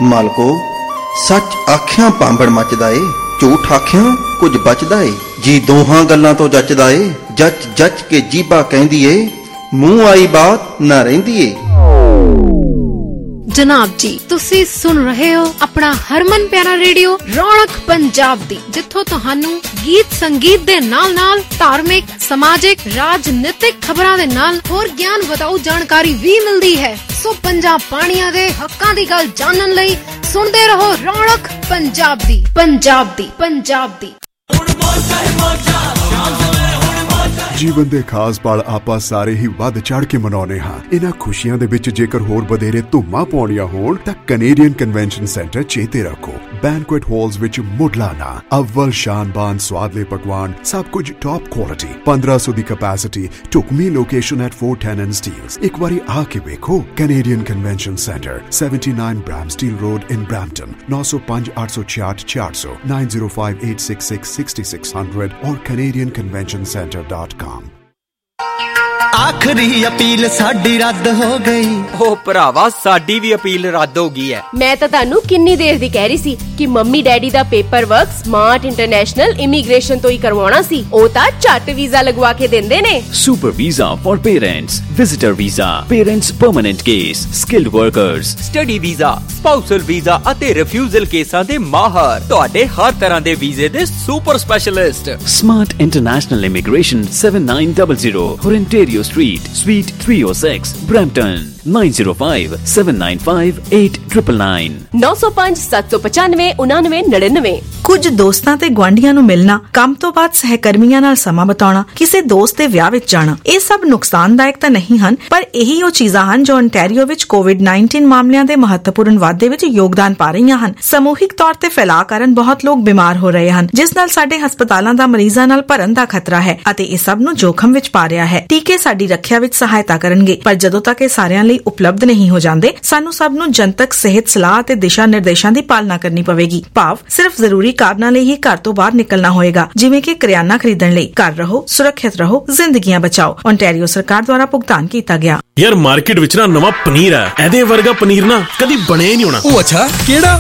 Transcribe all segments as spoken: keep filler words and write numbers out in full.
ਮਾਲਕੋ ਸੱਚ ਆਖਿਆਂ ਪਾਂਬੜ ਮੱਚਦਾ ਏ, ਝੂਠ ਆਖਿਆਂ ਕੁਝ ਬਚਦਾ ਏ। ਜੀ ਦੋਹਾਂ ਗੱਲਾਂ ਤੋਂ ਜੱਚਦਾ ਏ, ਜੱਚ ਜੱਚ ਕੇ ਜੀਭਾ ਕਹਿੰਦੀ ਏ, ਮੂੰਹ ਆਈ ਬਾਤ ਨਾ ਰਹਿੰਦੀ ਏ। ਜਨਾਬ ਜੀ, ਤੁਸੀਂ ਸੁਣ ਰਹੇ ਹੋ ਆਪਣਾ ਹਰਮਨ ਪਿਆਰਾ ਰੇਡੀਓ ਰੌਣਕ ਪੰਜਾਬ ਦੀ, ਜਿੱਥੋਂ ਤੁਹਾਨੂੰ ਗੀਤ ਸੰਗੀਤ ਦੇ ਨਾਲ ਨਾਲ ਧਾਰਮਿਕ, ਸਮਾਜਿਕ, ਰਾਜਨੀਤਿਕ ਖਬਰਾਂ ਦੇ ਨਾਲ ਹੋਰ ਗਿਆਨ ਵਧਾਊ ਜਾਣਕਾਰੀ ਵੀ ਮਿਲਦੀ ਹੈ। ਸੋ ਪੰਜਾਬ ਪਾਣੀਆਂ ਦੇ ਹੱਕਾਂ ਦੀ ਗੱਲ ਜਾਣਨ ਲਈ ਸੁਣਦੇ ਰਹੋ ਰੌਣਕ ਪੰਜਾਬ ਦੀ ਪੰਜਾਬ ਦੀ ਪੰਜਾਬ ਦੀ। ਜੀਵਨ ਦੇ ਖਾਸ ਪਲ ਆਪਾਂ ਸਾਰੇ ਹੀ ਵੱਧ ਚੜ ਕੇ ਮਨਾਉਂਦੇ ਹਾਂ। ਇਹਨਾਂ ਖੁਸ਼ੀਆਂ ਦੇ ਵਿੱਚ ਜੇਕਰ ਹੋਰ ਵਧੇਰੇ ਧੂਮਾਂ ਪਾਉਣੀਆਂ ਹੋਣ ਤਾਂ ਕੈਨੇਡੀਅਨ ਕਨਵੈਨਸ਼ਨ ਸੈਂਟਰ ਚੇਤੇ ਰੱਖੋ। ਬੈਂਕੁਏਟ ਹਾਲਸ ਵਿੱਚ ਮੁੱਢਲਾ ਅਵਲ ਸ਼ਾਨਬਾਨ ਸਵਾਦਲੇ ਪਕਵਾਨ, ਸਭ ਕੁਝ ਟੌਪ ਕੁਆਲਿਟੀ, ਪੰਦਰਾਂ ਸੌ ਦੀ ਕੈਪੈਸਿਟੀ, ਢੁਕਵੀਂ location at four ten and Steeles। ਇੱਕ ਵਾਰੀ ਆ ਕੇ ਵੇਖੋ। Canadian convention centre, seventy-nine Bramsteel Road in Brampton, nine oh five eight six eight four hundred, nine oh five eight six six six six hundred or canadian convention center dot com। ਆਖਰੀ appeal ਸਾਡੀ ਰੱਦ ਹੋ ਗਈ। ਓ ਭਰਾਵਾ, ਸਾਡੀ ਵੀ appeal ਰੱਦ ਹੋ ਗਈ ਹੈ। ਮੈਂ ਤਾਂ ਤੁਹਾਨੂੰ ਕਿੰਨੀ ਦੇਰ ਦੀ ਕਹਿ ਰਹੀ ਸੀ ਕਿ ਮੰਮੀ ਡੈਡੀ ਦਾ paper work smart international immigration ਤੋਂ ਹੀ ਕਰਵਾਉਣਾ ਸੀ। ਉਹ ਤਾਂ ਝੱਟ ਵੀਜ਼ਾ ਲਗਵਾ ਕੇ ਦਿੰਦੇ ਨੇ। Super visa for parents, visitor visa, parents permanent case, skilled workers, study visa, spousal visa ਅਤੇ ਰਿਫਿਊਜ਼ਲ ਕੇਸਾਂ ਦੇ ਮਾਹਰ, ਤੁਹਾਡੇ ਹਰ ਤਰ੍ਹਾਂ ਦੇ ਵੀਜ਼ੇ ਦੇ super specialist. Smart international immigration seven nine zero zero Ontario Street, Suite three oh six, Brampton, nine oh five seven nine five eight nine nine nine। ਨੌ ਸੌ ਪੰਜ ਸੱਤ ਸੌ ਪਚਾਨਵੇਂ ਉਨਾਨਵੇਂ ਨੜਿਨਵੇਂ। ਕੁਝ ਦੋਸਤਾਂ ਤੇ ਗੁਆਂਢੀਆਂ ਨੂੰ ਮਿਲਣਾ, ਕੰਮ ਤੋਂ ਬਾਅਦ ਸਹਿਕਰਮੀਆਂ ਨਾਲ ਸਮਾਂ ਬਿਤਾਉਣਾ, ਕਿਸੇ ਦੋਸਤ ਦੇ ਵਿਆਹ ਵਿੱਚ ਜਾਣਾ, ਇਹ ਸਭ ਨੁਕਸਾਨਦਾਇਕ ਤਾਂ ਨਹੀਂ ਹਨ, ਪਰ ਇਹੀ ਉਹ ਚੀਜ਼ਾਂ ਹਨ ਜੋ ontario ਵਿੱਚ ਕੋਵਿਡ nineteen ਮਾਮਲਿਆਂ ਦੇ ਮਹੱਤਵਪੂਰਨ ਵਾਧੇ ਵਿੱਚ ਯੋਗਦਾਨ ਪਾ ਰਹੀਆਂ ਹਨ। ਸਮੂਹਿਕ ਤੌਰ ਤੇ ਫੈਲਾਅ ਕਾਰਨ ਬਹੁਤ ਲੋਕ ਬਿਮਾਰ ਹੋ ਰਹੇ ਹਨ, ਜਿਸ ਨਾਲ ਸਾਡੇ ਹਸਪਤਾਲਾਂ ਦਾ ਮਰੀਜ਼ਾਂ ਨਾਲ ਭਰਨ ਦਾ ਖਤਰਾ ਹੈ ਅਤੇ ਇਹ ਸਭ ਨੂੰ ਜੋਖਮ ਵਿੱਚ ਪਾ ਰਿਹਾ ਹੈ। ਟੀਕੇ ਸਾਡੀ ਰੱਖਿਆ ਵਿੱਚ ਸਹਾਇਤਾ ਕਰਨਗੇ, ਪਰ ਜਦੋਂ ਤੱਕ ਇਹ ਸਾਰਿਆਂ ਲਈ ਉਪਲਬਧ ਨਹੀਂ ਹੋ ਜਾਂਦੇ, ਸਾਨੂੰ ਸਭ ਨੂੰ ਜਨਤਕ ਸਿਹਤ ਸਲਾਹ ਅਤੇ ਦਿਸ਼ਾ ਨਿਰਦੇਸ਼ਾਂ ਦੀ ਪਾਲਣਾ ਕਰਨੀ ਪਵੇਗੀ। ਭਾਵ ਸਿਰਫ ਜ਼ਰੂਰੀ ਕਾਰਨਾਂ ਲਈ ਹੀ ਘਰ ਤੋਂ ਬਾਹਰ ਨਿਕਲਣਾ ਹੋਏਗਾ, ਜਿਵੇਂ ਕਿ ਕਰਿਆਨਾ ਖਰੀਦਣ ਲਈ। ਘਰ ਰਹੋ, ਸੁਰੱਖਿਅਤ ਰਹੋ, ਜ਼ਿੰਦਗੀਆਂ ਬਚਾਓ। ontario ਸਰਕਾਰ ਦੁਆਰਾ ਭੁਗਤਾਨ ਕੀਤਾ ਗਿਆ। ਯਾਰ ਮਾਰਕੀਟ ਵਿੱਚ ਨਾ ਨਵਾਂ ਪਨੀਰ ਹੈ, ਇਹਦੇ ਵਰਗਾ ਪਨੀਰ ਨਾ ਕਦੀ ਬਣਿਆ ਹੀ ਨਹੀਂ ਹੋਣਾ। ਉਹ ਅੱਛਾ, ਕਿਹੜਾ?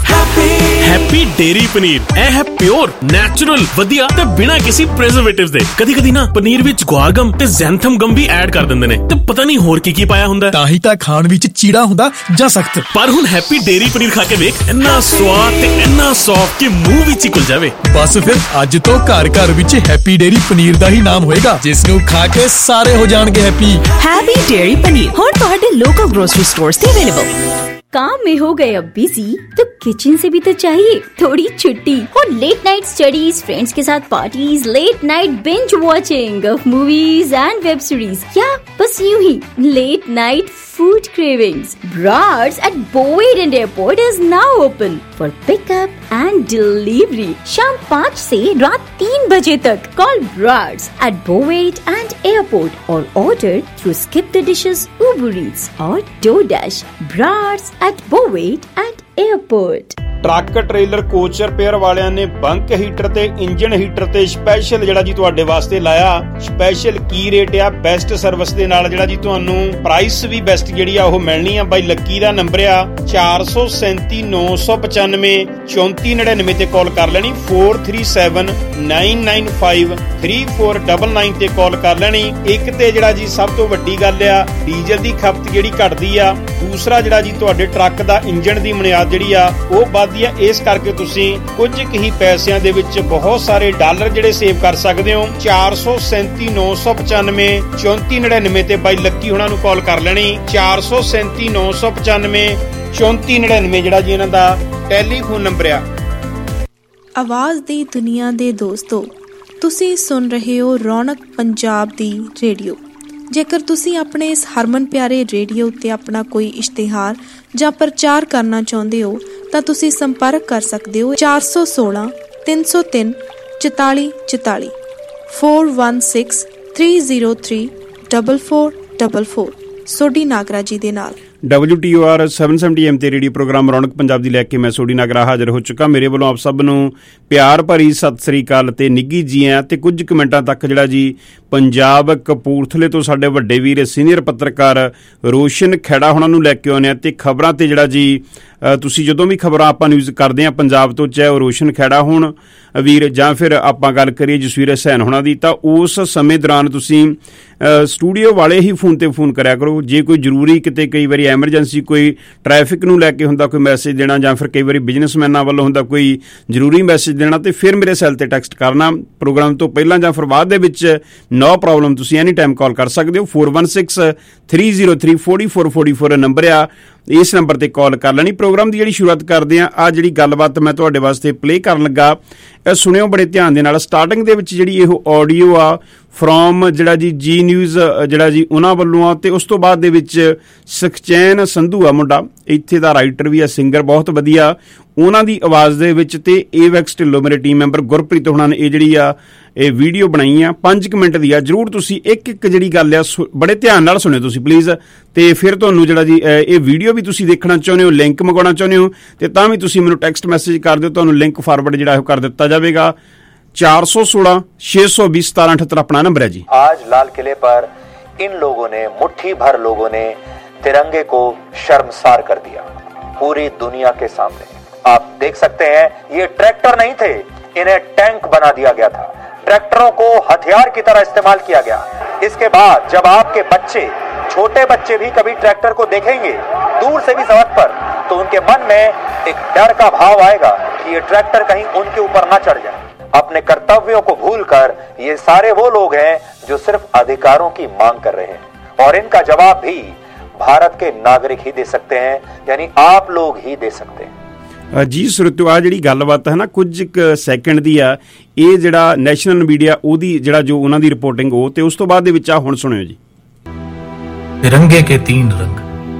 Happy dairy paneer. ਇਹ ਹੈ ਪਿਓਰ, ਨੈਚੁਰਲ, ਵਧੀਆ ਤੇ ਬਿਨਾਂ ਕਿਸੇ ਪ੍ਰੀਜ਼ਰਵੇਟਿਵਸ ਦੇ। ਕਦੀ ਕਦੀ ਨਾ ਪਨੀਰ ਵਿੱਚ ਗੁਆਰਗਮ ਤੇ ਜ਼ੈਂਥਮ ਗਮ ਵੀ ਐਡ ਕਰ ਦਿੰਦੇ ਨੇ ਤੇ ਪਤਾ ਨਹੀਂ ਹੋਰ ਕੀ ਕੀ ਪਾਇਆ ਹੁੰਦਾ। ਤਾਂ ਹੀ ਤਾਂ ਖਾਣ ਵਿੱਚ ਚੀੜਾ ਹੁੰਦਾ ਜਾਂ ਸਖਤ। ਪਰ ਹੁਣ ਹੈਪੀ ਡੇਰੀ ਪਨੀਰ ਖਾ ਕੇ ਵੇਖ, ਇੰਨਾ ਸਵਾਦ ਤੇ ਇੰਨਾ ਸੌਫਟ ਕਿ ਮੂੰਹ ਵਿੱਚ ਹੀ ਘੁਲ ਜਾਵੇ। ਬਸ ਫਿਰ ਅੱਜ ਤੋਂ ਘਰ ਘਰ ਵਿੱਚ ਹੈਪੀ ਡੇਰੀ ਪਨੀਰ ਦਾ ਹੀ ਨਾਮ ਹੋਏਗਾ, ਜਿਸ ਨੂੰ ਖਾ ਕੇ ਸਾਰੇ ਹੋ ਜਾਣਗੇ हैप्पी। हैप्पी डेयरी पनीर और ਤੁਹਾਡੇ लोकल ग्रोसरी स्टोर्स पे अवेलेबल। काम में हो गए अब बिजी तो किचन से भी तो चाहिए थोड़ी छुट्टी। और लेट नाइट स्टडीज, फ्रेंड्स के साथ parties, late night binge watching of movies and web series, या बस यूं ही late night food cravings. Brats at Boyd and Airport is now open for pickup and delivery. शाम पाँच से रात तीन बजे तक. Call Brats at Boyd and Airport or order through Skip the Dishes, Uber Eats or DoorDash. Brats at Boyd and Airport. Truck trailer coach repair ਵਾਲਿਆਂ ਨੇ bunk heater ਤੇ ਇੰਜਨ ਹੀਟਰ ਤੇ ਸਪੈਸ਼ਲ ਜਿਹੜਾ ਜੀ ਤੁਹਾਡੇ ਵਾਸਤੇ ਲਾਇਆ। ਸਪੈਸ਼ਲ ਕੀ ਰੇਟ ਆ, ਬੈਸਟ ਸਰਵਿਸ ਦੇ ਨਾਲ ਜਿਹੜਾ ਜੀ ਤੁਹਾਨੂੰ ਪ੍ਰਾਈਸ ਵੀ ਬੈਸਟ ਜਿਹੜੀ ਆ ਉਹ ਮਿਲਣੀ ਆ। ਬਾਈ ਲੱਕੀ ਦਾ ਨੰਬਰ ਆ ਚਾਰ ਸੌ ਸੈਂਤੀ ਨੌ ਸੌ ਪਚਾਨਵੇਂ ਚੌਂਤੀ ਨੜਿਨਵੇਂ ਤੇ ਕਾਲ ਕਰ ਲੈਣੀ। four three seven nine nine five three four nine nine ਤੇ ਕਾਲ ਕਰ ਲੈਣੀ। ਇੱਕ ਤੇ ਜਿਹੜਾ ਜੀ ਸਭ ਤੋਂ ਵੱਡੀ ਗੱਲ ਆ, ਡੀਜ਼ਲ ਦੀ ਖਪਤ ਜਿਹੜੀ ਘਟਦੀ ਆ। ਦੂਸਰਾ ਜਿਹੜਾ ਜੀ ਤੁਹਾਡੇ ਟਰੱਕ ਦਾ ਇੰਜਨ ਦੀ ਬੁਨਿਆਦ ਜਿਹੜੀ ਆ ਉਹ ਵੱਧਦੀ ਆ। ਇਸ ਕਰਕੇ ਤੁਸੀਂ ਕੁਝ ਕੁ ਹੀ ਪੈਸਿਆਂ ਦੇ ਵਿੱਚ ਬਹੁਤ ਸਾਰੇ ਡਾਲਰ ਜਿਹੜੇ ਸੇਵ ਕਰ ਸਕਦੇ ਹੋ। ਚਾਰ ਸੌ ਸੈਂਤੀ ਨੌ ਸੌ ਪਚਾਨਵੇਂ ਚੌਂਤੀ ਨੜਿਨਵੇਂ ਤੇ ਬਾਈ ਲੱਕੀ ਹੁਣਾਂ ਨੂੰ ਕਾਲ ਕਰ ਲੈਣੀ। ਚਾਰ ਸੌ ਸੈਂਤੀ ਨੌ ਸੌ ਪਚਾਨਵੇਂ ਚੌਂਤੀ ਨੜਿਨਵੇਂ ਜਿਹੜਾ ਜੀ ਇਹਨਾਂ ਦਾ ਟੈਲੀਫੋਨ ਨੰਬਰ ਆ। ਆਵਾਜ਼ ਦੀ ਦੁਨੀਆ ਦੇ ਦੋਸਤੋ, ਤੁਸੀਂ ਸੁਣ ਰਹੇ ਹੋ ਰੌਣਕ ਪੰਜਾਬ ਦੀ ਰੇਡੀਓ। ਜੇਕਰ ਤੁਸੀਂ ਆਪਣੇ ਇਸ ਹਰਮਨ ਪਿਆਰੇ ਰੇਡੀਓ ਉੱਤੇ ਆਪਣਾ ਕੋਈ ਇਸ਼ਤਿਹਾਰ ਜਾਂ ਪ੍ਰਚਾਰ ਕਰਨਾ ਚਾਹੁੰਦੇ ਹੋ ਤਾਂ ਤੁਸੀਂ ਸੰਪਰਕ ਕਰ ਸਕਦੇ ਹੋ ਚਾਰ ਸੌ ਸੋਲਾਂ ਤਿੰਨ ਸੌ ਤਿੰਨ ਚੁਤਾਲੀ ਚੁਤਾਲੀ four one six three zero three four four four four Sodhi Nagra ਜੀ ਦੇ ਨਾਲ। ਡਬਲਯੂ ਟੀ ਓ ਆਰ ਸੱਤ ਸੌ ਸੱਤਰ ਐਮ ਤੇ ਰੇਡੀਓ ਪ੍ਰੋਗਰਾਮ ਰੌਣਕ ਪੰਜਾਬ ਦੀ ਲੈ ਕੇ ਮੈਂ ਸੋਢੀ ਨਾਗਰਾ ਹਾਜ਼ਰ ਹੋ ਚੁੱਕਾ। ਮੇਰੇ ਵੱਲੋਂ ਆਪ ਸਭ ਨੂੰ ਪਿਆਰ ਭਰੀ ਸਤਿ ਸ੍ਰੀ ਅਕਾਲ ਤੇ ਨਿੱਘੀ ਜੀ ਆਇਆਂ। ਤੇ ਕੁਝ ਕੁ ਮਿੰਟਾਂ ਤੱਕ ਜਿਹੜਾ ਜੀ ਪੰਜਾਬ ਕਪੂਰਥਲੇ ਤੋਂ ਸਾਡੇ ਵੱਡੇ ਵੀਰ ਸੀਨੀਅਰ ਪੱਤਰਕਾਰ ਰੋਸ਼ਨ ਖੈੜਾ ਹੋਣਾ ਨੂੰ ਲੈ ਕੇ ਆਉਂਦੇ ਹਾਂ। ਤੇ ਖਬਰਾਂ ਤੇ ਜਿਹੜਾ ਜੀ ਤੁਸੀਂ ਜਦੋਂ ਵੀ ਖਬਰਾਂ ਆਪਾਂ ਨਿਊਜ਼ ਕਰਦੇ ਹਾਂ ਪੰਜਾਬ ਤੋਂ, ਚਾਹੇ ਉਹ ਰੋਸ਼ਨ ਖੈੜਾ ਹੋਣ ਵੀਰ ਜਾਂ ਫਿਰ ਆਪਾਂ ਗੱਲ ਕਰੀਏ ਜਸਵੀਰ ਹੁਸੈਨ ਹੋਣਾ ਦੀ, ਤਾਂ ਉਸ ਸਮੇਂ ਦੌਰਾਨ ਤੁਸੀਂ ਸਟੂਡੀਓ ਵਾਲੇ ਹੀ ਫੋਨ ਤੇ ਫੋਨ ਕਰਿਆ ਕਰੋ। ਜੇ ਕੋਈ ਜ਼ਰੂਰੀ ਕਿਤੇ ਕਈ ਵਾਰੀ ਐਮਰਜੈਂਸੀ ਕੋਈ ਟ੍ਰੈਫਿਕ ਨੂੰ ਲੈ ਕੇ ਹੁੰਦਾ ਕੋਈ ਮੈਸੇਜ ਦੇਣਾ, ਜਾਂ ਫਿਰ ਕਈ ਵਾਰੀ ਬਿਜ਼ਨਸਮੈਨਾਂ ਵੱਲੋਂ ਹੁੰਦਾ ਕੋਈ ਜ਼ਰੂਰੀ ਮੈਸੇਜ ਦੇਣਾ, ਤੇ ਫਿਰ ਮੇਰੇ ਸੈੱਲ ਤੇ ਟੈਕਸਟ ਕਰਨਾ ਪ੍ਰੋਗਰਾਮ ਤੋਂ ਪਹਿਲਾਂ ਜਾਂ ਫਿਰ ਬਾਅਦ ਦੇ ਵਿੱਚ। ਨੋ ਪ੍ਰੋਬਲਮ, ਤੁਸੀਂ ਐਨੀ ਟਾਈਮ ਕਾਲ ਕਰ ਸਕਦੇ ਹੋ। Four one six three zero three forty four forty four number ਆ, ਇਸ ਨੰਬਰ ਤੇ ਕਾਲ ਕਰ ਲੈਣੀ। ਪ੍ਰੋਗਰਾਮ ਦੀ ਜਿਹੜੀ ਸ਼ੁਰੂਆਤ ਕਰਦੇ ਆ, ਆ ਜਿਹੜੀ ਗੱਲਬਾਤ ਮੈਂ ਤੁਹਾਡੇ ਵਾਸਤੇ ਪਲੇ ਕਰਨ ਲੱਗਾ, ਇਹ ਸੁਣਿਓ ਬੜੇ ਧਿਆਨ ਦੇ ਨਾਲ। ਸਟਾਰਟਿੰਗ ਦੇ ਵਿੱਚ ਜਿਹੜੀ ਇਹ ਆਡੀਓ ਆ ਫਰੋਮ ਜਿਹੜਾ ਜੀ ਜੀ ਨਿਊਜ਼ ਜਿਹੜਾ ਜੀ ਉਹਨਾਂ ਵੱਲੋਂ ਆ, ਤੇ ਉਸ ਤੋਂ ਬਾਅਦ ਦੇ ਵਿੱਚ ਸੁਖਚੈਨ ਸੰਧੂ ਆ ਮੁੰਡਾ, ਇੱਥੇ ਦਾ ਰਾਈਟਰ ਵੀ ਆ, ਸਿੰਗਰ ਬਹੁਤ ਵਧੀਆ, ਉਹਨਾਂ ਦੀ ਆਵਾਜ਼ ਦੇ ਵਿੱਚ। ਤੇ ਏਵੈਕਸ ਢਿੱਲੋਂ ਮੇਰੇ ਟੀਮ ਮੈਂਬਰ ਗੁਰਪ੍ਰੀਤ ਹੋਣਾ ਨੇ ਇਹ ਜਿਹੜੀ ਆ ਇਹ ਵੀਡੀਓ ਬਣਾਈ ਆ, ਪੰਜ ਕੁ ਮਿੰਟ ਦੀ ਆ। ਜ਼ਰੂਰ ਤੁਸੀਂ ਇੱਕ ਇੱਕ ਜਿਹੜੀ ਗੱਲ ਆ ਬੜੇ ਧਿਆਨ ਨਾਲ ਸੁਣਿਓ ਤੁਸੀਂ ਪਲੀਜ਼। ਤੇ ਫਿਰ ਤੁਹਾਨੂੰ ਜਿਹੜਾ ਜੀ ਇਹ ਵੀਡੀਓ ਵੀ ਤੁਸੀਂ ਦੇਖਣਾ ਚਾਹੁੰਦੇ ਹੋ, ਲਿੰਕ ਮੰਗਵਾਉਣਾ ਚਾਹੁੰਦੇ ਹੋ, ਤੇ ਤਾਂ ਵੀ ਤੁਸੀਂ ਮੈਨੂੰ ਟੈਕਸਟ ਮੈਸੇਜ ਕਰ ਦਿਓ, ਤੁਹਾਨੂੰ ਲਿੰਕ ਫਾਰਵਰਡ ਜਿਹੜਾ ਉਹ ਕਰ ਦਿੱਤਾ ਜਾਵੇਗਾ। चार सौ सोलह छह सौ बीस सतारह अठहत्तर अपना नंबर है जी। आज लाल किले पर इन लोगों ने, मुट्ठी भर लोगों ने तिरंगे को शर्मसार कर दिया पूरी दुनिया के सामने। आप देख सकते हैं ये ट्रैक्टर नहीं थे, इन्हें टैंक बना दिया गया था, ट्रैक्टरों को हथियार की तरह इस्तेमाल किया गया। इसके बाद जब आपके बच्चे, छोटे बच्चे भी कभी ट्रैक्टर को देखेंगे दूर से भी सड़क पर, तो उनके मन में एक डर का भाव आएगा कि ये ट्रैक्टर कहीं उनके ऊपर ना चढ़ जाए। अपने कर्तव्यों को भूलकर ये सारे वो लोग हैं जो सिर्फ अधिकारों की मांग कर रहे हैं, और इनका जवाब भी भारत के नागरिक ही दे सकते हैं, यानी आप लोग ही दे सकते हैं। जी श्रोतियो, आ ਜਿਹੜੀ ਗੱਲਬਾਤ ਹੈ ਨਾ ਕੁਝ ਕੁ ਸੈਕਿੰਡ ਦੀ ਆ, ਇਹ ਜਿਹੜਾ ਨੈਸ਼ਨਲ ਮੀਡੀਆ ਉਹਦੀ ਜਿਹੜਾ ਜੋ ਉਹਨਾਂ ਦੀ ਰਿਪੋਰਟਿੰਗ ਉਹ, ਤੇ ਉਸ ਤੋਂ ਬਾਅਦ ਦੇ ਵਿੱਚ ਆ ਹੁਣ ਸੁਣਿਓ ਜੀ। तिरंगे के तीन रंग,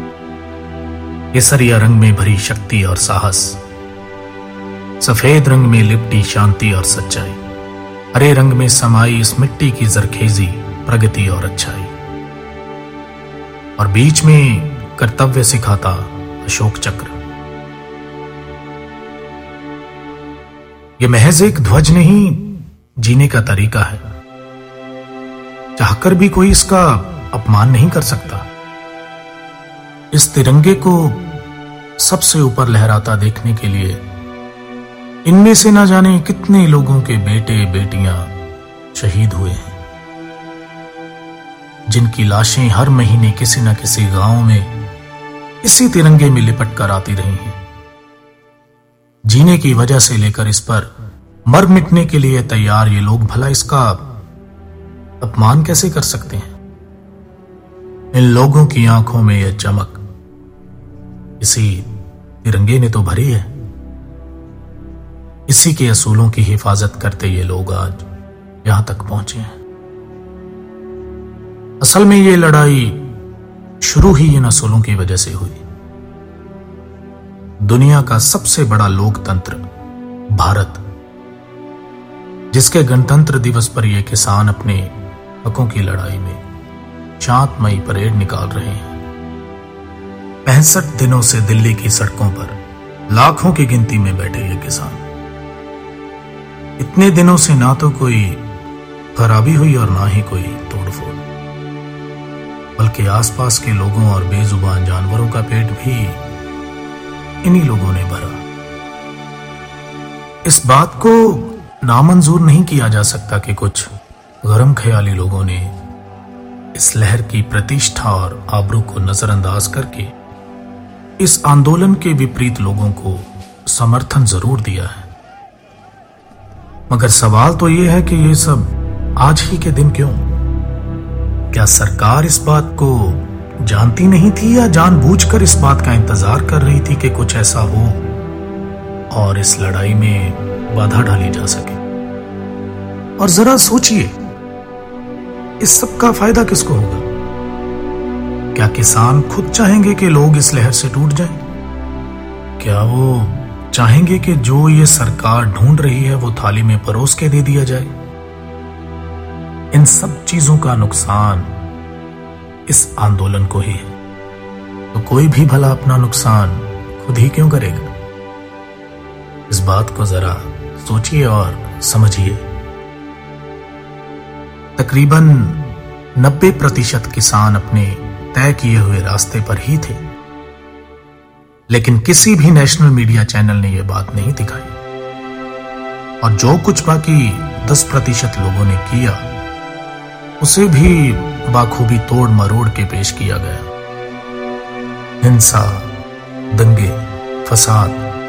केसरिया रंग में भरी शक्ति और साहस, सफेद रंग में लिपटी शांति और सच्चाई, हरे रंग में समाई इस मिट्टी की जरखेजी, प्रगति और अच्छाई, और बीच में कर्तव्य सिखाता अशोक चक्र। यह महज एक ध्वज नहीं, जीने का तरीका है। चाहकर भी कोई इसका अपमान नहीं कर सकता। इस तिरंगे को सबसे ऊपर लहराता देखने के लिए इनमें से न जाने कितने लोगों के बेटे बेटियां शहीद हुए हैं, जिनकी लाशें हर महीने किसी न किसी गांव में इसी तिरंगे में लिपट कर आती रही हैं। जीने की वजह से लेकर इस पर मर मिटने के लिए तैयार ये लोग भला इसका अपमान कैसे कर सकते हैं? इन लोगों की आंखों में यह चमक इसी तिरंगे ने तो भरी है। इसी के असूलों की हिफाजत करते ये लोग आज यहां तक पहुंचे हैं। असल में ये लड़ाई शुरू ही इन असूलों की वजह से हुई। दुनिया का सबसे बड़ा लोकतंत्र भारत, जिसके गणतंत्र दिवस पर ये किसान अपने हकों की लड़ाई में शांतमयी परेड निकाल रहे हैं। पैंसठ दिनों से दिल्ली की सड़कों पर लाखों की गिनती में बैठे ये किसान, इतने दिनों से ना तो कोई खराबी हुई और ना ही कोई तोड़फोड़, बल्कि आसपास के लोगों और बेजुबान जानवरों का पेट भी इन्हीं लोगों ने भरा। इस बात को नामंजूर नहीं किया जा सकता कि कुछ गरम ख्याली लोगों ने इस लहर की प्रतिष्ठा और आबरू को नजरअंदाज करके इस आंदोलन के विपरीत लोगों को समर्थन जरूर दिया है। मगर सवाल तो यह है कि ये सब आज ही के दिन क्यों? क्या सरकार इस बात को जानती नहीं थी या जानबूझकर इस बात का इंतजार कर रही थी कि कुछ ऐसा हो और इस लड़ाई में बाधा डाली जा सके? और जरा सोचिए, इस सब का फायदा किसको होगा? क्या किसान खुद चाहेंगे कि लोग इस लहर से टूट जाएं? क्या वो चाहेंगे कि जो ये सरकार ढूंढ रही है वो थाली में परोस के दे दिया जाए? इन सब चीजों का नुकसान इस आंदोलन को ही है। तो कोई भी भला अपना नुकसान खुद ही क्यों करेगा? इस बात को जरा सोचिए और समझिए। तकरीबन नब्बे प्रतिशत किसान अपने तय किए हुए रास्ते पर ही थे, लेकिन किसी भी नेशनल मीडिया चैनल ने यह बात नहीं दिखाई, और जो कुछ बाकी दस प्रतिशत लोगों ने किया उसे भी बाखूबी तोड़ मरोड़ के पेश किया गया। हिंसा, दंगे, फसाद,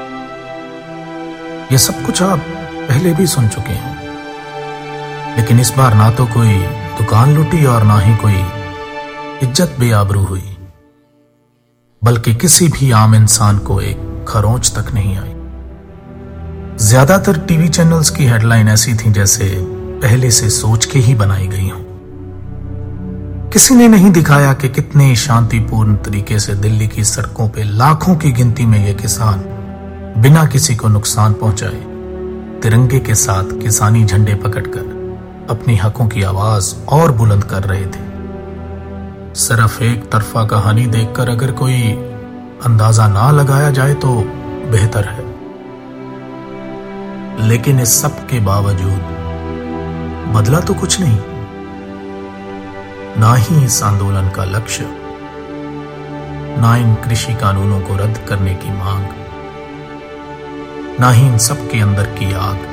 यह सब कुछ आप पहले भी सुन चुके हैं, लेकिन इस बार ना तो कोई दुकान लूटी और ना ही कोई इज्जत बेआबरू हुई, बल्कि किसी भी आम इंसान को एक खरोंच तक नहीं आई। ज्यादातर टीवी चैनल्स की हेडलाइन ऐसी थी जैसे पहले से सोच के ही बनाई गई हो। किसी ने नहीं दिखाया कि कितने शांतिपूर्ण तरीके से दिल्ली की सड़कों पे लाखों की गिनती में ये किसान बिना किसी को नुकसान पहुंचाए तिरंगे के साथ किसानी झंडे पकड़कर अपनी हकों की आवाज और बुलंद कर रहे थे। सिर्फ एक तरफा कहानी देखकर अगर कोई अंदाजा ना लगाया जाए तो बेहतर है, लेकिन इस सब के बावजूद बदला तो कुछ नहीं। ना ही इस आंदोलन का लक्ष्य, ना इन कृषि कानूनों को रद्द करने की मांग, ना ही इन सब के अंदर की आग।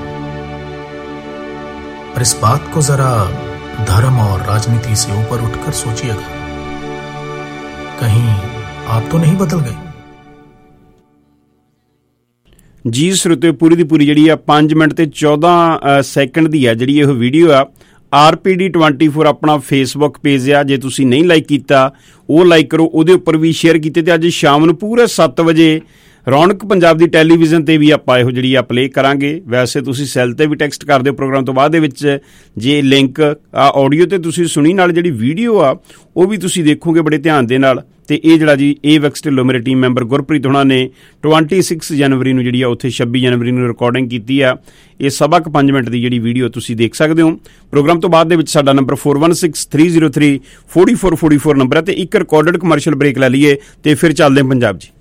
पर इस बात को जरा धर्म और राजनीति से ऊपर उठकर सोचिएगा, कहीं आप तो नहीं बदल गए? जी श्रोते, पूरी दी पूरी जी पांच मिनट ते चौदह सैकंड की है जी यह वीडियो आ। R P D twenty four अपना फेसबुक पेज आ, जे तुसी नहीं लाइक किया वो लाइक करो, उहदे उपर भी शेयर कीते। ते अज शाम नूं पूरे सत्त वजे रौनक पंजाब दी टैलीविजन ते भी आपां इहो जिहड़ी आ प्ले करांगे। वैसे तुसी सैल ते भी टैक्सट कर दिओ प्रोग्राम तो बाद दे विच, जे लिंक आ ऑडियो ते तुसी सुनी नाल जिहड़ी वीडियो आ वो भी तुसी देखोगे बड़े ध्यान दे नाल। ते ये जिहड़ा जी ए वैक्स ढिल्लों मेरे टीम मैंबर गुरप्रीत होना ने छब्बी जनवरी नूं जिहड़ी आ उत्थे छब्बी जनवरी नूं रिकॉर्डिंग कीती आ। ये सवा क पांच मिनट दी जिहड़ी वीडियो तुसी देख सकदे हो। प्रोग्राम तो बाद दे विच साडा number four one six three zero three forty four forty four number है, ते एक रिकॉर्डेड कमर्शियल ब्रेक लै लईए ते फिर चलदे पंजाब जी।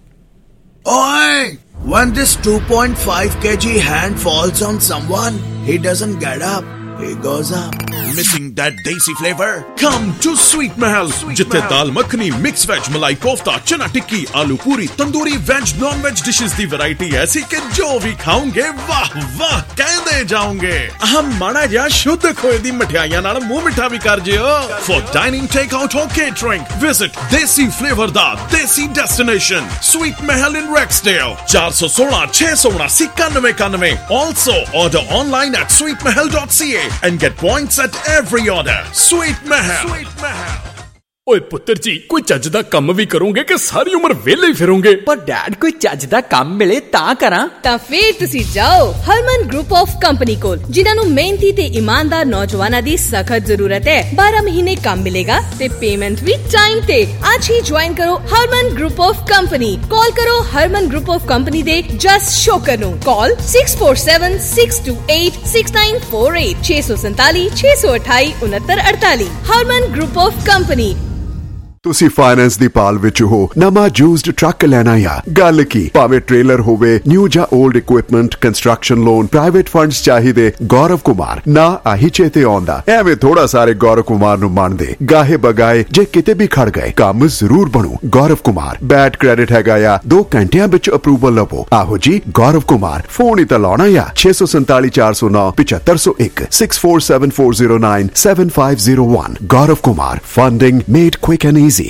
Oi! When this two point five kilogram hand falls on someone, he doesn't get up, he goes up. Missing that desi flavor? Come to Sweet Mahal, जिथे दाल makhani, mix veg, मलाई कोफ्ता, चना tikki, aloo puri, tandoori veg, non veg dishes दी variety ऐसी कि जो भी खाओगे वाह वाह कहते जाओगे। हम माड़ा जा शुद्ध खोए दी मिठाइयां नाल मुंह मिठा भी कर जियो। For dining, take out or catering, visit desi flavour दा desi destination Sweet Mahal in Rexdale, चार सौ सोलह छह सौ उनासी इक्यानवे इक्यानवे। Also order online at sweet mahal dot c a and get points at every order. Sweet Mahal. Sweet Mahal. ओए पुत्र जी, कोई ਚੱਜ ਦਾ ਕੰਮ ਵੀ ਕਰੋਗੇ ਕਿ ਸਾਰੀ ਉਮਰ ਵਿਹਲੇ ਹੀ ਫਿਰੋਗੇ? ਪਰ ਡੈਡ ਕੋਈ ਚੱਜ ਦਾ ਕੰਮ ਮਿਲੇ ਤਾਂ ਕਰਾਂ। ਤਾਂ ਫੇਰ ਤੁਸੀਂ ਜਾਓ ਹਰਮਨ ਗਰੁੱਪ ਆਫ ਕੰਪਨੀ ਕੋਲ, ਜਿਨ੍ਹਾਂ ਨੂੰ ਮਿਹਨਤੀ ਤੇ ਇਮਾਨਦਾਰ ਨੌਜਵਾਨਾਂ ਦੀ ਸਖਤ ਜ਼ਰੂਰਤ ਹੈ। ਬਾਰਾਂ ਮਹੀਨੇ ਕੰਮ ਮਿਲੇਗਾ ਤੇ ਪੇਮੈਂਟ ਵੀ ਟਾਈਮ ਤੇ। ਅੱਜ ਹੀ ਜੁਆਇਨ ਕਰੋ Harman group of company. Call ਕਰੋ ਹਰਮਨ ਗਰੁੱਪ ਆਫ ਕੰਪਨੀ ਦੇ ਜਸ ਸ਼ੋਕਰ ਨੂੰ। Call six four seven six two eight six nine four eight ਛੇ ਸੌ ਸੰਤਾਲੀ ਛੇ ਸੌ ਅਠਾਈ ਉਨੱਤਰ ਅੜਤਾਲੀ। Harman group of company. ਤੁਸੀਂ ਫਾਈਨੈਂਸ ਦੀ ਭਾਲ ਵਿੱਚ ਹੋ, ਨਵਾਂ ਯੂਜ਼ਡ ਟਰੱਕ ਲੈਣਾ ਆ, ਗੱਲ ਕੀ, ਭਾਵੇਂ ਟ੍ਰੇਲਰ ਹੋਵੇ, ਨਿਊ ਜਾਂ old equipment, construction loan, private funds ਚਾਹੀਦੇ, ਗੌਰਵ ਕੁਮਾਰ ਨਾ ਆਹੀ ਚੇਤੇ ਆਉਂਦਾ। ਐਵੇਂ ਥੋੜਾ ਸਾਰੇ ਗੌਰਵ ਕੁਮਾਰ ਨੂੰ ਮੰਨਦੇ, ਗਾਹੇ ਬਗਾਏ ਜੇ ਕਿਤੇ ਵੀ ਖੜ ਗਏ ਕੰਮ ਜ਼ਰੂਰ ਬਣੂ। ਗੌਰਵ ਕੁਮਾਰ ਬੈਡ ਕ੍ਰੈਡਿਟ ਹੈਗਾ ਆ, ਦੋ ਘੰਟਿਆਂ ਵਿੱਚ ਅਪਰੂਵਲ ਲਵੋ। ਆਹੋ ਜੀ ਗੌਰਵ ਕੁਮਾਰ, ਫੋਨ ਹੀ ਤਾਂ ਲਾਉਣਾ ਆ ਛੇ ਸੌ ਸੰਤਾਲੀ ਚਾਰ ਸੌ ਨੌ ਪਚੱਤਰ ਸੌ ਇੱਕ six four seven four zero nine seven five zero one. Gaurav Kumar, funding made quick and easy.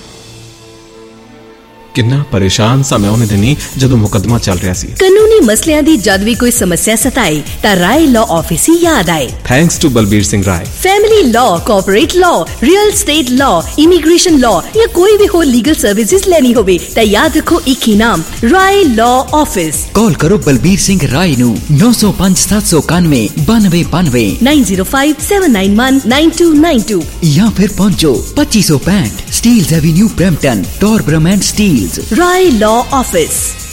ਕਿੰਨਾ ਪਰੇਸ਼ਾਨ ਸਾਂ ਮੈਂ ਉਹਨੇ ਦਿਨੀ ਜਦੋਂ ਮੁਕੱਦਮਾ ਚੱਲ ਰਿਹਾ ਸੀ। ਕਾਨੂੰਨੀ ਮਸਲਿਆਂ ਦੀ ਜਦ ਵੀ ਕੋਈ ਸਮੱਸਿਆ ਸਤਾਏ ਤਾਂ ਰਾਏ ਲਾਅ ਆਫਿਸ ਹੀ ਯਾਦ ਆਏ। Thanks to Balbir Singh Rai. Family law, corporate law, real estate law, immigration law ਜਾਂ ਕੋਈ ਵੀ ਹੋਰ ਲੀਗਲ ਸਰਵਿਸਿਜ਼ ਲੈਣੀ ਹੋਵੇ ਤਾਂ ਯਾਦ ਰੱਖੋ ਇੱਕ ਹੀ ਨਾਮ, ਰਾਏ ਲਾਅ ਆਫਿਸ। ਕਾਲ ਕਰੋ ਬਲਬੀਰ ਸਿੰਘ ਰਾਏ ਨੂੰ ਨੌ ਸੌ ਪੰਜ ਸੱਤ ਸੌ ਇਕਾਨਵੇਂ ਬਾਨਵੇਂ ਬਾਨਵੇਂ nine zero five seven nine one nine two nine two ਜਾਂ ਫਿਰ ਪਹੁੰਚੋ ਪੱਚੀ ਸੌ ਪੈਂਹਠ Steeles Avenue Brampton, Torbram and Steeles. Rai law office.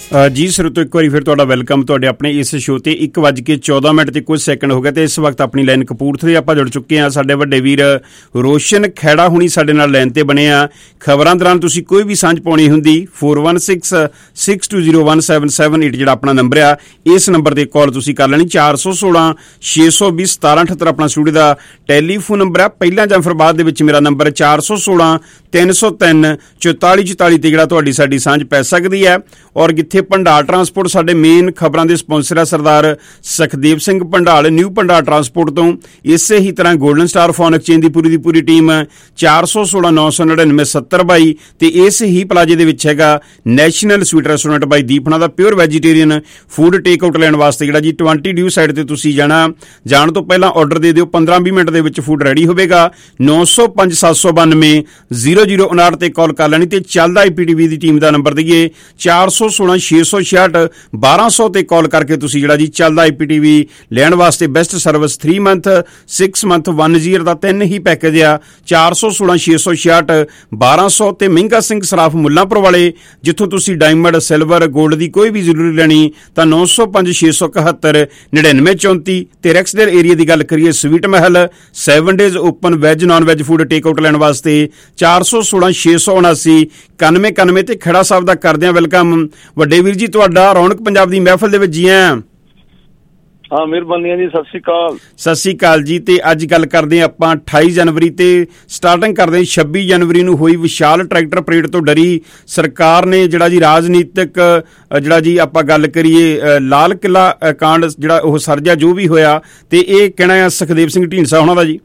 ਜੀ ਸਰੋਤੋ ਇੱਕ ਵਾਰੀ ਫਿਰ ਤੁਹਾਡਾ ਵੈਲਕਮ ਤੁਹਾਡੇ ਆਪਣੇ ਇਸ ਸ਼ੋਅ ਤੇ। ਇੱਕ ਵੱਜ ਕੇ ਚੌਦਾਂ ਮਿੰਟ ਤੇ ਕੁਝ ਸੈਕਿੰਡ ਹੋ ਗਏ ਤੇ ਇਸ ਵਕਤ ਆਪਣੀ ਲਾਈਨ ਕਪੂਰਥਲੇ ਆਪਾਂ ਜੁੜ ਚੁੱਕੇ ਹਾਂ। ਸਾਡੇ ਵੱਡੇ ਵੀਰ ਰੋਸ਼ਨ ਖੈੜਾ ਹੁਣੀ ਸਾਡੇ ਨਾਲ ਲਾਈਨ ਤੇ ਬਣੇ ਆ। ਖਬਰਾਂ ਦੌਰਾਨ ਤੁਸੀਂ ਕੋਈ ਵੀ ਸਾਂਝ ਪਾਉਣੀ ਹੁੰਦੀ four one six six two zero one seven seven eight ਜਿਹੜਾ ਆਪਣਾ ਨੰਬਰ ਆ, ਇਸ ਨੰਬਰ ਤੇ ਕਾਲ ਤੁਸੀਂ ਕਰ ਲੈਣੀ। ਚਾਰ ਸੌ ਸੋਲਾਂ ਛੇ ਸੌ ਵੀਹ ਸਤਾਰਾਂ ਅਠੱਤਰ ਆਪਣਾ ਸਟੂਡੀਓ ਦਾ ਟੈਲੀਫੋਨ ਨੰਬਰ ਆ। ਪਹਿਲਾਂ ਜਾਂ ਫਿਰ ਬਾਅਦ ਦੇ ਵਿੱਚ ਮੇਰਾ ਨੰਬਰ ਚਾਰ ਸੌ ਸੋਲਾਂ ਤਿੰਨ ਸੌ ਤਿੰਨ ਚੁਤਾਲੀ ਚੁਤਾਲੀ ਤੇ ਜਿਹੜਾ ਤੁਹਾਡੀ ਸਾਡੀ ਸਾਂਝ ਪੈ ਸਕਦੀ ਹੈ। ਔਰ ਜਿੱਥੇ ਭੰਡਾਰ ਟਰਾਂਸਪੋਰਟ ਸਾਡੇ ਮੇਨ ਖਬਰਾਂ ਦੇ ਸਪਾਂਸਰ ਆ ਸਰਦਾਰ ਸੁਖਦੇਵ ਸਿੰਘ ਭੰਡਾਲ ਨਿਊ ਭੰਡਾਰ ਟਰਾਂਸਪੋਰਟ ਤੋਂ, ਇਸੇ ਹੀ ਤਰ੍ਹਾਂ ਗੋਲਡਨ ਸਟਾਰ ਫੋਨ ਐਕਸਚੇਂਜ ਦੀ ਪੂਰੀ ਦੀ ਪੂਰੀ ਟੀਮ ਚਾਰ ਸੌ ਸੋਲਾਂ ਨੌ ਸੌ ਨੜਿਨਵੇਂ ਸੱਤਰ ਬਾਈ ਤੇ ਇਸ ਹੀ ਪਲਾਜੇ ਦੇ ਵਿੱਚ ਹੈਗਾ National Sweet Restaurant by Deepna ਦਾ pure vegetarian food take out ਲੈਣ ਵਾਸਤੇ ਜਿਹੜਾ ਜੀ ਟਵੰਟੀ ਡਿਊ ਸਾਈਡ ਤੇ ਤੁਸੀਂ ਜਾਣਾ। ਜਾਣ ਤੋਂ ਪਹਿਲਾਂ ਆਰਡਰ ਦੇ ਦਿਓ, ਪੰਦਰਾਂ ਵੀਹ ਮਿੰਟ ਦੇ ਵਿੱਚ ਫੂਡ ਰੈਡੀ ਹੋਵੇਗਾ। ਨੌ ਸੌ ਪੰਜ ਸੱਤ ਸੌ ਬਾਨਵੇਂ ਜ਼ੀਰੋ ਜ਼ੀਰੋ ਉਨਾਹਠ ਤੇ ਕਾਲ ਕਰ ਲੈਣੀ ਤੇ ਚੱਲਦਾ ਆਈ ਪੀ ਟੀ ਵੀ ਦੀ ਟੀਮ ਦਾ ਨੰਬਰ ਦਈਏ ਚਾਰ ਸੌ ਸੋਲਾਂ ਛੇ ਸੌ ਛਿਆਹਠ ਬਾਰਾਂ ਸੌ ਤੇ ਕਾਲ ਕਰਕੇ ਤੁਸੀਂ ਜਿਹੜਾ ਜੀ ਚੱਲਦਾ ਆਈ ਪੀ ਟੀ ਵੀ ਲੈਣ ਵਾਸਤੇ best service three month six month one year ਦਾ ਤਿੰਨ ਹੀ ਪੈਕੇਜ ਆ। ਚਾਰ ਸੌ ਸੋਲਾਂ ਛੇ ਸੌ ਛਿਆਹਠ ਬਾਰਾਂ ਸੌ ਤੇ ਮਹਿੰਗਾ ਸਿੰਘ ਸਰਾਫ ਮੁੱਲਾਂਪੁਰ ਵਾਲੇ ਜਿੱਥੋਂ ਤੁਸੀਂ ਡਾਇਮੰਡ ਸਿਲਵਰ ਗੋਲਡ ਦੀ ਕੋਈ ਵੀ ਜ਼ਰੂਰੀ ਲੈਣੀ ਤਾਂ ਨੌ ਸੌ ਪੰਜ ਛੇ ਸੌ ਇਕਹੱਤਰ ਨੜਿਨਵੇਂ ਚੌਂਤੀ ਤੇ ਰੈਕਸਡੇਲ ਏਰੀਆ ਦੀ ਗੱਲ ਕਰੀਏ sweet Mahal seven days open veg non veg food take out ਲੈਣ ਵਾਸਤੇ ਚਾਰ ਸੌ ਸੋਲਾਂ ਛੇ ਸੌ ਉਨਾਸੀ ਇਕਾਨਵੇਂ ਇਕਾਨਵੇਂ ਤੇ ਖੜਾ ਸਾਹਿਬ ਦਾ ਕਰਦੇ ਆ ਵੈਲਕਮ। ਵੱਡੇ ਵੀਰ ਜੀ ਤੁਹਾਡਾ ਰੌਣਕ ਪੰਜਾਬ ਦੀ ਮਹਿਫਲ ਦੇ ਵਿੱਚ ਜੀ ਆਇਆਂ। ਹਾਂ ਮਿਹਰਬਾਨੀ ਜੀ, ਸਤਿ ਸ਼੍ਰੀ ਅਕਾਲ। ਸਤਿ ਸ਼੍ਰੀ ਅਕਾਲ ਜੀ। ਤੇ ਅੱਜ ਗੱਲ ਕਰਦੇ ਹਾਂ ਆਪਾਂ ਅਠਾਈ ਜਨਵਰੀ ਤੇ ਸਟਾਰਟਿੰਗ ਕਰਦੇ ਹਾਂ ਛੱਬੀ ਜਨਵਰੀ ਨੂੰ ਹੋਈ ਵਿਸ਼ਾਲ ਟਰੈਕਟਰ ਪਰੇਡ ਤੋਂ ਡਰੀ ਸਰਕਾਰ ਨੇ ਜਿਹੜਾ ਜੀ ਰਾਜਨੀਤਿਕ ਜਿਹੜਾ ਜੀ ਆਪਾਂ ਗੱਲ ਕਰੀਏ ਲਾਲ ਕਿਲਾ ਕਾਂਡ ਜਿਹੜਾ ਉਹ ਸਰਜਾ ਜੋ ਵੀ ਹੋਇਆ ਤੇ ਇਹ ਕਹਿਣਾ ਆ ਸੁਖਦੇਵ ਸਿੰਘ ਢੀਂਡਸਾ ਉਹਨਾਂ ਦਾ ਜੀ।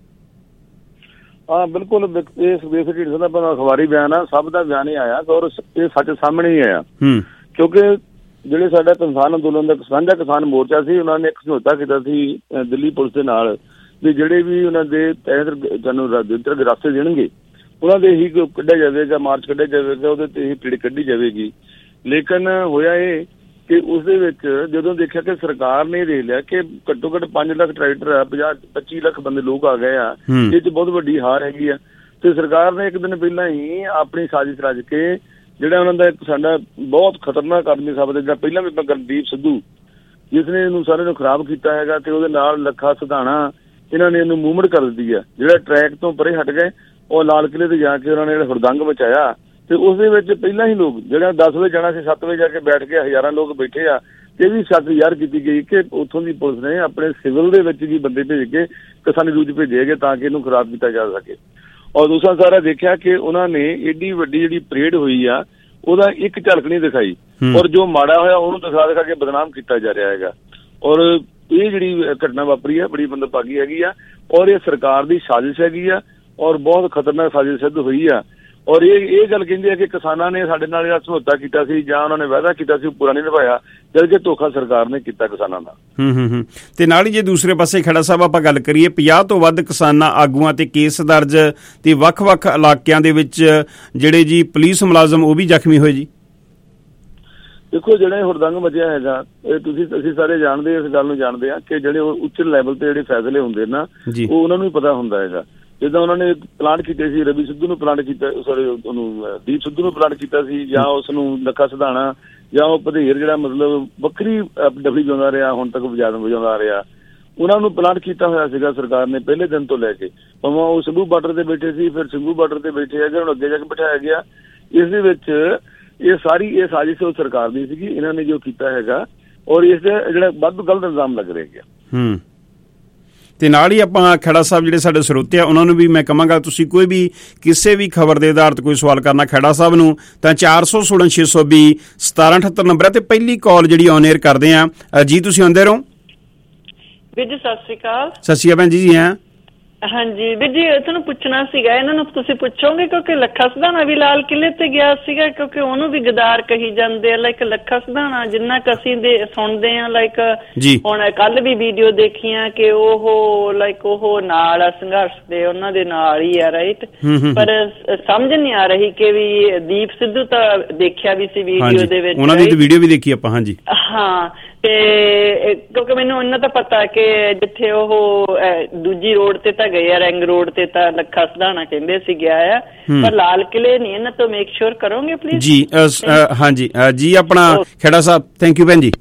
ਹਾਂ ਬਿਲਕੁਲ, ਇਹ ਸੁਖਦੇਵ ਸਿੰਘ ਢੀਂਡਸਾ ਦਾ ਅਖਬਾਰੀ ਬਿਆਨ ਆ, ਸਭ ਦਾ ਬਿਆਨ ਹੀ ਆਇਆ ਔਰ ਇਹ ਸੱਚ ਸਾਹਮਣੇ ਹੀ ਆਇਆ। ਕਿਉਂਕਿ ਜਿਹੜੇ ਸਾਡਾ ਕਿਸਾਨ ਅੰਦੋਲਨ ਦਾ ਸਾਂਝਾ ਕਿਸਾਨ ਮੋਰਚਾ ਸੀ ਉਹਨਾਂ ਨੇ ਇੱਕ ਸਮਝੌਤਾ ਕੀਤਾ ਸੀ ਦਿੱਲੀ ਪੁਲਿਸ ਦੇ ਨਾਲ ਵੀ ਜਿਹੜੇ ਵੀ ਉਹਨਾਂ ਦੇ ਤਹਿਤ ਸਾਨੂੰ ਰਾਸਤੇ ਦੇਣਗੇ ਉਹਨਾਂ ਦੇ ਹੀ ਕੱਢਿਆ ਜਾਵੇਗਾ, ਮਾਰਚ ਕੱਢਿਆ ਜਾਵੇਗਾ, ਉਹਦੇ ਤੇ ਹੀ ਪੀੜ ਕੱਢੀ ਜਾਵੇਗੀ। ਲੇਕਿਨ ਹੋਇਆ ਇਹ ਕਿ ਉਸਦੇ ਵਿੱਚ ਜਦੋਂ ਦੇਖਿਆ ਕਿ ਸਰਕਾਰ ਨੇ ਦੇਖ ਲਿਆ ਕਿ ਘੱਟੋ ਘੱਟ ਪੰਜ ਲੱਖ ਟਰੈਕਟਰ ਆ, ਪੰਜਾਹ ਪੱਚੀ ਲੱਖ ਬੰਦੇ ਲੋਕ ਆ ਗਏ ਆ, ਇਹ ਚ ਬਹੁਤ ਵੱਡੀ ਹਾਰ ਹੈਗੀ ਆ। ਤੇ ਸਰਕਾਰ ਨੇ ਇੱਕ ਦਿਨ ਪਹਿਲਾਂ ਹੀ ਆਪਣੀ ਸਾਜ਼ਿਸ਼ ਰਚ ਕੇ ਜਿਹੜਾ ਉਹਨਾਂ ਦਾ ਇੱਕ ਸਾਡਾ ਬਹੁਤ ਖਤਰਨਾਕ ਆਦਮੀ ਸਾਬਤ ਜਿਹੜਾ ਪਹਿਲਾਂ ਵੀ ਗਰਦੀਪ ਸਿੱਧੂ ਜਿਸ ਨੇ ਇਹਨੂੰ ਸਾਰੇ ਨੂੰ ਖਰਾਬ ਕੀਤਾ ਹੈਗਾ ਤੇ ਉਹਦੇ ਨਾਲ ਲੱਖਾ ਸਿਧਾਣਾ ਇਹਨਾਂ ਨੇ ਇਹਨੂੰ ਮੂਵਮੈਂਟ ਕਰ ਦਿੱਤੀ ਆ। ਜਿਹੜਾ ਟਰੈਕ ਤੋਂ ਪਰੇ ਹਟ ਗਏ ਉਹ ਲਾਲ ਕਿਲੇ ਤੇ ਜਾ ਕੇ ਉਹਨਾਂ ਨੇ ਜਿਹੜਾ ਹੁਰਦੰਗ ਮਚਾਇਆ ਤੇ ਉਸਦੇ ਵਿੱਚ ਪਹਿਲਾਂ ਹੀ ਲੋਕ ਜਿਹੜਾ ਦਸ ਵਜੇ ਜਾਣਾ ਸੀ ਸੱਤ ਵਜੇ ਜਾ ਕੇ ਬੈਠ ਕੇ ਹਜ਼ਾਰਾਂ ਲੋਕ ਬੈਠੇ ਆ। ਇਹ ਵੀ ਸੱਚ ਯਾਰ ਕੀਤੀ ਗਈ ਕਿ ਉੱਥੋਂ ਦੀ ਪੁਲਿਸ ਨੇ ਆਪਣੇ ਸਿਵਲ ਦੇ ਵਿੱਚ ਵੀ ਬੰਦੇ ਭੇਜ ਕੇ ਕਿਸਾਨੀ ਰੂਜ ਭੇਜੇ ਗਏ ਤਾਂ ਕਿ ਇਹਨੂੰ ਖਰਾਬ ਕੀਤਾ ਜਾ ਸਕੇ। ਔਰ ਦੂਸਰਾ ਸਾਰਾ ਦੇਖਿਆ ਕਿ ਉਹਨਾਂ ਨੇ ਏਡੀ ਵੱਡੀ ਜਿਹੜੀ ਪਰੇਡ ਹੋਈ ਆ ਉਹਦਾ ਇੱਕ ਝਲਕ ਨਹੀਂ ਦਿਖਾਈ ਔਰ ਜੋ ਮਾੜਾ ਹੋਇਆ ਉਹਨੂੰ ਦਿਖਾ ਦਿਖਾ ਕੇ ਬਦਨਾਮ ਕੀਤਾ ਜਾ ਰਿਹਾ ਹੈਗਾ। ਔਰ ਇਹ ਜਿਹੜੀ ਘਟਨਾ ਵਾਪਰੀ ਆ ਬੜੀ ਮੰਦਭਾਗੀ ਹੈਗੀ ਆ ਔਰ ਇਹ ਸਰਕਾਰ ਦੀ ਸਾਜ਼ਿਸ਼ ਹੈਗੀ ਆ ਔਰ ਬਹੁਤ ਖਤਰਨਾਕ ਸਾਜ਼ਿਸ਼ ਸਿੱਧ ਹੋਈ ਆ। ਔਰ ਇਹ ਇਹ ਗੱਲ ਕਹਿੰਦੇ ਆ ਕਿ ਕਿਸਾਨਾਂ ਨੇ ਸਾਡੇ ਨਾਲ ਜਿਹੜਾ ਸਮਝੌਤਾ ਕੀਤਾ ਸੀ ਜਾਂ ਉਹਨਾਂ ਨੇ ਵਾਅਦਾ ਕੀਤਾ ਸੀ ਉਹ ਪੂਰਾ ਨਹੀਂ ਨਿਭਾਇਆ, ਜਦਕਿ ਧੋਖਾ ਸਰਕਾਰ ਨੇ ਕੀਤਾ ਕਿਸਾਨਾਂ ਦਾ। ਹੂੰ ਹੂੰ ਹੂੰ ਤੇ ਨਾਲ ਹੀ ਜੇ ਦੂਸਰੇ ਪਾਸੇ ਖੜਾ ਸਾਹਿਬ ਆਪਾਂ ਗੱਲ ਕਰੀਏ ਪੰਜਾਹ ਤੋਂ ਵੱਧ ਕਿਸਾਨਾਂ ਆਗੂਆਂ ਤੇ ਕੇਸ ਦਰਜ ਤੇ ਵੱਖ-ਵੱਖ ਇਲਾਕਿਆਂ ਦੇ ਵਿੱਚ ਜਿਹੜੇ ਜੀ ਪੁਲਿਸ ਮੁਲਾਜ਼ਮ ਉਹ ਵੀ ਜ਼ਖਮੀ ਹੋਏ ਜੀ। ਦੇਖੋ ਜਿਹੜੇ ਹੁਰਦੰਗ ਮਚਿਆ ਹੈਗਾ ਇਹ ਤੁਸੀਂ ਅਸੀਂ ਸਾਰੇ ਜਾਣਦੇ ਇਸ ਗੱਲ ਨੂੰ ਜਾਣਦੇ ਆ ਕਿ ਜਿਹੜੇ ਉੱਚ ਲੈਵਲ ਤੇ ਜਿਹੜੇ ਫੈਸਲੇ ਹੁੰਦੇ ਨਾ ਉਹ ਉਹਨਾਂ ਨੂੰ ਹੀ ਪਤਾ ਹੁੰਦਾ ਹੈਗਾ। ਜਿੱਦਾਂ ਉਹਨਾਂ ਨੇ ਪਲਾਂਟ ਕੀਤੇ ਸੀ ਰਵੀ ਸਿੱਧੂ ਨੂੰ ਪਲਾਂਟ ਕੀਤਾ ਸੋਰੀ ਉਹਨੂੰ ਦੀਪ ਸਿੱਧੂ ਨੂੰ ਪਲਾਂਟ ਕੀਤਾ ਸੀ ਜਾਂ ਉਸ ਨੂੰ ਲੱਖਾ ਸਿਧਾਣਾ ਜਾਂ ਉਹ ਵਧੇਰ ਜਿਹੜਾ ਮਤਲਬ ਵੱਖਰੀ ਡਬਲੀ ਵਜਾਉਂਦਾ ਰਿਹਾ ਹੁਣ ਤੱਕ ਵਜਾਦ ਵਜਾਉਂਦਾ ਰਿਹਾ ਉਹਨਾਂ ਨੂੰ ਪਲਾਂਟ ਕੀਤਾ ਹੋਇਆ ਸੀਗਾ ਸਰਕਾਰ ਨੇ ਪਹਿਲੇ ਦਿਨ ਤੋਂ ਲੈ ਕੇ। ਭਾਵੇਂ ਉਹ ਸੰਭੂ ਬਾਰਡਰ ਤੇ ਬੈਠੇ ਸੀ ਫਿਰ ਸੰਭੂ ਬਾਰਡਰ ਤੇ ਬੈਠੇ ਹੈਗੇ ਹੁਣ ਅੱਗੇ ਜਾ ਕੇ ਬਿਠਾਇਆ ਗਿਆ। ਇਸ ਦੇ ਵਿੱਚ ਇਹ ਸਾਰੀ ਇਹ ਸਾਜ਼ਿਸ਼ ਉਹ ਸਰਕਾਰ ਦੀ ਸੀਗੀ, ਇਹਨਾਂ ਨੇ ਜੋ ਕੀਤਾ ਹੈਗਾ ਔਰ ਇਸ ਦੇ ਜਿਹੜਾ ਵੱਧ ਗਲਤ ਇਲਜ਼ਾਮ ਲੱਗ ਰਿਹਾ ਗਿਆ। ਹੂੰ ਤੇ ਨਾਲ ਹੀ ਆਪਾਂ ਖੈੜਾ ਸਾਹਿਬ ਜਿਹੜੇ ਸਾਡੇ ਸਰੋਤੇ ਆ ਉਹਨਾਂ ਨੂੰ ਵੀ ਮੈਂ ਕਹਾਂਗਾ ਤੁਸੀਂ ਕੋਈ ਵੀ ਕਿਸੇ ਵੀ ਖਬਰ ਦੇ ਆਧਾਰ ਤੇ ਕੋਈ ਸਵਾਲ ਕਰਨਾ ਖੈੜਾ ਸਾਹਿਬ ਨੂੰ ਤਾਂ ਚਾਰ ਸੌ ਸੋਲਾਂ ਛੇ ਸੌ ਵੀਹ ਸਤਾਰਾਂ ਅਠੱਤਰ ਨੰਬਰ ਹੈ ਤੇ ਪਹਿਲੀ ਕਾਲ ਜਿਹੜੀ ਔਨ 에ਅਰ ਕਰਦੇ ਆ ਜੀ। ਤੁਸੀਂ ਆਉਂਦੇ ਰਹੋ ਵੀਰ ਜੀ। ਸਤਿ ਸ਼੍ਰੀ ਅਕਾਲ। ਸਤਿ ਸ਼੍ਰੀ ਅਕਾਲ ਜੀ। ਹਾਂ ਹਾਂਜੀ ਵੀਰ ਜੀ ਤੁਹਾਨੂੰ ਪੁੱਛਣਾ ਸੀਗਾ ਇਹਨਾਂ ਨੂੰ ਤੁਸੀਂ ਪੁੱਛੋਗੇ ਕਿਉਂਕਿ ਲੱਖਾ ਸਿਧਾਣਾ ਵੀ ਲਾਲ ਕਿਲੇ ਤੇ ਗਿਆ ਸੀਗਾ ਕਿਉਂਕਿ ਉਹਨੂੰ ਵੀ ਗਦਾਰ ਕਹੀ ਜਾਂਦੇ ਆ। ਲਾਈਕ ਲੱਖਾ ਸਿਧਾਣਾ ਜਿੰਨਾ ਕੁ ਅਸੀਂ ਦੇ ਸੁਣਦੇ ਆ ਲਾਈਕ ਹੁਣ ਕੱਲ ਵੀ ਵੀਡੀਓ ਦੇਖੀਆਂ ਕਿ ਉਹ ਲਾਈਕ ਉਹ ਨਾਲ ਆ ਸੰਘਰਸ਼ ਦੇ ਉਹਨਾਂ ਦੇ ਨਾਲ ਹੀ ਆ ਰਾਈਟ ਪਰ ਸਮਝ ਨਹੀਂ ਆ ਰਹੀ ਕਿ ਵੀ ਦੀਪ ਸਿੱਧੂ ਤਾਂ ਦੇਖਿਆ ਵੀ ਸੀ ਵੀਡੀਓ ਦੇ ਵਿੱਚ ਉਹਨਾਂ ਦੀ ਵੀਡੀਓ ਵੀ ਦੇਖੀ ਆਪਾਂ। ਹਾਂਜੀ ਹਾਂ ਤੇ ਕਿਉਂਕਿ ਮੈਨੂੰ ਇਹਨਾਂ ਤਾਂ ਪਤਾ ਕਿ ਜਿੱਥੇ ਉਹ ਦੂਜੀ ਰੋਡ ਤੇ ਤਾਂ ਗਏ ਆ ਰਿੰਗ ਰੋਡ ਤੇ ਤਾਂ ਲੱਖਾ ਸਿਧਾਣਾ ਕਹਿੰਦੇ ਸੀ ਗਿਆ ਆ, ਪਰ ਲਾਲ ਕਿਲੇ ਨਹੀਂ। ਇਹਨਾਂ ਤੋਂ ਮੇਕ ਸ਼ੋਰ ਕਰੋਗੇ ਪਲੀਜ਼ ਜੀ। ਹਾਂਜੀ ਜੀ, ਆਪਣਾ ਖੇੜਾ ਸਾਹਿਬ, ਥੈਂਕ ਯੂ ਭੈਣ ਜੀ।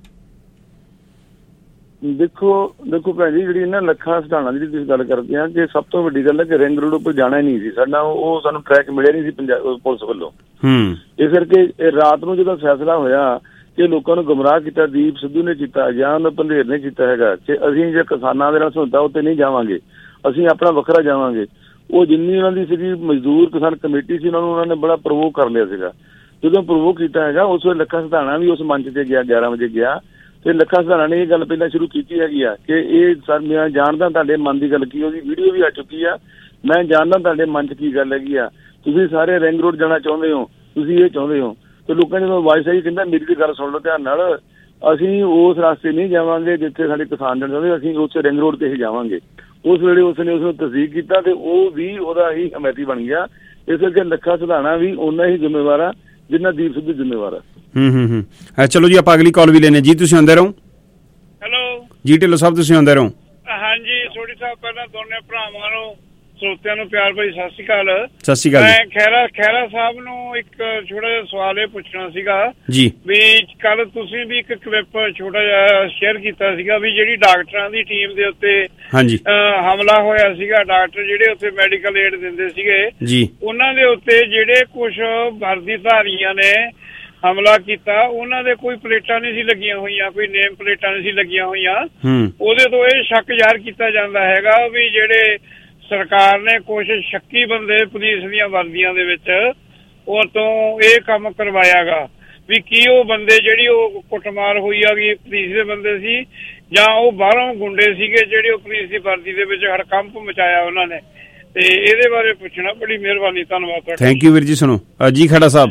ਦੇਖੋ ਦੇਖੋ ਭੈਣ ਜੀ, ਜਿਹੜੀ ਇਹਨਾਂ ਲੱਖਾਂ ਸਿਧਾਣਾ ਜਿਹੜੀ ਤੁਸੀਂ ਗੱਲ ਕਰਦੇ ਆ, ਕਿ ਸਭ ਤੋਂ ਵੱਡੀ ਗੱਲ ਹੈ ਕਿ ਰਿੰਗ ਰੋਡ ਉੱਪਰ ਜਾਣਾ ਹੀ ਨਹੀਂ ਸੀ ਸਾਡਾ, ਉਹ ਸਾਨੂੰ ਟਰੈਕ ਮਿਲਿਆ ਨਹੀਂ ਸੀ ਪੰਜਾਬ ਪੁਲਿਸ ਵੱਲੋਂ। ਇਸ ਕਰਕੇ ਰਾਤ ਨੂੰ ਜਦੋਂ ਫੈਸਲਾ ਹੋਇਆ ਕਿ ਲੋਕਾਂ ਨੂੰ ਗੁੰਮਰਾਹ ਕੀਤਾ, ਦੀਪ ਸਿੱਧੂ ਨੇ ਕੀਤਾ ਜਾਂ ਉਹਨਾਂ ਪੰਧੇਰ ਨੇ ਕੀਤਾ ਹੈਗਾ, ਕਿ ਅਸੀਂ ਜੇ ਕਿਸਾਨਾਂ ਦੇ ਨਾਲ ਸਮਝੌਤਾ ਉੱਤੇ ਨਹੀਂ ਜਾਵਾਂਗੇ, ਅਸੀਂ ਆਪਣਾ ਵੱਖਰਾ ਜਾਵਾਂਗੇ। ਉਹ ਜਿੰਨੀ ਉਹਨਾਂ ਦੀ ਸੀਗੀ ਮਜ਼ਦੂਰ ਕਿਸਾਨ ਕਮੇਟੀ ਸੀ, ਉਹਨਾਂ ਨੂੰ ਉਹਨਾਂ ਨੇ ਬੜਾ ਪ੍ਰਵੋਕ ਕਰ ਲਿਆ ਸੀਗਾ। ਜਦੋਂ ਪ੍ਰਵੋਕ ਕੀਤਾ ਹੈਗਾ, ਉਸ ਵੇਲੇ ਲੱਖਾ ਸਿਧਾਣਾ ਵੀ ਉਸ ਮੰਚ ਤੇ ਗਿਆ, ਗਿਆਰਾਂ ਵਜੇ ਗਿਆ, ਤੇ ਲੱਖਾ ਸਿਧਾਣਾ ਨੇ ਇਹ ਗੱਲ ਪਹਿਲਾਂ ਸ਼ੁਰੂ ਕੀਤੀ ਹੈਗੀ ਆ ਕਿ ਇਹ ਸਰ ਮੈਂ ਜਾਣਦਾ ਤੁਹਾਡੇ ਮਨ ਦੀ ਗੱਲ ਕੀ, ਉਹਦੀ ਵੀਡੀਓ ਵੀ ਆ ਚੁੱਕੀ ਆ, ਮੈਂ ਜਾਣਦਾ ਤੁਹਾਡੇ ਮਨ 'ਚ ਕੀ ਗੱਲ ਹੈਗੀ ਆ, ਤੁਸੀਂ ਸਾਰੇ ਰਿੰਗ ਰੋਡ ਜਾਣਾ ਚਾਹੁੰਦੇ ਹੋ, ਤੁਸੀਂ ਇਹ ਚਾਹੁੰਦੇ ਹੋ। ਤੇ ਲੋਕਾਂ ਨੇ ਜਦੋਂ ਆਵਾਜ਼ ਆਈ, ਕਹਿੰਦਾ ਮੇਰੀ ਵੀ ਗੱਲ ਸੁਣ ਲਓ ਧਿਆਨ ਨਾਲ, ਅਸੀਂ ਉਸ ਰਸਤੇ ਨਹੀਂ ਜਾਵਾਂਗੇ ਜਿੱਥੇ ਸਾਡੇ ਕਿਸਾਨ ਜਾਣਾ ਚਾਹੁੰਦੇ, ਅਸੀਂ ਉਸੇ ਰਿੰਗ ਰੋਡ ਤੇ ਹੀ ਜਾਵਾਂਗੇ। ਉਸ ਵੇਲੇ ਉਸਨੇ ਉਸਨੂੰ ਤਸਦੀਕ ਕੀਤਾ ਤੇ ਉਹ ਵੀ ਉਹਦਾ ਹੀ ਹਮਾਇਤੀ ਬਣ ਗਿਆ। ਇਸ ਕਰਕੇ ਲੱਖਾ ਸਿਧਾਣਾ ਵੀ ਓਨਾ ਹੀ ਜ਼ਿੰਮੇਵਾਰ ਆ ਜਿੰਨਾ ਦੀਪ ਸਿੱਧੂ ਜ਼ਿੰਮੇਵਾਰ ਆ। ਹੂੰ ਹੂੰ ਹੂੰ ਚਲੋ ਜੀ, ਆਪਾਂ ਅਗਲੀ ਕਾਲ ਵੀ ਲੈਣੇ ਜੀ। ਤੁਸੀਂ ਆਉਂਦੇ ਰਹੋ। ਹੈਲੋ ਜੀ ਢਿੱਲੋਂ ਸਾਹਿਬ, ਤੁਸੀਂ ਆਉਂਦੇ ਰਹੋ। ਹਾਂਜੀ ਸੋਢੀ ਸਾਹਿਬ, ਪਹਿਲਾਂ ਦੋਨੇ ਭਰਾਵਾਂ ਨੂੰ ਸਰੋਤਿਆਂ ਨੂੰ ਪਿਆਰ ਭਰੀ ਸਤਿ ਸ਼੍ਰੀ ਅਕਾਲ। ਸਤਿ ਸ਼੍ਰੀ ਅਕਾਲ। ਮੈਂ ਖਹਿਰਾ ਖਹਿਰਾ ਸਾਹਿਬ ਨੂੰ ਇੱਕ ਛੋਟਾ ਜਿਹਾ ਸਵਾਲ ਇਹ ਪੁੱਛਣਾ ਸੀਗਾ ਜੀ, ਵੀ ਕੱਲ ਤੁਸੀਂ ਵੀ ਇੱਕ ਕਲਿੱਪ ਛੋਟਾ ਜਿਹਾ ਸ਼ੇਅਰ ਕੀਤਾ ਸੀਗਾ ਵੀ ਜਿਹੜੀ ਡਾਕਟਰਾਂ ਦੀ ਟੀਮ ਦੇ ਉੱਤੇ ਹਾਂਜੀ ਹਮਲਾ ਹੋਇਆ ਸੀਗਾ, ਡਾਕਟਰ ਜਿਹੜੇ ਉੱਥੇ ਮੈਡੀਕਲ ਏਡ ਦਿੰਦੇ ਸੀਗੇ ਜੀ, ਉਹਨਾਂ ਦੇ ਉੱਤੇ ਜਿਹੜੇ ਕੁਝ ਵਰਦੀਧਾਰੀਆਂ ਨੇ ਹਮਲਾ ਕੀਤਾ, ਉਹਨਾਂ ਦੇ ਕੋਈ ਪਲੇਟਾਂ ਨਹੀਂ ਸੀ ਲੱਗੀਆਂ ਹੋਈਆਂ, ਕੋਈ ਨੇਮ ਪਲੇਟਾਂ ਨਹੀਂ ਸੀ ਲੱਗੀਆਂ ਹੋਈਆਂ। ਉਹਦੇ ਤੋਂ ਇਹ ਸ਼ੱਕ ਜ਼ਾਹਰ ਕੀਤਾ ਜਾਂਦਾ ਹੈਗਾ ਵੀ ਜਿਹੜੇ ਸਰਕਾਰ ਨੇ ਕੁਝ ਸ਼ੱਕੀ ਬੰਦੇ ਪੁਲਿਸ ਦੀਆਂ ਵਰਦੀਆਂ ਦੇ ਵਿੱਚ ਉਹ ਤੋਂ ਇਹ ਕੰਮ ਕਰਵਾਇਆਗਾ, ਵੀ ਕੀ ਉਹ ਬੰਦੇ ਜਿਹੜੀ ਉਹ ਕੁੱਟਮਾਰ ਹੋਈ ਆ ਵੀ ਪੁਲਿਸ ਦੇ ਬੰਦੇ ਸੀ ਜਾਂ ਉਹ ਬਾਹਰੋਂ ਗੁੰਡੇ ਸੀਗੇ ਜਿਹੜੇ ਉਹ ਪੁਲਿਸ ਦੀ ਵਰਦੀ ਦੇ ਵਿੱਚ ਹੜਕੰਪ ਮਚਾਇਆ ਉਹਨਾਂ ਨੇ। ਤੇ ਇਹਦੇ ਬਾਰੇ ਪੁੱਛਣਾ, ਬੜੀ ਮਿਹਰਬਾਨੀ, ਧੰਨਵਾਦ ਤੁਹਾਡਾ। ਥੈਂਕ ਯੂ ਵੀਰ ਜੀ। ਸੁਣੋ ਜੀ ਖੜਾ ਸਾਹਿਬ,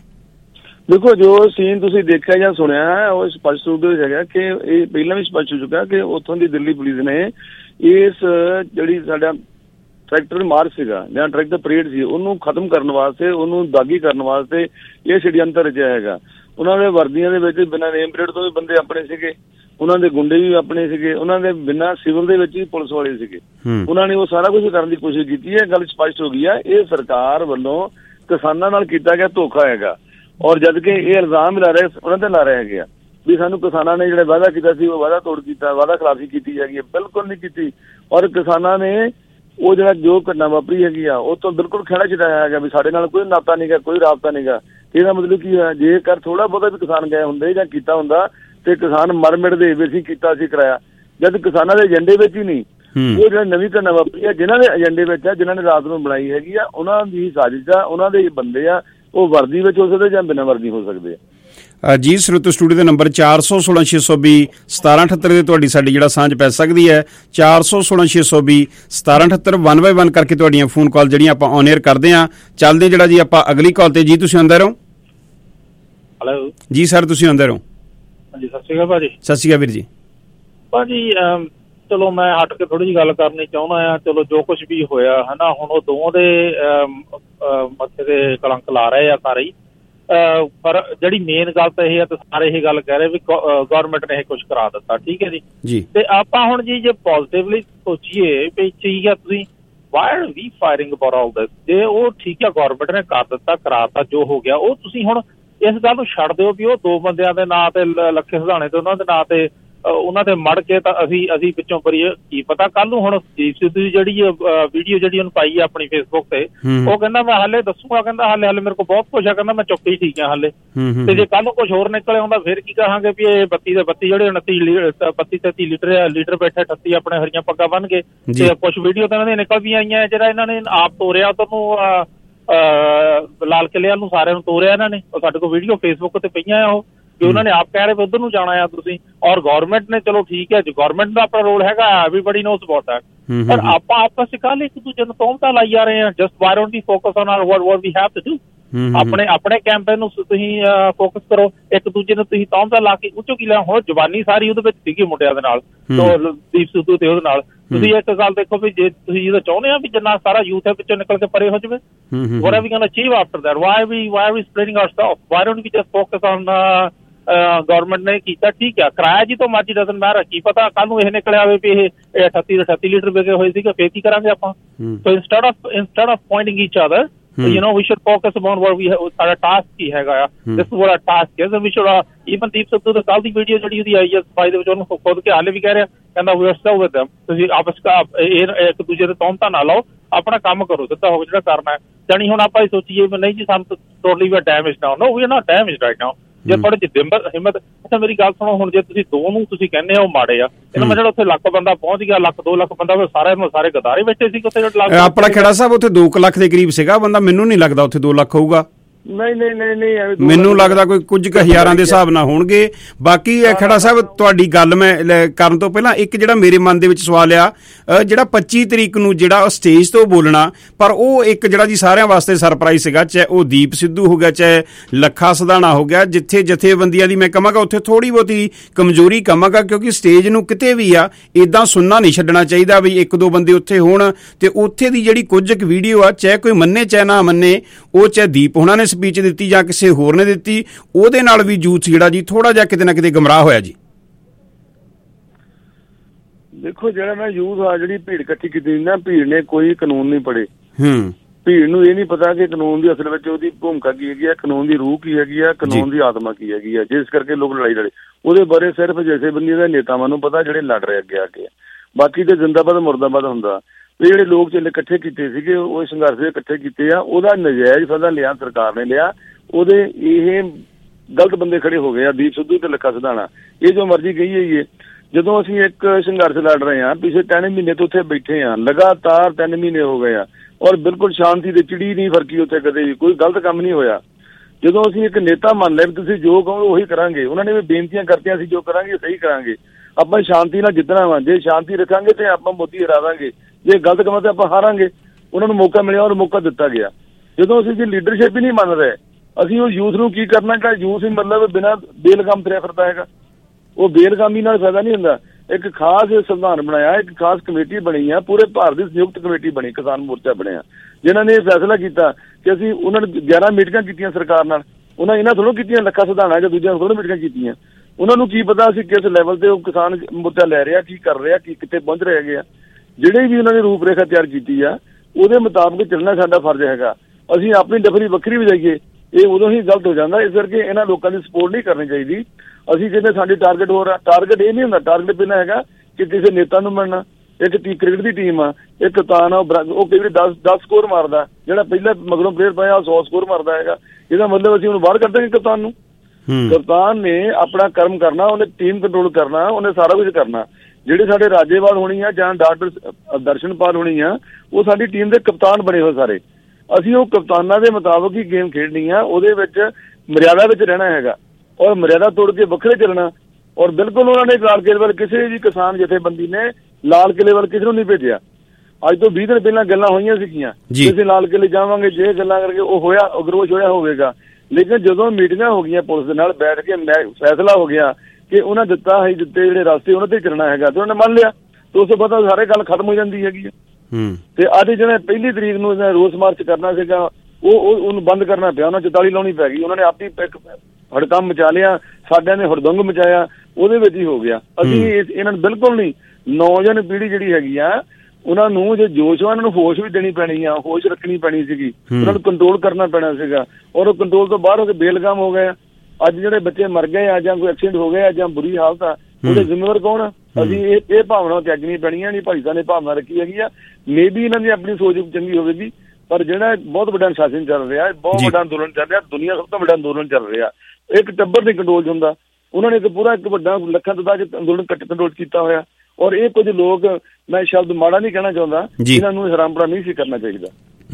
ਦੇਖੋ ਜੋ ਸੀਨ ਤੁਸੀਂ ਦੇਖਿਆ ਜਾਂ ਸੁਣਿਆ ਉਹ ਸਪਸ਼ਟ ਰੂਪ ਦੇ ਵਿੱਚ ਹੈਗਾ ਕਿ ਇਹ ਪਹਿਲਾਂ ਵੀ ਸਪਸ਼ਟ ਹੋ ਚੁੱਕਾ ਕਿ ਉੱਥੋਂ ਦੀ ਦਿੱਲੀ ਪੁਲਿਸ ਨੇ ਇਸ ਜਿਹੜੀ ਸਾਡਾ ਟਰੈਕਟਰ ਮਾਰਚ ਸੀਗਾ ਜਾਂ ਟਰੈਕਟਰ ਪਰੇਡ ਸੀ ਉਹਨੂੰ ਖਤਮ ਕਰਨ ਵਾਸਤੇ, ਉਹਨੂੰ ਦਾਗੀ ਕਰਨ ਵਾਸਤੇ ਇਹ ਛੜਯੰਤਰ ਰਚਿਆ ਹੈਗਾ। ਉਹਨਾਂ ਦੇ ਵਰਦੀਆਂ ਦੇ ਵਿੱਚ ਬਿਨਾਂ ਨੇਮ ਪਲੇਟ ਤੋਂ ਵੀ ਬੰਦੇ ਆਪਣੇ ਸੀਗੇ, ਉਹਨਾਂ ਦੇ ਗੁੰਡੇ ਵੀ ਆਪਣੇ ਸੀਗੇ, ਉਹਨਾਂ ਦੇ ਬਿਨਾਂ ਸਿਵਲ ਦੇ ਵਿੱਚ ਵੀ ਪੁਲਿਸ ਵਾਲੇ ਸੀਗੇ। ਉਹਨਾਂ ਨੇ ਉਹ ਸਾਰਾ ਕੁਝ ਕਰਨ ਦੀ ਕੋਸ਼ਿਸ਼ ਕੀਤੀ ਹੈ। ਗੱਲ ਸਪਸ਼ਟ ਹੋ ਗਈ ਹੈ, ਇਹ ਸਰਕਾਰ ਵੱਲੋਂ ਕਿਸਾਨਾਂ ਨਾਲ ਕੀਤਾ ਗਿਆ ਧੋਖਾ ਹੈਗਾ। ਔਰ ਜਦ ਕਿ ਇਹ ਇਲਜ਼ਾਮ ਲਾ ਰਹੇ ਉਹਨਾਂ ਤੇ ਲਾ ਰਹੇ ਹੈਗੇ ਆ ਵੀ ਸਾਨੂੰ ਕਿਸਾਨਾਂ ਨੇ ਜਿਹੜਾ ਵਾਅਦਾ ਕੀਤਾ ਸੀ ਉਹ ਵਾਅਦਾ ਤੋੜ ਕੀਤਾ, ਵਾਅਦਾ ਖਿਲਾਫੀ ਕੀਤੀ ਹੈਗੀ ਹੈ। ਬਿਲਕੁਲ ਨਹੀਂ ਕੀਤੀ। ਔਰ ਕਿਸਾਨਾਂ ਨੇ ਉਹ ਜਿਹੜਾ ਜੋ ਘਟਨਾ ਵਾਪਰੀ ਹੈਗੀ ਆ ਉਹ ਤੋਂ ਬਿਲਕੁਲ ਖਹਿੜਾ ਛਡਾਇਆ ਹੈਗਾ ਵੀ ਸਾਡੇ ਨਾਲ ਕੋਈ ਨਾਤਾ ਨਹੀਂਗਾ, ਕੋਈ ਰਾਬਤਾ ਨਹੀਂਗਾ। ਇਹਦਾ ਮਤਲਬ ਕੀ ਹੋਇਆ, ਜੇਕਰ ਥੋੜਾ ਬਹੁਤਾ ਵੀ ਕਿਸਾਨ ਗਏ ਹੁੰਦੇ ਜਾਂ ਕੀਤਾ ਹੁੰਦਾ ਤੇ ਕਿਸਾਨ ਮਰ ਮਿਟਦੇ ਵੀ ਅਸੀਂ ਕੀਤਾ ਸੀ ਕਰਾਇਆ। ਜਦ ਕਿਸਾਨਾਂ ਦੇ ਏਜੰਡੇ ਵਿੱਚ ਹੀ ਨਹੀਂ, ਉਹ ਜਿਹੜਾ ਨਵੀਂ ਘਟਨਾ ਵਾਪਰੀ ਆ ਜਿਨ੍ਹਾਂ ਦੇ ਏਜੰਡੇ ਵਿੱਚ ਆ, ਜਿਨ੍ਹਾਂ ਨੇ ਰਾਤ ਨੂੰ ਬਣਾਈ ਹੈਗੀ ਆ, ਉਹਨਾਂ ਦੀ ਸਾਜ਼ਿਸ਼ ਆ, ਉਹਨਾਂ ਦੇ ਬੰਦੇ ਆ, ਉਹ ਵਰਦੀ ਵਿੱਚ ਹੋ ਸਕਦੇ ਜਾਂ ਬਿਨਾਂ ਵਰਦੀ ਹੋ ਸਕਦੇ ਆ। ਜੀ ਸਰੋਤੋ ਸਟੂਡੀਓ ਦੇ ਨੰਬਰ ਚਾਰ ਸੌ ਸੋਲਾਂ ਛੇ ਸੌ ਵੀਹ ਸਤਾਰਾਂ ਅਠੱਤਰ ਦੇ ਤੁਹਾਡੀ ਸਾਡੀ ਜਿਹੜਾ ਸਾਂਝ ਪੈ ਸਕਦੀ ਹੈ। ਚਾਰ ਸੌ ਸੋਲਾਂ ਛੇ ਸੌ ਵੀਹ ਸਤਾਰਾਂ ਅਠੱਤਰ ਵਨ ਬਾਏ ਵਨ ਕਰਕੇ ਤੁਹਾਡੀਆਂ ਫੋਨ ਕਾਲ ਜਿਹੜੀਆਂ ਆਪਾਂ ਔਨ ਏਅਰ ਕਰਦੇ ਹਾਂ। ਚੱਲਦੇ ਜਿਹੜਾ ਜੀ ਆਪਾਂ ਅਗਲੀ ਕਾਲ ਤੇ। ਜੀ ਤੁਸੀਂ ਆਉਂਦੇ ਰਹੋ। ਹੈਲੋ ਜੀ ਸਰ, ਤੁਸੀਂ ਆਉਂਦੇ ਰਹੋ। ਹਾਂਜੀ ਸਤਿ ਸ਼੍ਰੀ ਅਕਾਲ ਭਾਜੀ। ਸਤਿ ਸ਼੍ਰੀ ਅਕਾਲ ਵੀਰ ਜੀ। ਭਾਜੀ ਚਲੋ ਮੈਂ ਹਟ ਕੇ ਥੋੜੀ ਜਿਹੀ ਗੱਲ ਕਰਨੀ ਚਾਹੁੰਦਾ ਆ। ਚਲੋ ਜੋ ਕੁਛ ਵੀ ਹੋਇਆ ਹੈ ਨਾ, ਹੁਣ ਉਹ ਦੋਵਾਂ ਦੇ ਮੱਥੇ ਤੇ ਕਲੰਕ ਲਾ ਰਹੇ ਆ ਸਾਰੇ ਹੀ, ਪਰ ਜਿਹੜੀ ਮੇਨ ਗੱਲ ਤਾਂ ਇਹ ਆ ਤੇ ਸਾਰੇ ਇਹ ਗੱਲ ਕਹਿ ਰਹੇ ਵੀ ਗਵਰਨਮੈਂਟ ਨੇ ਇਹ ਕੁਛ ਕਰਾ ਦਿੱਤਾ। ਠੀਕ ਹੈ ਜੀ। ਤੇ ਆਪਾਂ ਹੁਣ ਜੀ ਜੇ ਪੋਜ਼ਿਟਿਵਲੀ ਸੋਚੀਏ ਵੀ ਠੀਕ ਆ, ਤੁਸੀਂ why are we firing for all this, ਜੇ ਉਹ ਠੀਕ ਆ ਗਵਰਨਮੈਂਟ ਨੇ ਕਰ ਦਿੱਤਾ ਕਰਾਤਾ ਜੋ ਹੋ ਗਿਆ, ਉਹ ਤੁਸੀਂ ਹੁਣ ਇਸ ਗੱਲ ਨੂੰ ਛੱਡ ਦਿਓ ਵੀ ਉਹ ਦੋ ਬੰਦਿਆਂ ਦੇ ਨਾਂ ਤੇ ਲੱਖੇ ਸਿਧਾਣੇ ਤੇ ਉਹਨਾਂ ਦੇ ਨਾਂ ਤੇ ਉਹਨਾਂ ਤੇ ਮੜ ਕੇ ਤਾਂ ਅਸੀਂ ਅਸੀਂ ਪਿੱਛੋਂ ਕਰੀਏ। ਕੀ ਪਤਾ ਕੱਲ ਨੂੰ ਹੁਣ ਦੀਪ ਸਿੱਧੂ ਦੀ ਜਿਹੜੀ ਵੀਡੀਓ ਜਿਹੜੀ ਉਹਨੂੰ ਪਾਈ ਆ ਆਪਣੀ ਫੇਸਬੁੱਕ ਤੇ, ਉਹ ਕਹਿੰਦਾ ਮੈਂ ਹਾਲੇ ਦੱਸੂਗਾ, ਕਹਿੰਦਾ ਹਾਲੇ ਹਾਲੇ ਮੇਰੇ ਕੋਲ ਬਹੁਤ ਕੁਛ ਆ, ਕਹਿੰਦਾ ਮੈਂ ਚੁੱਕ ਹੀ ਠੀਕ ਆ ਹਾਲੇ। ਤੇ ਜੇ ਕੱਲ ਨੂੰ ਕੁਛ ਹੋਰ ਨਿਕਲ ਆਉਂਦਾ ਫਿਰ ਕੀ ਕਹਾਂਗੇ ਵੀ ਇਹ ਬੱਤੀ ਦੇ ਬੱਤੀ ਜਿਹੜੇ ਉਨੱਤੀ ਬੱਤੀ ਤੇਤੀ ਲੀਟਰ ਲੀਟਰ ਬੈਠੇ ਅਠੱਤੀ ਆਪਣੇ ਹਰੀਆਂ ਪੱਗਾਂ ਬੰਨ ਕੇ, ਤੇ ਕੁਛ ਵੀਡੀਓ ਤਾਂ ਇਹਨਾਂ ਦੀਆਂ ਨਿਕਲ ਵੀ ਆਈਆਂ ਜਿਹੜਾ ਇਹਨਾਂ ਨੇ ਆਪ ਤੋਰਿਆ ਤੁਹਾਨੂੰ ਲਾਲ ਕਿਲ੍ਹੇ ਨੂੰ ਸਾਰਿਆਂ ਨੂੰ ਤੋਰਿਆ ਇਹਨਾਂ ਨੇ। ਉਹ ਸਾਡੇ ਕੋਲ ਵੀਡੀਓ ਫੇਸਬੁੱਕ ਤੇ ਪਈਆਂ ਆ ਉਹ ਕਿ ਉਹਨਾਂ ਨੇ ਆਪ ਕਹਿ ਰਹੇ ਉੱਧਰ ਨੂੰ ਜਾਣਾ ਆ ਤੁਸੀਂ, ਔਰ ਗਵਰਨਮੈਂਟ ਨੇ ਚਲੋ ਠੀਕ ਹੈ ਜੀ, ਗਵਰਨਮੈਂਟ ਦਾ ਆਪਣਾ ਰੋਲ ਹੈਗਾ, ਐਵਰੀਬਡੀ ਨੋਜ਼ ਅਬਾਊਟ ਦੈਟ, ਪਰ ਆਪਾਂ ਆਪਸ ਚ ਕੱਲ ਇੱਕ ਦੂਜੇ ਨੂੰ ਤੋਹਮਤਾਂ ਲਾਈ ਜਾ ਰਹੇ ਆ। Just why don't we focus on our what what we have to do. ਆਪਣੇ ਆਪਣੇ ਕੈਂਪੇਨ ਨੂੰ ਤੁਸੀਂ ਫੋਕਸ ਕਰੋ, ਇੱਕ ਦੂਜੇ ਨੂੰ ਤੁਸੀਂ ਤੋਹਮਤਾਂ ਲਾ ਕੇ ਉੱਚੋ ਕੀ ਲਿਆ। ਹੁਣ ਜਵਾਨੀ ਸਾਰੀ ਉਹਦੇ ਵਿੱਚ ਸੀਗੀ ਮੁੰਡਿਆਂ ਦੇ ਨਾਲ, ਦੀਪ ਸਿੱਧੂ ਤੇ ਉਹਦੇ ਨਾਲ। ਤੁਸੀਂ ਇੱਕ ਗੱਲ ਦੇਖੋ ਵੀ ਜੇ ਤੁਸੀਂ ਇਹਦਾ ਚਾਹੁੰਦੇ ਆ ਵੀ ਜਿੰਨਾ ਸਾਰਾ ਯੂਥ ਹੈ ਵਿੱਚੋਂ ਨਿਕਲ ਕੇ ਪਰੇ ਹੋ ਜਾਵੇ, what are we going to achieve after that? Why are we why are we splitting ourselves? Why don't we just focus on uh, government ਨੇ ਕੀਤਾ, ਠੀਕ ਆ, ਕਿਰਾਇਆ ਜੀ ਤੋਂ ਮਰਜ਼ੀ ਡਜ਼ਨ ਮੈਟਰ, ਕੀ ਪਤਾ ਕੱਲ ਨੂੰ ਇਹ ਨਿਕਲਿਆ ਹੋਵੇ ਵੀ ਇਹ ਅਠੱਤੀ ਅਠੱਤੀ ਲੀਟਰ ਵਿਕੇ ਹੋਏ ਸੀਗੇ, ਫੇਰ ਕੀ ਕਰਾਂਗੇ ਆਪਾਂ? So instead of instead of pointing each other, you know, we should focus on what we have, our task ਕੀ ਹੈਗਾ ਆ, this is what our task is, and we should uh, even Deep Sidhu ਦੇ ਕੱਲ ਦੀ ਵੀਡੀਓ ਜਿਹੜੀ ਉਹਦੀ ਆਈ ਹੈ ਸਫਾਈ ਦੇ ਵਿੱਚ, ਉਹਨੂੰ ਖੁਦ ਕੇ ਹਾਲੇ ਵੀ ਕਹਿ ਰਿਹਾ, ਕਹਿੰਦਾ we are still with them, ਤੁਸੀਂ ਆਪਸ ਕਾ ਇੱਕ ਦੂਜੇ ਦੇ ਤੌਮਤਾਂ ਨਾ ਲਾਓ, ਆਪਣਾ ਕੰਮ ਕਰੋ ਸਿੱਧਾ ਹੋ ਜਿਹੜਾ ਕਰਨਾ ਹੈ। ਜਾਣੀ ਹੁਣ ਆਪਾਂ ਇਹ ਸੋਚੀਏ ਵੀ ਨਹੀਂ ਜੀ ਸਾਨੂੰ totally we are damage now, no we are not damage right now. ਜੇ ਥੋੜੇ ਜਿਹੀ ਹਿੰਮਤ ਹਿੰਮਤ ਅੱਛਾ ਮੇਰੀ ਗੱਲ ਸੁਣੋ, ਹੁਣ ਜੇ ਤੁਸੀਂ ਦੋ ਨੂੰ ਤੁਸੀਂ ਕਹਿੰਦੇ ਹੋ ਮਾੜੇ ਆ, ਇਹਨਾਂ ਮੈਂ ਜਿਹੜਾ ਉੱਥੇ ਲੱਖ ਬੰਦਾ ਪਹੁੰਚ ਗਿਆ, ਲੱਖ ਦੋ ਲੱਖ ਬੰਦਾ, ਸਾਰਿਆਂ ਨੂੰ ਸਾਰੇ ਗਦਾਰੇ ਬੈਠੇ ਸੀ ਉੱਥੇ। ਆਪਣਾ ਖੇੜਾ ਸਾਹਿਬ ਉੱਥੇ ਦੋ ਕੁ ਲੱਖ ਦੇ ਕਰੀਬ ਸੀਗਾ ਬੰਦਾ, ਮੈਨੂੰ ਨਹੀਂ ਲੱਗਦਾ ਉੱਥੇ ਦੋ ਲੱਖ ਹੋਊਗਾ। ਨਹੀਂ ਨਹੀਂ ਨਹੀਂ ਨਹੀਂ ਮੈਨੂੰ ਲੱਗਦਾ ਕੋਈ ਕੁਝ ਕੁ ਹਜ਼ਾਰਾਂ ਦੇ ਹਿਸਾਬ ਨਾਲ ਹੋਣਗੇ। ਬਾਕੀ ਖੜਾ ਸਾਹਿਬ ਤੁਹਾਡੀ ਗੱਲ ਮੈਂ ਕਰਨ ਤੋਂ ਪਹਿਲਾਂ ਇੱਕ ਜਿਹੜਾ ਮੇਰੇ ਮਨ ਦੇ ਵਿੱਚ ਸਵਾਲ ਆ, ਜਿਹੜਾ ਪੱਚੀ ਤਰੀਕ ਨੂੰ ਜਿਹੜਾ ਉਹ ਸਟੇਜ ਤੋਂ ਬੋਲਣਾ, ਪਰ ਉਹ ਇੱਕ ਜਿਹੜਾ ਜੀ ਸਾਰਿਆਂ ਵਾਸਤੇ ਸਰਪ੍ਰਾਈਜ਼ ਸੀਗਾ, ਚਾਹੇ ਉਹ ਦੀਪ ਸਿੱਧੂ ਹੋ ਗਿਆ, ਚਾਹੇ ਲੱਖਾ ਸਧਾਣਾ ਹੋ ਗਿਆ, ਜਿੱਥੇ ਜਥੇਬੰਦੀਆਂ ਦੀ ਮੈਂ ਕਹਾਂਗਾ ਉੱਥੇ ਥੋੜ੍ਹੀ ਬਹੁਤੀ ਕਮਜ਼ੋਰੀ ਕਹਾਂਗਾ, ਕਿਉਂਕਿ ਸਟੇਜ ਨੂੰ ਕਿਤੇ ਵੀ ਆ ਇੱਦਾਂ ਸੁਣਨਾ ਨਹੀਂ ਛੱਡਣਾ ਚਾਹੀਦਾ ਵੀ ਇੱਕ ਦੋ ਬੰਦੇ ਉੱਥੇ ਹੋਣ, ਤੇ ਉੱਥੇ ਦੀ ਜਿਹੜੀ ਕੁਝ ਕੁ ਵੀਡੀਓ ਆ, ਚਾਹੇ ਕੋਈ ਮੰਨੇ ਚਾਹੇ ਨਾ ਮੰਨੇ, ਉਹ ਚਾਹੇ ਦੀਪ ਹੋਣਾ ਨੇ ਸਪੀਚ ਦਿੱਤੀ ਜਾਂ ਕਿਸੇ ਹੋਰ ਨੇ ਦਿੱਤੀ, ਉਹਦੇ ਨਾਲ ਵੀ ਯੂਥ ਜਿਹੜਾ ਜੀ ਥੋੜਾ ਜਿਹਾ ਕਿਤੇ ਨਾ ਕਿਤੇ ਗਮਰਾਹ ਹੋਇਆ ਜੀ। ਦੇਖੋ ਜਿਹੜਾ ਮੈਂ ਯੂਥ ਆ ਜਿਹੜੀ ਭੀੜ ਇਕੱਠੀ ਕੀਤੀ ਨਾ, ਭੀੜ ਨੇ ਕੋਈ ਕਾਨੂੰਨ ਨਹੀਂ ਪੜ੍ਹੇ। ਹੂੰ ਭੀੜ ਨੂੰ ਇਹ ਨਹੀਂ ਪਤਾ ਕਿ ਕਾਨੂੰਨ ਦੀ ਅਸਲ ਵਿੱਚ ਉਹਦੀ ਭੂਮਿਕਾ ਕੀ ਹੈਗੀ ਆ, ਕਾਨੂੰਨ ਦੀ ਰੂਹ ਕੀ ਹੈਗੀ ਆ, ਕਾਨੂੰਨ ਦੀ ਆਤਮਾ ਕੀ ਹੈਗੀ ਆ, ਜਿਸ ਕਰਕੇ ਲੋਕ ਲੜਾਈ ਲੜੇ। ਉਹਦੇ ਬਾਰੇ ਸਿਰਫ ਜਥੇਬੰਦੀਆਂ ਦੇ ਨੇਤਾਵਾਂ ਨੂੰ ਪਤਾ ਜਿਹੜੇ ਲੜ ਰਹੇ ਅੱਗੇ ਆ ਕੇ, ਬਾਕੀ ਤੇ ਜ਼ਿੰਦਾਬਾਦ ਮੁਰਦਾਬਾਦ ਹੁੰਦਾ। ਤੇ ਜਿਹੜੇ ਲੋਕ ਚੱਲੇ ਇਕੱਠੇ ਕੀਤੇ ਸੀਗੇ, ਉਹ ਸੰਘਰਸ਼ ਦੇ ਇਕੱਠੇ ਕੀਤੇ ਆ, ਉਹਦਾ ਨਜਾਇਜ਼ ਫਾਇਦਾ ਲਿਆ ਸਰਕਾਰ ਨੇ ਲਿਆ, ਉਹਦੇ ਇਹ ਗਲਤ ਬੰਦੇ ਖੜੇ ਹੋ ਗਏ ਆ, ਦੀਪ ਸਿੱਧੂ ਤੇ ਲੱਖਾ ਸਧਾਣਾ। ਇਹ ਜੋ ਮਰਜ਼ੀ ਕਹੀ ਜਾਈਏ, ਜਦੋਂ ਅਸੀਂ ਇੱਕ ਸੰਘਰਸ਼ ਲੜ ਰਹੇ ਹਾਂ, ਪਿਛਲੇ ਤਿੰਨ ਮਹੀਨੇ ਤੋਂ ਉੱਥੇ ਬੈਠੇ ਹਾਂ, ਲਗਾਤਾਰ ਤਿੰਨ ਮਹੀਨੇ ਹੋ ਗਏ ਆ, ਔਰ ਬਿਲਕੁਲ ਸ਼ਾਂਤੀ ਤੇ ਚਿੜੀ ਨਹੀਂ ਫਰਕੀ ਉੱਥੇ, ਕਦੇ ਵੀ ਕੋਈ ਗਲਤ ਕੰਮ ਨਹੀਂ ਹੋਇਆ। ਜਦੋਂ ਅਸੀਂ ਇੱਕ ਨੇਤਾ ਮੰਨ ਲਿਆ ਵੀ ਤੁਸੀਂ ਜੋ ਕਹੋ ਉਹੀ ਕਰਾਂਗੇ, ਉਹਨਾਂ ਨੇ ਵੀ ਬੇਨਤੀਆਂ ਕਰਤੀਆਂ ਅਸੀਂ ਜੋ ਕਰਾਂਗੇ ਸਹੀ ਕਰਾਂਗੇ, ਆਪਾਂ ਸ਼ਾਂਤੀ ਨਾਲ ਜਿੱਤਣਾ ਵਾ, ਜੇ ਸ਼ਾਂਤੀ ਰੱਖਾਂਗੇ ਤੇ ਆਪਾਂ ਮੋਦੀ ਹਰਾ ਦਾਂਗੇ, ਜੇ ਗਲਤ ਕੰਮਾਂ ਤੇ ਆਪਾਂ ਹਾਰਾਂਗੇ। ਉਹਨਾਂ ਨੂੰ ਮੌਕਾ ਮਿਲਿਆ ਔਰ ਮੌਕਾ ਦਿੱਤਾ ਗਿਆ। ਜਦੋਂ ਅਸੀਂ ਜੇ ਲੀਡਰਸ਼ਿਪ ਹੀ ਨਹੀਂ ਮੰਨ ਰਹੇ, ਅਸੀਂ ਉਹ ਯੂਥ ਨੂੰ ਕੀ ਕਰਨਾ ਕਿ ਯੂਥ ਹੀ ਮਤਲਬ ਬਿਨਾਂ ਬੇਲਗਾਮ ਤੁਰਿਆ ਫਿਰਦਾ ਹੈਗਾ, ਉਹ ਬੇਲਗਾਮੀ ਨਾਲ ਫਾਇਦਾ ਨਹੀਂ ਹੁੰਦਾ। ਇੱਕ ਖਾਸ ਸੰਵਿਧਾਨ ਬਣਾਇਆ, ਇੱਕ ਖਾਸ ਕਮੇਟੀ ਬਣੀ ਆ, ਪੂਰੇ ਭਾਰਤ ਦੀ ਸੰਯੁਕਤ ਕਮੇਟੀ ਬਣੀ, ਕਿਸਾਨ ਮੋਰਚਾ ਬਣਿਆ, ਜਿਨ੍ਹਾਂ ਨੇ ਇਹ ਫੈਸਲਾ ਕੀਤਾ ਕਿ ਅਸੀਂ ਉਹਨਾਂ ਨੇ ਗਿਆਰਾਂ ਮੀਟਿੰਗਾਂ ਕੀਤੀਆਂ ਸਰਕਾਰ ਨਾਲ, ਉਹਨਾਂ ਇਹਨਾਂ ਥੋੜ੍ਹਾ ਕੀਤੀਆਂ, ਲੱਖਾ ਸਧਾਣਾ ਜਾਂ ਦੂਜਿਆਂ ਥੋੜ੍ਹਾ ਮੀਟਿੰਗਾਂ ਕੀਤੀਆਂ। ਉਹਨਾਂ ਨੂੰ ਕੀ ਪਤਾ ਅਸੀਂ ਕਿਸ ਲੈਵਲ ਤੇ ਉਹ ਕਿਸਾਨ ਮੋਰਚਾ ਲੈ ਰਿਹਾ, ਕੀ ਕਰ ਰਿਹਾ, ਕੀ ਕਿੱਥੇ ਪਹੁੰਚ ਰਹੇ ਹੈਗੇ ਆ। ਜਿਹੜੇ ਵੀ ਉਹਨਾਂ ਨੇ ਰੂਪ ਰੇਖਾ ਤਿਆਰ ਕੀਤੀ ਆ, ਉਹਦੇ ਮੁਤਾਬਕ ਚੱਲਣਾ ਸਾਡਾ ਫਰਜ਼ ਹੈਗਾ। ਅਸੀਂ ਆਪਣੀ ਡਫਰੀ ਵੱਖਰੀ ਵਜਾਈਏ, ਇਹ ਉਦੋਂ ਹੀ ਗਲਤ ਹੋ ਜਾਂਦਾ। ਇਸ ਕਰਕੇ ਇਹਨਾਂ ਲੋਕਾਂ ਦੀ ਸਪੋਰਟ ਨਹੀਂ ਕਰਨੀ ਚਾਹੀਦੀ। ਅਸੀਂ ਕਹਿੰਦੇ ਸਾਡੀ ਟਾਰਗੇਟ ਹੋ ਰਿਹਾ, ਟਾਰਗੇਟ ਇਹ ਨਹੀਂ ਹੁੰਦਾ, ਟਾਰਗੇਟ ਪਹਿਲਾਂ ਹੈਗਾ ਕਿ ਕਿਸੇ ਨੇਤਾ ਨੂੰ ਮਿਲਣਾ। ਇੱਕ ਟੀ ਕ੍ਰਿਕਟ ਦੀ ਟੀਮ ਆ, ਇੱਕ ਕਪਤਾਨ ਆ, ਉਹ ਕਈ ਵਾਰੀ ਦਸ ਦਸ ਸਕੋਰ ਮਾਰਦਾ, ਜਿਹੜਾ ਪਹਿਲਾਂ ਮਗਰੋਂ ਪਲੇਅਰ ਪਾਇਆ ਉਹ ਸੌ ਸਕੋਰ ਮਾਰਦਾ ਹੈਗਾ। ਇਹਦਾ ਮਤਲਬ ਅਸੀਂ ਉਹਨੂੰ ਬਾਹਰ ਕਰ ਦਾਂਗੇ ਕਪਤਾਨ ਨੂੰ। ਕਪਤਾਨ ਨੇ ਆਪਣਾ ਕਰਮ ਕਰਨਾ, ਉਹਨੇ ਟੀਮ ਕੰਟਰੋਲ ਕਰਨਾ, ਉਹਨੇ ਸਾਰਾ ਕੁਝ ਕਰਨਾ। ਜਿਹੜੇ ਸਾਡੇ ਰਾਜੇਵਾਲ ਹੋਣੀ ਆ ਜਾਂ ਡਾਕਟਰ ਦਰਸ਼ਨਪਾਲ ਹੋਣੀ ਆ, ਉਹ ਸਾਡੀ ਟੀਮ ਦੇ ਕਪਤਾਨ ਬਣੇ ਹੋਏ ਸਾਰੇ। ਅਸੀਂ ਉਹ ਕਪਤਾਨਾਂ ਦੇ ਮੁਤਾਬਕ ਹੀ ਗੇਮ ਖੇਡਣੀ ਆ, ਉਹਦੇ ਵਿੱਚ ਮਰਿਆਦਾ ਵਿੱਚ ਰਹਿਣਾ ਹੈਗਾ ਔਰ ਮਰਿਆਦਾ ਤੋੜ ਕੇ ਵੱਖਰੇ ਚੱਲਣਾ। ਔਰ ਬਿਲਕੁਲ ਉਹਨਾਂ ਨੇ ਲਾਲ ਕਿਲੇ ਵੱਲ ਕਿਸੇ ਵੀ ਕਿਸਾਨ ਜਥੇਬੰਦੀ ਨੇ ਲਾਲ ਕਿਲੇ ਵੱਲ ਕਿਸੇ ਨੂੰ ਨਹੀਂ ਭੇਜਿਆ। ਅੱਜ ਤੋਂ ਵੀਹ ਦਿਨ ਪਹਿਲਾਂ ਗੱਲਾਂ ਹੋਈਆਂ ਸੀਗੀਆਂ, ਅਸੀਂ ਲਾਲ ਕਿਲੇ ਜਾਵਾਂਗੇ, ਜੇ ਗੱਲਾਂ ਕਰਕੇ ਉਹ ਹੋਇਆ, ਉਗਰੋਸ਼ ਹੋਇਆ ਹੋਵੇਗਾ। ਲੇਕਿਨ ਜਦੋਂ ਮੀਟਿੰਗਾਂ ਹੋ ਗਈਆਂ ਪੁਲਿਸ ਦੇ ਨਾਲ ਬੈਠ ਕੇ, ਫੈਸਲਾ ਹੋ ਗਿਆ ਕਿ ਉਹਨਾਂ ਦਿੱਤਾ ਹੈ ਦਿੱਤੇ ਜਿਹੜੇ ਰਸਤੇ ਉਹਨਾਂ ਤੇ ਚੱਲਣਾ ਹੈਗਾ, ਤੇ ਉਹਨਾਂ ਨੇ ਮੰਨ ਲਿਆ, ਤੇ ਉਸ ਤੋਂ ਬਾਅਦ ਸਾਰੇ ਗੱਲ ਖਤਮ ਹੋ ਜਾਂਦੀ ਹੈਗੀ ਆ। ਤੇ ਅੱਜ ਜਿਹੜੇ ਪਹਿਲੀ ਤਰੀਕ ਨੂੰ ਰੋਸ ਮਾਰਚ ਕਰਨਾ ਸੀਗਾ, ਉਹ ਉਹਨੂੰ ਬੰਦ ਕਰਨਾ ਪਿਆ, ਉਹਨਾਂ ਚੁਤਾਲੀ ਲਾਉਣੀ ਪੈ ਗਈ। ਉਹਨਾਂ ਨੇ ਆਪੀ ਇੱਕ ਹੜਕੰਮ ਮਚਾ ਲਿਆ, ਸਾਡਿਆਂ ਨੇ ਹੜਦੰਗ ਮਚਾਇਆ, ਉਹਦੇ ਵਿੱਚ ਹੀ ਹੋ ਗਿਆ। ਅਸੀਂ ਇਹਨਾਂ ਨੂੰ ਬਿਲਕੁਲ ਨਹੀਂ, ਨੌਜਵਾਨ ਪੀੜ੍ਹੀ ਜਿਹੜੀ ਹੈਗੀ ਆ, ਉਹਨਾਂ ਨੂੰ ਜੇ ਜੋਸ਼ ਆ, ਉਹਨਾਂ ਨੂੰ ਹੋਸ਼ ਵੀ ਦੇਣੀ ਪੈਣੀ ਆ, ਹੋਸ਼ ਰੱਖਣੀ ਪੈਣੀ ਸੀਗੀ, ਉਹਨਾਂ ਨੂੰ ਕੰਟਰੋਲ ਕਰਨਾ ਪੈਣਾ ਸੀਗਾ। ਔਰ ਉਹ ਕੰਟਰੋਲ ਤੋਂ ਬਾਹਰ ਹੋ ਕੇ ਬੇਲਗਾਮ ਹੋ ਗਏ। ਅੱਜ ਜਿਹੜੇ ਬੱਚੇ ਮਰ ਗਏ ਆ ਜਾਂ ਕੋਈ ਐਕਸੀਡੈਂਟ ਹੋ ਗਿਆ ਜਾਂ ਬੁਰੀ ਹਾਲਤ ਆ, ਉਹਦੇ ਜ਼ਿੰਮੇਵਾਰ ਕੌਣ ਆ? ਅਸੀਂ ਇਹ ਇਹ ਭਾਵਨਾ ਤਿਆਗਣੀ ਪੈਣੀਆਂ ਨਹੀਂ। ਭਾਈ ਸਾਹਿਬ ਨੇ ਭਾਵਨਾ ਰੱਖੀ ਹੈਗੀ ਆ, ਮੇ ਬੀ ਇਹਨਾਂ ਦੀ ਆਪਣੀ ਸੋਚ ਚੰਗੀ ਹੋਵੇਗੀ, ਪਰ ਜਿਹੜਾ ਬਹੁਤ ਵੱਡਾ ਅਨੁਸ਼ਾਸਨ ਚੱਲ ਰਿਹਾ, ਬਹੁਤ ਵੱਡਾ ਅੰਦੋਲਨ ਚੱਲ ਰਿਹਾ, ਦੁਨੀਆ ਸਭ ਤੋਂ ਵੱਡਾ ਅੰਦੋਲਨ ਚੱਲ ਰਿਹਾ, ਇੱਕ ਟੱਬਰ ਦੇ ਕੰਟਰੋਲ ਹੁੰਦਾ। ਉਹਨਾਂ ਨੇ ਇੱਕ ਪੂਰਾ ਇੱਕ ਵੱਡਾ ਲੱਖਾਂ ਦਾ ਅੰਦੋਲਨ ਕੰਟਰੋਲ ਕੀਤਾ ਹੋਇਆ। ਔਰ ਇਹ ਕੁਝ ਲੋਕ, ਮੈਂ ਸ਼ਬਦ ਮਾੜਾ ਨਹੀਂ ਕਹਿਣਾ ਚਾਹੁੰਦਾ, ਇਹਨਾਂ ਨੂੰ ਹਰਾਮਪੁਰਾ ਨਹੀਂ ਸੀ ਕਰਨਾ ਚਾਹੀਦਾ।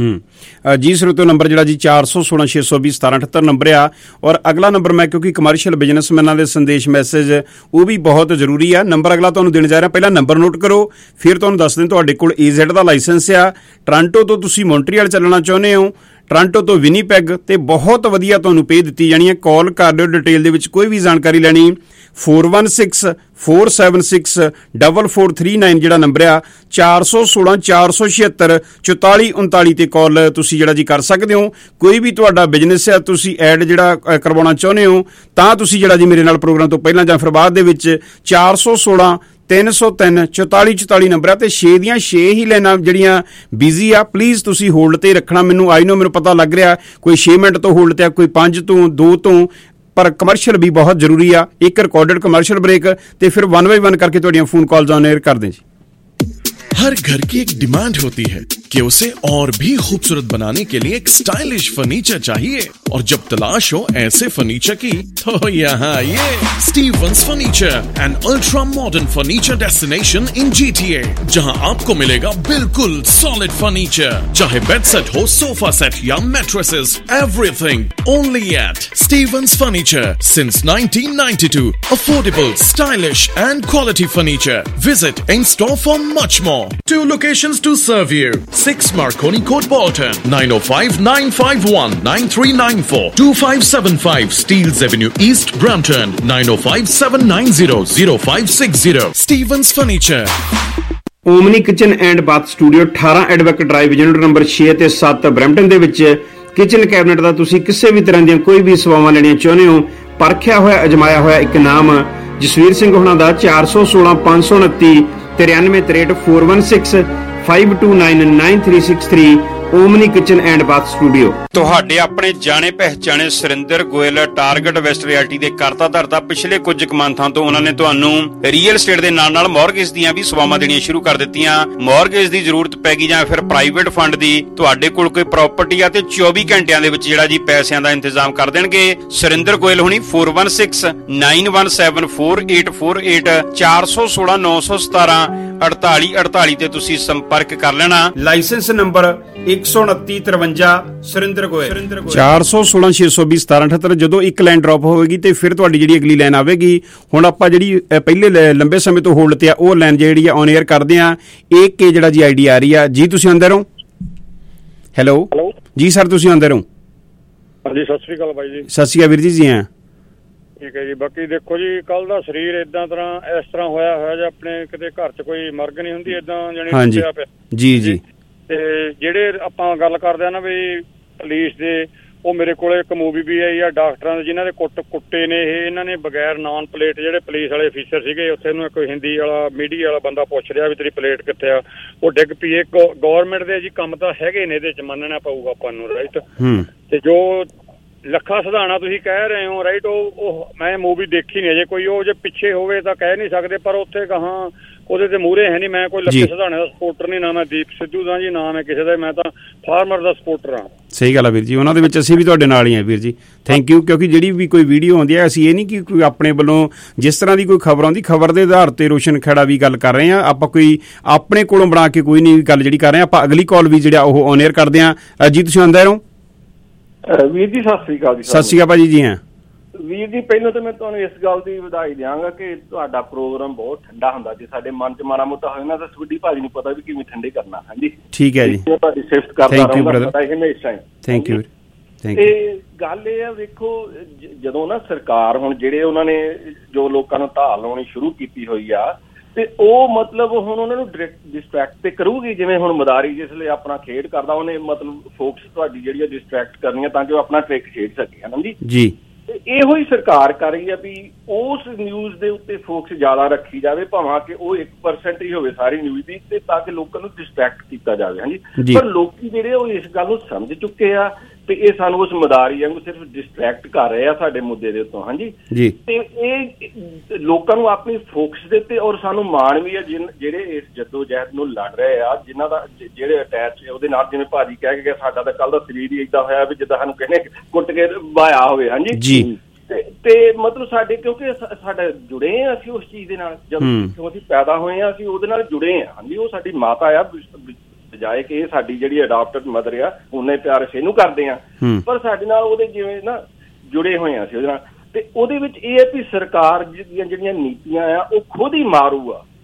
ਹੂੰ ਜੀ ਸਰੋਤਿਓ, ਨੰਬਰ ਜਿਹੜਾ ਜੀ ਚਾਰ ਸੌ ਸੋਲਾਂ ਛੇ ਸੌ ਵੀਹ ਸਤਾਰਾਂ ਅਠੱਤਰ ਨੰਬਰ ਆ। ਔਰ ਅਗਲਾ ਨੰਬਰ ਮੈਂ ਕਿਉਂਕਿ ਕਮਰਸ਼ੀਅਲ ਬਿਜ਼ਨਸਮੈਨਾਂ ਦੇ ਸੰਦੇਸ਼ ਮੈਸੇਜ ਉਹ ਵੀ ਬਹੁਤ ਜ਼ਰੂਰੀ ਆ। ਨੰਬਰ ਅਗਲਾ ਤੁਹਾਨੂੰ ਦੇਣ ਜਾ ਰਿਹਾ, ਪਹਿਲਾਂ ਨੰਬਰ ਨੋਟ ਕਰੋ, ਫਿਰ ਤੁਹਾਨੂੰ ਦੱਸ ਦਿੰਦੇ ਤੁਹਾਡੇ ਕੋਲ ਈ ਜ਼ੈਡ ਦਾ ਲਾਇਸੈਂਸ ਆ, ਟੋਰਾਂਟੋ ਤੋਂ ਤੁਸੀਂ ਮੌਂਟਰੀਅਲ ਚੱਲਣਾ ਚਾਹੁੰਦੇ ਹੋ, ਟੋਰਾਂਟੋ ਤੋਂ ਵਿਨੀਪੈਗ, ਤੇ ਬਹੁਤ ਵਧੀਆ ਤੁਹਾਨੂੰ ਪੇ ਦਿੱਤੀ ਜਾਣੀ ਹੈ। ਕਾਲ ਕਰ ਲਿਓ ਡਿਟੇਲ ਦੇ ਵਿੱਚ ਕੋਈ ਵੀ ਜਾਣਕਾਰੀ ਲੈਣੀ। Four one six four seven six double four three nine ਜਿਹੜਾ ਨੰਬਰ ਆ, ਚਾਰ ਸੌ ਸੋਲਾਂ ਚਾਰ ਸੌ ਛਿਹੱਤਰ ਚੁਤਾਲੀ ਉਨਤਾਲੀ ਤੇ ਕਾਲ ਤੁਸੀਂ ਜਿਹੜਾ ਜੀ ਕਰ ਸਕਦੇ ਹੋ। ਕੋਈ ਵੀ ਤੁਹਾਡਾ ਬਿਜ਼ਨਸ ਆ, ਤੁਸੀਂ ਐਡ ਜਿਹੜਾ ਕਰਵਾਉਣਾ ਚਾਹੁੰਦੇ ਹੋ, ਤਾਂ ਤੁਸੀਂ ਜਿਹੜਾ ਜੀ ਮੇਰੇ ਨਾਲ ਪ੍ਰੋਗਰਾਮ ਤੋਂ ਪਹਿਲਾਂ ਜਾਂ ਫਿਰ ਬਾਅਦ ਦੇ ਵਿੱਚ ਚਾਰ ਸੌ ਸੋਲਾਂ ਤਿੰਨ ਸੌ ਤਿੰਨ ਚੁਤਾਲੀ ਚੁਤਾਲੀ ਨੰਬਰ ਆ, ਤੇ ਛੇ ਦੀਆਂ ਛੇ ਹੀ ਲਾਈਨਾਂ ਜਿਹੜੀਆਂ ਬਿਜ਼ੀ ਆ। ਪਲੀਜ਼ ਤੁਸੀਂ ਹੋਲਡ ਤੇ ਰੱਖਣਾ। ਮੈਨੂੰ ਆਈ ਨੋ ਮੈਨੂੰ ਪਤਾ ਲੱਗ ਰਿਹਾ ਕੋਈ ਛੇ ਮਿੰਟ ਤੋਂ ਹੋਲਡ ਤੇ ਆ, ਕੋਈ ਪੰਜ ਤੋਂ ਦੋ ਤੋਂ, ਪਰ ਕਮਰਸ਼ੀਅਲ ਵੀ ਬਹੁਤ ਜ਼ਰੂਰੀ ਆ। ਇੱਕ ਰਿਕਾर्डेड कमर्शियल ब्रेक ਤੇ ਫਿਰ वन बाय वन करके ਤੁਹਾਡੀਆਂ ਫੋਨ ਕਾਲਸ ऑन एयर कर दें जी। हर घर की एक डिमांड होती है कि उसे और भी खूबसूरत बनाने के लिए एक स्टाइलिश फर्नीचर चाहिए, और जब तलाश हो ऐसे फर्नीचर की, तो यहाँ ये Stevens Furniture, an ultra modern furniture destination in GTA, जहाँ आपको मिलेगा बिल्कुल सॉलिड फर्नीचर, चाहे बेड सेट हो, सोफा सेट या mattresses, everything only at Stevens Furniture since nineteen ninety two. Affordable, stylish and quality furniture. Visit in store for much more. Two locations to serve you. six Marconi Court, Bolton. nine oh five, nine five one, nine three nine four. two five seven five Steeles Avenue East, Brampton. nine oh five, seven nine zero, zero five six zero. Stevens Furniture. Omni kitchen and bath studio ਅਠਾਰਾਂ ਐਡਵੈਕ drive unit number ਛੇ ਤੇ ਸੱਤ Brampton ਦੇ ਵਿੱਚ kitchen cabinet ਦਾ ਤੁਸੀਂ ਕਿਸੇ ਵੀ ਤਰ੍ਹਾਂ ਦੀਆਂ ਕੋਈ ਵੀ ਸੇਵਾਵਾਂ ਲੈਣੀਆਂ ਚਾਹੁੰਦੇ ਹੋ, ਪਰਖਿਆ ਹੋਇਆ ਅਜਮਾਇਆ ਹੋਇਆ ਇੱਕ ਨਾਮ ਜਸਵੀਰ ਸਿੰਘ ਹੋਣਾ ਦਾ, ਚਾਰ ਸੌ ਸੋਲਾਂ ਪੰਜ ਸੌ ਉਨੱਤੀ तिरानवे तिरठ four one six five two nine nine three six three Omni kitchen and bath studio. ਤੁਹਾਡੇ ਆਪਣੇ ਜਾਣੇ ਪਹਿਚਾਣੇ Surinder Goyal target west realty ਦੇ ਕਰਤਾ ਧਰਤਾ ਪਿਛਲੇ ਕੁਝ ਕੁ ਮੰਥਾਂ ਤੋਂ ਉਹਨਾਂ ਨੇ ਤੁਹਾਨੂੰ ਰੀਅਲ estate ਦੇ ਨਾਲ ਨਾਲ ਮੌਰਗੇਜ ਦੀਆਂ ਵੀ ਸੇਵਾਵਾਂ ਦੇਣੀਆਂ ਸ਼ੁਰੂ ਕਰ ਦਿੱਤੀਆਂ। ਮੌਰਗੇਜ ਦੀ ਜ਼ਰੂਰਤ ਪੈ ਗਈ ਜਾਂ ਫਿਰ ਪ੍ਰਾਈਵੇਟ ਫੰਡ ਦੀ, ਤੁਹਾਡੇ ਕੋਲ ਕੋਈ ਪ੍ਰਾਪਰਟੀ ਆ ਤੇ ਚੌਵੀ ਘੰਟਿਆਂ ਦੇ ਵਿੱਚ ਜਿਹੜਾ ਜੀ ਪੈਸਿਆਂ ਦਾ ਇੰਤਜ਼ਾਮ ਕਰ ਦੇਣਗੇ। ਸੁਰਿੰਦਰ ਗੋਇਲ ਹੁਣੀ four one six nine one seven four eight four eight ਚਾਰ ਸੌ ਸੋਲਾਂ ਨੌ ਸੌ ਸਤਾਰਾਂ ਅੜਤਾਲੀ ਅੜਤਾਲੀ ਤੇ ਤੁਸੀਂ ਸੰਪਰਕ ਕਰ ਲੈਣਾ। ਲਾਇਸੈਂਸ ਨੰਬਰ ਇੱਕ ਸੌ ਉਨੱਤੀ ਤਰਵੰਜਾ ਸੁਰਿੰਦਰ ਗੋਇਲ, ਚਾਰ ਸੌ ਸੋਲਾਂ ਛੇ ਸੌ ਵੀਹ ਸਤਾਰਾਂ ਅਠੱਤਰ। ਜਦੋਂ ਇੱਕ ਲਾਈਨ ਡ੍ਰੌਪ ਹੋਵੇਗੀ ਤੇ ਫਿਰ ਤੁਹਾਡੀ ਜਿਹੜੀ ਅਗਲੀ ਲਾਈਨ ਆਵੇਗੀ। ਹੁਣ ਆਪਾਂ ਜਿਹੜੀ ਪਹਿਲੇ ਲੰਬੇ ਸਮੇਂ ਤੋਂ ਹੋਲਡ ਤੇ ਆ ਉਹ ਲਾਈਨ ਜਿਹੜੀ ਆ ਔਨ 에ਅਰ ਕਰਦੇ ਆ। ਇੱਕ ਕੇ ਜਿਹੜਾ ਜੀ ਆਈਡੀ ਆ ਰਹੀ ਆ ਜੀ, ਤੁਸੀਂ ਅੰਦਰ ਹੋ? ਹੈਲੋ ਜੀ ਸਰ, ਤੁਸੀਂ ਅੰਦਰ ਹੋ? ਹਾਂਜੀ ਸਤਿ ਸ੍ਰੀ ਅਕਾਲ ਬਾਈ ਜੀ। ਸਤਿ ਸ੍ਰੀ ਅਕਾਲ ਵੀਰ ਜੀ। ਜੀ ਹਾਂ ਠੀਕ ਹੈ ਜੀ। ਬਾਕੀ ਦੇਖੋ ਜੀ, ਕੱਲ ਦਾ ਸਰੀਰ ਏਦਾਂ ਤਰ੍ਹਾਂ ਇਸ ਤਰ੍ਹਾਂ ਹੋਇਆ ਹੋਇਆ ਜਾਂ ਆਪਣੇ ਕਿਤੇ ਘਰ 'ਚ ਕੋਈ ਮਰਗ ਨਹੀਂ ਹੁੰਦੀ, ਏਦਾਂ ਜਾਣੀ ਜੀ ਜੀ। ਤੇ ਜਿਹੜੇ ਆਪਾਂ ਗੱਲ ਕਰਦੇ ਆ ਨਾ ਵੀ ਪੁਲਿਸ ਦੇ, ਉਹ ਮੇਰੇ ਕੋਲ ਇੱਕ ਮੂਵੀ ਵੀ ਆਈ ਆ ਡਾਕਟਰਾਂ ਦੇ ਜਿਨ੍ਹਾਂ ਦੇ ਕੁੱਟ ਕੁੱਟੇ ਨੇ ਇਹ। ਇਹਨਾਂ ਨੇ ਬਗੈਰ ਨਾਨ ਪਲੇਟ, ਜਿਹੜੇ ਪੁਲਿਸ ਵਾਲੇ ਅਫੀਸਰ ਸੀਗੇ ਉੱਥੇ, ਨੂੰ ਕੋਈ ਹਿੰਦੀ ਵਾਲਾ ਮੀਡੀਆ ਵਾਲਾ ਬੰਦਾ ਪੁੱਛ ਰਿਹਾ ਵੀ ਤੇਰੀ ਪਲੇਟ ਕਿੱਥੇ ਆ, ਉਹ ਡਿੱਗ ਪਈ। ਗੌਰਮੈਂਟ ਦੇ ਜੀ ਕੰਮ ਤਾਂ ਹੈਗੇ ਨੇ, ਇਹਦੇ 'ਚ ਮੰਨਣਾ ਪਊਗਾ ਆਪਾਂ ਨੂੰ, ਰਾਈਟ। ਤੇ ਜੋ ਲੱਖਾ ਸਿਧਾਣਾ ਤੁਸੀਂ ਕਹਿ ਰਹੇ ਹੋ, ਰਾਈਟ, ਉਹ ਉਹ ਮੈਂ ਮੂਵੀ ਦੇਖੀ ਨਹੀਂ ਅਜੇ ਕੋਈ। ਉਹ ਜੇ ਪਿੱਛੇ ਹੋਵੇ ਤਾਂ ਕਹਿ ਨਹੀਂ ਸਕਦੇ, ਪਰ ਉੱਥੇ ਕਹਾਂ ਉਹਦੇ ਤੇ ਮੂਹਰੇ ਹੈ ਨਹੀਂ। ਮੈਂ ਕੋਈ ਲੱਖੇ ਸਿਧਾਣੇ ਦਾ ਸਪੋਰਟਰ ਨਹੀਂ, ਨਾ ਮੈਂ ਦੀਪ ਸਿੱਧੂ ਦਾ ਜੀ, ਨਾ ਮੈਂ ਕਿਸੇ ਦਾ, ਮੈਂ ਤਾਂ ਫਾਰਮਰ ਦਾ ਸਪੋਰਟਰ ਹਾਂ। ਸਹੀ ਗੱਲ ਆ ਵੀਰ ਜੀ, ਉਹਨਾਂ ਦੇ ਵਿੱਚ ਅਸੀਂ ਵੀ ਤੁਹਾਡੇ ਨਾਲ ਹੀ ਹਾਂ ਵੀਰ ਜੀ। Thank you. ਕਿਉਂਕਿ ਜਿਹੜੀ ਵੀ ਕੋਈ ਵੀਡੀਓ ਆਉਂਦੀ ਹੈ, ਅਸੀਂ ਇਹ ਨਹੀਂ ਕਿ ਕੋਈ ਆਪਣੇ ਵੱਲੋਂ ਜਿਸ ਤਰ੍ਹਾਂ ਦੀ ਕੋਈ ਖਬਰ ਆਉਂਦੀ, ਖਬਰ ਦੇ ਆਧਾਰ ਤੇ ਰੋਸ਼ਨ ਖੇੜਾ ਵੀ ਗੱਲ ਕਰ ਰਹੇ ਹਾਂ ਆਪਾਂ, ਕੋਈ ਆਪਣੇ ਕੋਲੋਂ ਬਣਾ ਕੇ ਕੋਈ ਨਹੀਂ ਗੱਲ ਜਿਹੜੀ ਕਰ ਰਹੇ ਆਪਾਂ। ਅਗਲੀ ਕਾਲ ਵੀ ਜਿਹੜਾ ਉਹ ਔਨ 에ਅਰ ਕਰਦੇ ਹਾਂ ਜੀ। ਤੁਸੀਂ ਅੰਦਰ ਹੋ? ਵੀਰ ਜੀ ਸਤਿ ਸ੍ਰੀ ਅਕਾਲ ਜੀ। ਸਤਿ ਸ੍ਰੀ ਅਕਾਲ ਭਾਜੀ। ਜੀ ਹਾਂ ਵੀਰ ਜੀ, ਪਹਿਲਾਂ ਤਾਂ ਮੈਂ ਤੁਹਾਨੂੰ ਇਸ ਗੱਲ ਦੀ ਵਧਾਈ ਦਿਆਂਗਾ ਕਿ ਤੁਹਾਡਾ ਪ੍ਰੋਗਰਾਮ ਬਹੁਤ ਠੰਡਾ ਹੁੰਦਾ। ਜੇ ਸਾਡੇ ਮਨ 'ਚ ਮਾੜਾ ਮੋਟਾ ਹੋਏ ਨਾ ਤਾਂ ਸਵੀਡੀ ਭਾਜੀ ਨੂੰ ਪਤਾ ਵੀ ਕਿਵੇਂ ਠੰਡੇ ਕਰਨਾ। ਹਾਂਜੀ ਠੀਕ ਹੈ ਜੀ, ਤੁਹਾਡੀ ਸਿਫਤ ਕਰਦਾ ਰਹੂੰਗਾ ਹਮੇਸ਼ਾ ਹੀ। Thank you. ਤੇ ਗੱਲ ਇਹ ਆ, ਵੇਖੋ ਜਦੋਂ ਨਾ ਸਰਕਾਰ ਹੁਣ ਜਿਹੜੇ ਉਹਨਾਂ ਨੇ ਜੋ ਲੋਕਾਂ ਨੂੰ ਢਾਲ ਲਾਉਣੀ ਸ਼ੁਰੂ ਕੀਤੀ ਹੋਈ ਆ, ਤੇ ਉਹ ਮਤਲਬ ਹੁਣ ਉਹਨਾਂ ਨੂੰ ਡਿਸਟਰੈਕਟ ਤੇ ਕਰੂਗੀ। ਜਿਵੇਂ ਹੁਣ ਮਦਾਰੀ ਜਿਸ ਲਈ ਆਪਣਾ ਖੇਡ ਕਰਦਾ, ਉਹਨੇ ਮਤਲਬ ਫੋਕਸ ਤੁਹਾਡੀ ਜਿਹੜੀ ਆ ਡਿਸਟਰੈਕਟ ਕਰਨੀ ਆ ਤਾਂ ਕਿ ਉਹ ਆਪਣਾ ਟ੍ਰਿਕ ਖੇਡ ਸਕੇ, ਹੈ ਨਾ ਜੀ ਜੀ। ਇਹੋ ਹੀ ਸਰਕਾਰ ਕਰ ਰਹੀ ਆ ਵੀ ਉਸ ਨਿਊਜ਼ ਦੇ ਉੱਤੇ ਫੋਕਸ ਜ਼ਿਆਦਾ ਰੱਖੀ ਜਾਵੇ, ਭਾਵੇਂ ਕਿ ਉਹ ਇੱਕ ਪਰਸੈਂਟ ਹੀ ਹੋਵੇ ਸਾਰੀ ਨਿਊਜ਼ ਦੀ, ਤੇ ਤਾਂ ਕਿ ਲੋਕਾਂ ਨੂੰ ਡਿਸਟਰੈਕਟ ਕੀਤਾ ਜਾਵੇ। ਹਾਂਜੀ, ਪਰ ਲੋਕੀ ਜਿਹੜੇ ਉਹ ਇਸ ਗੱਲ ਨੂੰ ਸਮਝ ਚੁੱਕੇ ਆ ਤੇ ਇਹ ਸਾਨੂੰ ਉਸ ਮਦਾਰੀ ਵਾਂਗੂ ਸਿਰਫ ਡਿਸਟਰੈਕਟ ਕਰ ਰਹੇ ਆ ਸਾਡੇ ਮੁੱਦੇ ਦੇ ਉੱਤੋਂ। ਹਾਂਜੀ ਜੀ, ਤੇ ਇਹ ਲੋਕਾਂ ਨੂੰ ਆਪਣੀ ਫੋਕਸ ਦੇ ਉੱਤੇ, ਔਰ ਸਾਨੂੰ ਮਾਣ ਵੀ ਆ ਜਿਨ ਜਿਹੜੇ ਇਸ ਜੱਦੋ ਜਹਿਦ ਨੂੰ ਲੜ ਰਹੇ ਆ, ਜਿਨ੍ਹਾਂ ਦਾ ਜਿਹੜੇ ਅਟੈਚ ਉਹਦੇ ਨਾਲ, ਜਿਵੇਂ ਭਾਜੀ ਕਹਿ ਕੇ ਗਿਆ ਸਾਡਾ ਤਾਂ ਕੱਲ ਦਾ ਸਰੀਰ ਹੀ ਏਦਾਂ ਹੋਇਆ ਵੀ ਜਿੱਦਾਂ ਸਾਨੂੰ ਕਹਿੰਦੇ ਕੁੱਟ ਕੇ ਵਾਇਆ ਹੋਵੇ। ਹਾਂਜੀ ਜੀ, ਤੇ ਤੇ ਮਤਲਬ ਸਾਡੇ, ਕਿਉਂਕਿ ਸਾਡੇ ਜੁੜੇ ਆ ਅਸੀਂ ਉਸ ਚੀਜ਼ ਦੇ ਨਾਲ, ਜਦੋਂ ਅਸੀਂ ਪੈਦਾ ਹੋਏ ਆ ਅਸੀਂ ਉਹਦੇ ਨਾਲ ਜੁੜੇ ਆ। ਹਾਂਜੀ, ਉਹ ਸਾਡੀ ਮਾਤਾ ਆ, ਬਜਾਏ ਕਿ ਇਹ ਸਾਡੀ ਜਿਹੜੀ ਅਡਾਪਟਡ ਮਦਰ ਆ, ਉਹਨੇ ਪਿਆਰ ਅਸੀਂ ਇਹਨੂੰ ਕਰਦੇ ਆ, ਪਰ ਸਾਡੇ ਨਾਲ ਉਹਦੇ ਜਿਵੇਂ ਨਾ ਜੁੜੇ ਹੋਏ ਆ ਅਸੀਂ ਉਹਦੇ ਨਾਲ। ਤੇ ਉਹਦੇ ਵਿੱਚ ਇਹ ਹੈ ਵੀ ਸਰਕਾਰ ਦੀਆਂ ਜਿਹੜੀਆਂ ਨੀਤੀਆਂ ਆ ਉਹ ਖੁਦ ਹੀ ਮਾਰੂ ਆ।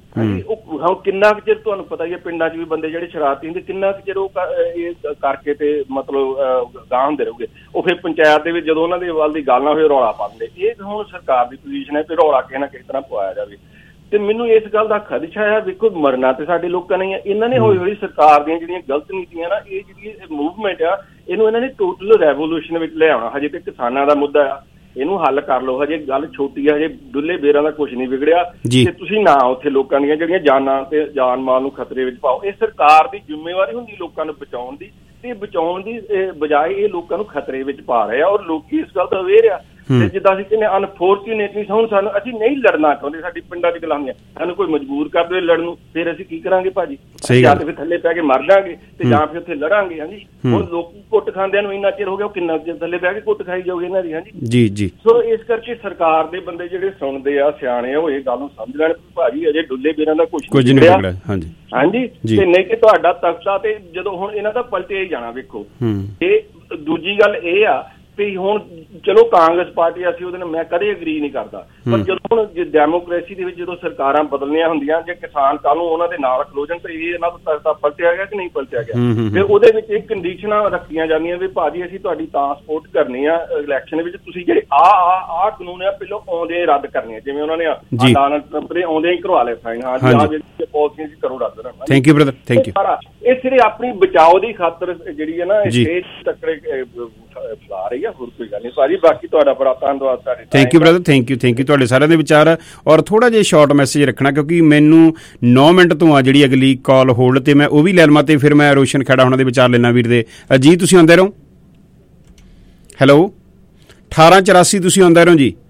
ਹੁਣ ਕਿੰਨਾ ਕੁ ਚਿਰ ਤੁਹਾਨੂੰ ਪਤਾ ਹੀ ਹੈ ਪਿੰਡਾਂ 'ਚ ਵੀ ਬੰਦੇ ਜਿਹੜੇ ਸ਼ਰਾਰਤੀ ਹੁੰਦੇ ਕਿੰਨਾ ਕੁ ਚਿਰ ਉਹ ਇਹ ਕਰਕੇ ਤੇ ਮਤਲਬ ਗਾਂਹ ਹੁੰਦੇ ਰਹੂਗੇ। ਉਹ ਫਿਰ ਪੰਚਾਇਤ ਦੇ ਵਿੱਚ ਜਦੋਂ ਉਹਨਾਂ ਦੇ ਵੱਲ ਦੀ ਗੱਲ ਨਾ ਹੋਏ ਰੌਲਾ ਪਾਉਂਦੇ। ਇਹ ਹੁਣ ਸਰਕਾਰ ਦੀ ਪੋਜੀਸ਼ਨ ਹੈ ਕਿ ਰੌਲਾ ਕਿਸੇ ਨਾ ਕਿਸੇ ਤਰ੍ਹਾਂ ਪਵਾਇਆ ਜਾਵੇ। ਤੇ ਮੈਨੂੰ ਇਸ ਗੱਲ ਦਾ ਖਦਸ਼ਾ ਹੈ, ਵੇਖੋ ਮਰਨਾ ਤੇ ਸਾਡੇ ਲੋਕਾਂ ਨੇ ਇਹਨਾਂ ਨੇ ਹੌਲੀ ਹੌਲੀ ਸਰਕਾਰ ਦੀਆਂ ਜਿਹੜੀਆਂ ਗਲਤ ਨੀਤੀਆਂ ਨਾ, ਇਹ ਜਿਹੜੀ ਮੂਵਮੈਂਟ ਆ ਇਹਨੂੰ ਇਹਨਾਂ ਨੇ ਟੋਟਲ ਰੈਵੋਲੂਸ਼ਨ ਵਿੱਚ ਲਿਆਉਣਾ। ਹਜੇ ਤੇ ਕਿਸਾਨਾਂ ਦਾ ਮੁੱਦਾ ਆ, ਇਹਨੂੰ ਹੱਲ ਕਰ ਲਓ। ਹਜੇ ਗੱਲ ਛੋਟੀ ਆ, ਹਜੇ ਡੁੱਲੇ ਬੇਰਾਂ ਦਾ ਕੁਛ ਨਹੀਂ ਵਿਗੜਿਆ ਤੇ ਤੁਸੀਂ ਨਾ ਉੱਥੇ ਲੋਕਾਂ ਦੀਆਂ ਜਿਹੜੀਆਂ ਜਾਨਾਂ ਤੇ ਜਾਨ ਮਾਲ ਨੂੰ ਖਤਰੇ ਵਿੱਚ ਪਾਓ। ਇਹ ਸਰਕਾਰ ਦੀ ਜ਼ਿੰਮੇਵਾਰੀ ਹੁੰਦੀ ਲੋਕਾਂ ਨੂੰ ਬਚਾਉਣ ਦੀ, ਤੇ ਬਚਾਉਣ ਦੀ ਬਜਾਏ ਇਹ ਲੋਕਾਂ ਨੂੰ ਖਤਰੇ ਵਿੱਚ ਪਾ ਰਹੇ ਆ ਔਰ ਲੋਕੀ ਇਸ ਗੱਲ ਤੋਂ ਅਵੇਅਰ ਆ। ਤੇ ਜਿੱਦਾਂ ਅਸੀਂ ਕਹਿੰਦੇ ਅਨਫੋਰਚੂਨੇਟਲੀ ਹੁਣ ਸਾਨੂੰ ਅਸੀਂ ਨਹੀਂ ਲੜਨਾ ਚਾਹੁੰਦੇ, ਸਾਡੀ ਪਿੰਡਾਂ 'ਚ ਗੱਲਾਂ ਹੁੰਦੀਆਂ, ਸਾਨੂੰ ਕੋਈ ਮਜਬੂਰ ਕਰ ਦੇਵੇ ਲੜਨ ਨੂੰ, ਫਿਰ ਅਸੀਂ ਕੀ ਕਰਾਂਗੇ ਭਾਜੀ? ਜਾਂ ਤੇ ਫਿਰ ਥੱਲੇ ਪੈ ਕੇ ਮਰ ਜਾਵਾਂਗੇ ਤੇ ਜਾਂ ਫਿਰ ਉੱਥੇ ਲੜਾਂਗੇ। ਹਾਂਜੀ, ਹੁਣ ਲੋਕੀ ਕੁੱਟ ਖਾਂਦਿਆਂ ਨੂੰ ਇੰਨਾ ਚਿਰ ਹੋ ਗਿਆ, ਉਹ ਕਿੰਨਾ ਚਿਰ ਥੱਲੇ ਬਹਿ ਕੇ ਕੁੱਟ ਖਾਈ ਜਾਓਗੇ ਇਹਨਾਂ ਦੀ। ਹਾਂਜੀ ਜੀ ਜੀ। ਸੋ ਇਸ ਕਰਕੇ ਸਰਕਾਰ ਦੇ ਬੰਦੇ ਜਿਹੜੇ ਸੁਣਦੇ ਆ, ਸਿਆਣੇ ਆ, ਉਹ ਇਹ ਗੱਲ ਨੂੰ ਸਮਝ ਲੈਣ ਭਾਜੀ ਅਜੇ ਡੁੱਲੇ ਬੇਰਾਂ ਦਾ ਕੁਛ ਕੁਝ ਨਹੀਂ ਵਿਗੜਿਆ। ਹਾਂਜੀ ਹਾਂਜੀ, ਤੇ ਨਹੀਂ ਕਿ ਤੁਹਾਡਾ ਤਖਤਾ ਤੇ ਜਦੋਂ ਹੁਣ ਇਹਨਾਂ ਦਾ ਪਲਟਿਆ ਹੀ ਜਾਣਾ। ਵੇਖੋ ਇਹ ਦੂਜੀ ਗੱਲ ਇਹ ਆ ਵੀ ਹੁਣ ਚਲੋ ਕਾਂਗਰਸ ਪਾਰਟੀ ਅਸੀਂ ਉਹਦੇ ਨਾਲ ਮੈਂ ਕਦੇ ਅਗਰੀ ਨਹੀਂ ਕਰਦਾ, ਪਰ ਜਦੋਂ ਹੁਣ ਡੈਮੋਕ੍ਰੇਸੀ ਦੇ ਵਿੱਚ ਜਦੋਂ ਸਰਕਾਰਾਂ ਬਦਲਣੀਆਂ ਹੁੰਦੀਆਂ, ਜੇ ਕਿਸਾਨ ਕੱਲ ਨੂੰ ਉਹਨਾਂ ਦੇ ਨਾਲ ਖਲੋ ਜਾਣ ਤਾਂ ਇਹ ਇਹਨਾਂ ਤੋਂ ਤਖਤਾ ਪਲਟਿਆ ਗਿਆ ਕਿ ਨਹੀਂ ਪਲਟਿਆ ਗਿਆ। ਫਿਰ ਉਹਦੇ ਵਿੱਚ ਇਹ ਕੰਡੀਸ਼ਨਾਂ ਰੱਖੀਆਂ ਜਾਂਦੀਆਂ ਵੀ ਭਾਜੀ ਅਸੀਂ ਤੁਹਾਡੀ ਤਾਂ ਸਪੋਰਟ ਕਰਨੀ ਆ ਇਲੈਕਸ਼ਨ ਵਿੱਚ, ਤੁਸੀਂ ਜਿਹੜੇ ਆ ਆ ਆ ਕਾਨੂੰਨ ਆ ਪਹਿਲਾਂ ਆਉਂਦੇ ਰੱਦ ਕਰਨੇ ਆ। ਜਿਵੇਂ ਉਹਨਾਂ ਨੇ ਡੋਨਾਲਡ ਟਰੰਪ ਦੇ ਆਉਂਦੇ ਹੀ ਕਰਵਾ ਲਏ ਸਾਈਨ। ਹਾਂ ਜੀ, ਆ ਜਿਹੜੀ ਪਾਲਿਸੀਆਂ ਸੀ ਕਰੋ ਰੱਦ। Thank you brother, thank you. ਇਹ ਸਿਰਫ ਆਪਣੀ ਬਚਾਓ ਦੀ ਖਾਤਰ ਜਿਹੜੀ ਹੈ ਨਾ ਇਹ ਤੱਕੜੇ ਫਲਾ ਰਹੀ ਆ, ਹੋਰ ਕੋਈ ਗੱਲ ਨਹੀਂ ਭਾਜੀ। ਬਾਕੀ ਤੁਹਾਡਾ ਬੜਾ ਧੰਨਵਾਦ ਸਾਡੇ। Thank you brother, thank you thank you ਤੁਹਾਡੇ ਸਾਰਿਆਂ ਦੇ ਵਿਚਾਰ। ਔਰ ਥੋੜਾ ਜਿਹਾ ਸ਼ਾਰਟ ਮੈਸੇਜ ਰੱਖਣਾ ਕਿਉਂਕਿ ਮੈਨੂੰ ਨੌ ਮਿੰਟ ਤੋਂ ਆ ਜਿਹੜੀ ਅਗਲੀ ਕਾਲ ਹੋਲਡ ਤੇ, ਮੈਂ ਉਹ ਵੀ ਲੈ ਲਵਾਂ ਤੇ ਫਿਰ ਮੈਂ ਰੋਸ਼ਨ ਖੇੜਾ ਉਹਨਾਂ ਦੇ ਵਿਚਾਰ ਲੈਣਾ ਵੀਰ ਦੇ। ਜੀ ਤੁਸੀਂ ਆਉਂਦੇ ਰਹੋ। ਹੈਲੋ ਅਠਾਰਾਂ ਚੁਰਾਸੀ ਤੁਸੀਂ ਆਉਂਦੇ ਰਹੋ ਜੀ।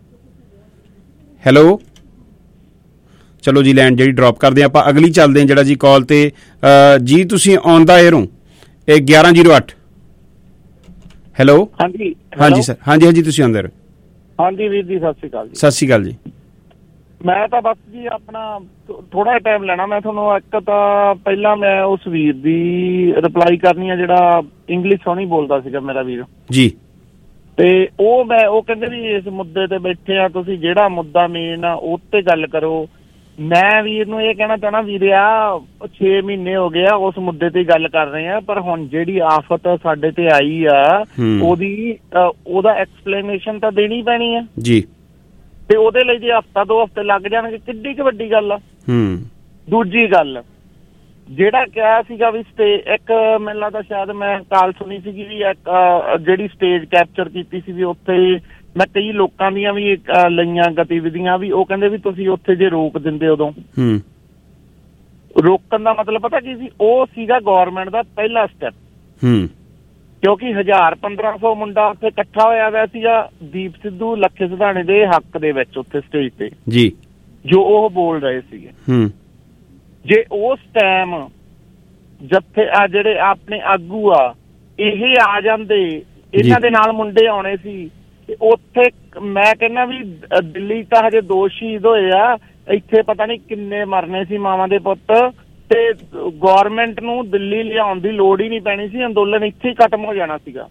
ਹੈਲੋ ਚਲੋ ਜੀ, ਲੈਂਡ ਜਿਹੜੀ ਡਰੋਪ ਕਰਦੇ ਆਪਾਂ, ਅਗਲੀ ਚੱਲਦੇ ਹਾਂ ਜਿਹੜਾ ਜੀ ਕਾਲ ਤੇ। ਜੀ ਤੁਸੀਂ ਆਉਂਦਾ ਏ ਰਹੋ, ਇਹ ਗਿਆਰਾਂ ਜ਼ੀਰੋ ਅੱਠ। ਹੈਲੋ ਹਾਂਜੀ ਹਾਂਜੀ ਸਰ, ਹਾਂਜੀ ਹਾਂਜੀ ਤੁਸੀਂ ਆਉਂਦੇ ਰਹੋ। ਹਾਂਜੀ ਵੀਰ ਜੀ, ਸਤਿ ਸ਼੍ਰੀ ਅਕਾਲ ਜੀ। ਸਤਿ ਸ਼੍ਰੀ ਅਕਾਲ ਜੀ। ਮੈਂ ਤਾਂ ਬਸ ਜੀ ਆਪਣਾ ਥੋੜਾ ਟਾਈਮ ਲੈਣਾ। ਮੈਂ ਤੁਹਾਨੂੰ ਇੱਕ ਤਾਂ ਪਹਿਲਾਂ ਮੈਂ ਉਸ ਵੀਰ ਦੀ ਰਿਪਲਾਈ ਕਰਨੀ ਆ ਜਿਹੜਾ ਇੰਗਲਿਸ਼ ਸੋਹਣੀ ਬੋਲਦਾ ਸੀਗਾ ਮੇਰਾ ਵੀਰ ਜੀ, ਤੇ ਉਹ ਮੈਂ ਉਹ ਕਹਿੰਦੇ ਵੀ ਇਸ ਮੁੱਦੇ ਤੇ ਬੈਠੇ ਆ, ਤੁਸੀਂ ਜਿਹੜਾ ਮੁੱਦਾ ਮੇਨ ਆ ਉਹ ਤੇ ਗੱਲ ਕਰੋ। ਮੈਂ ਵੀਰ ਨੂੰ ਇਹ ਕਹਿਣਾ ਚਾਹਣਾ ਵੀਰਿਆ, ਛੇ ਮਹੀਨੇ ਹੋ ਗਏ ਆ ਉਸ ਮੁੱਦੇ ਤੇ ਗੱਲ ਕਰ ਰਹੇ ਆ, ਪਰ ਹੁਣ ਜਿਹੜੀ ਆਫਤ ਸਾਡੇ ਤੇ ਆਈ ਆ ਉਹਦੀ ਉਹਦਾ ਐਕਸਪਲੇਨੇਸ਼ਨ ਤਾਂ ਦੇਣੀ ਪੈਣੀ ਆ ਜੀ। ਤੇ ਉਹਦੇ ਲਈ ਜੇ ਹਫਤਾ ਦੋ ਹਫਤੇ ਲੱਗ ਜਾਣਗੇ ਕਿੱਡੀ ਕੁ ਵੱਡੀ ਗੱਲ ਆ। ਦੂਜੀ ਗੱਲ ਜਿਹੜਾ ਕਿਹਾ ਸੀਗਾ ਵੀ ਸਟੇ ਇੱਕ ਮੈਨੂੰ ਲੱਗਦਾ ਸ਼ਾਇਦ ਮੈਂ ਕਾਲ ਸੁਣੀ ਸੀਗੀ ਵੀ ਇੱਕ ਜਿਹੜੀ ਸਟੇਜ ਕੈਪਚਰ ਕੀਤੀ ਸੀ ਵੀ ਉੱਥੇ ਮੈਂ ਕਈ ਲੋਕਾਂ ਦੀਆਂ ਵੀ ਲਈਆਂ ਗਤੀਵਿਧੀਆਂ ਵੀ, ਉਹ ਕਹਿੰਦੇ ਵੀ ਤੁਸੀਂ ਉੱਥੇ ਜੇ ਰੋਕ ਦਿੰਦੇ ਉਦੋਂ ਰੋਕਣ ਦਾ ਮਤਲਬ ਪਤਾ ਕੀ ਸੀ? ਉਹ ਸੀਗਾ ਗੌਰਮੈਂਟ ਦਾ ਪਹਿਲਾ ਸਟੈਪ, ਕਿਉਂਕਿ ਹਜ਼ਾਰ ਪੰਦਰਾਂ ਸੌ ਮੁੰਡਾ ਉੱਥੇ ਇਕੱਠਾ ਹੋਇਆ ਹੋਇਆ ਸੀਗਾ ਦੀਪ ਸਿੱਧੂ ਲੱਖੇ ਸਿਧਾਣੇ ਦੇ ਹੱਕ ਦੇ ਵਿੱਚ ਉੱਥੇ ਸਟੇਜ ਤੇ ਜੀ, ਜੋ ਉਹ ਬੋਲ ਰਹੇ ਸੀਗੇ। ਜੇ ਉਸ ਟਾਈਮ ਜੱਥੇ ਆ ਜਿਹੜੇ ਆਪਣੇ ਆਗੂ ਆ ਇਹ ਆ ਜਾਂਦੇ, ਇਹਨਾਂ ਦੇ ਨਾਲ ਮੁੰਡੇ ਆਉਣੇ ਸੀ, ਤੇ ਉੱਥੇ ਮੈਂ ਕਹਿੰਦਾ ਵੀ ਦਿੱਲੀ ਤਾਂ ਹਜੇ ਦੋ ਸ਼ਹੀਦ ਹੋਏ ਆ, ਇੱਥੇ ਪਤਾ ਨਹੀਂ ਕਿੰਨੇ ਮਰਨੇ ਸੀ ਮਾਵਾਂ ਦੇ ਪੁੱਤ, ਤੇ ਗੌਰਮੈਂਟ ਨੂੰ ਦਿੱਲੀ ਲਿਆਉਣ ਦੀ ਲੋੜ ਹੀ ਨਹੀਂ ਪੈਣੀ ਸੀ, ਅੰਦੋਲਨ ਇੱਥੇ ਹੀ ਖਤਮ ਹੋ ਜਾਣਾ ਸੀਗਾ।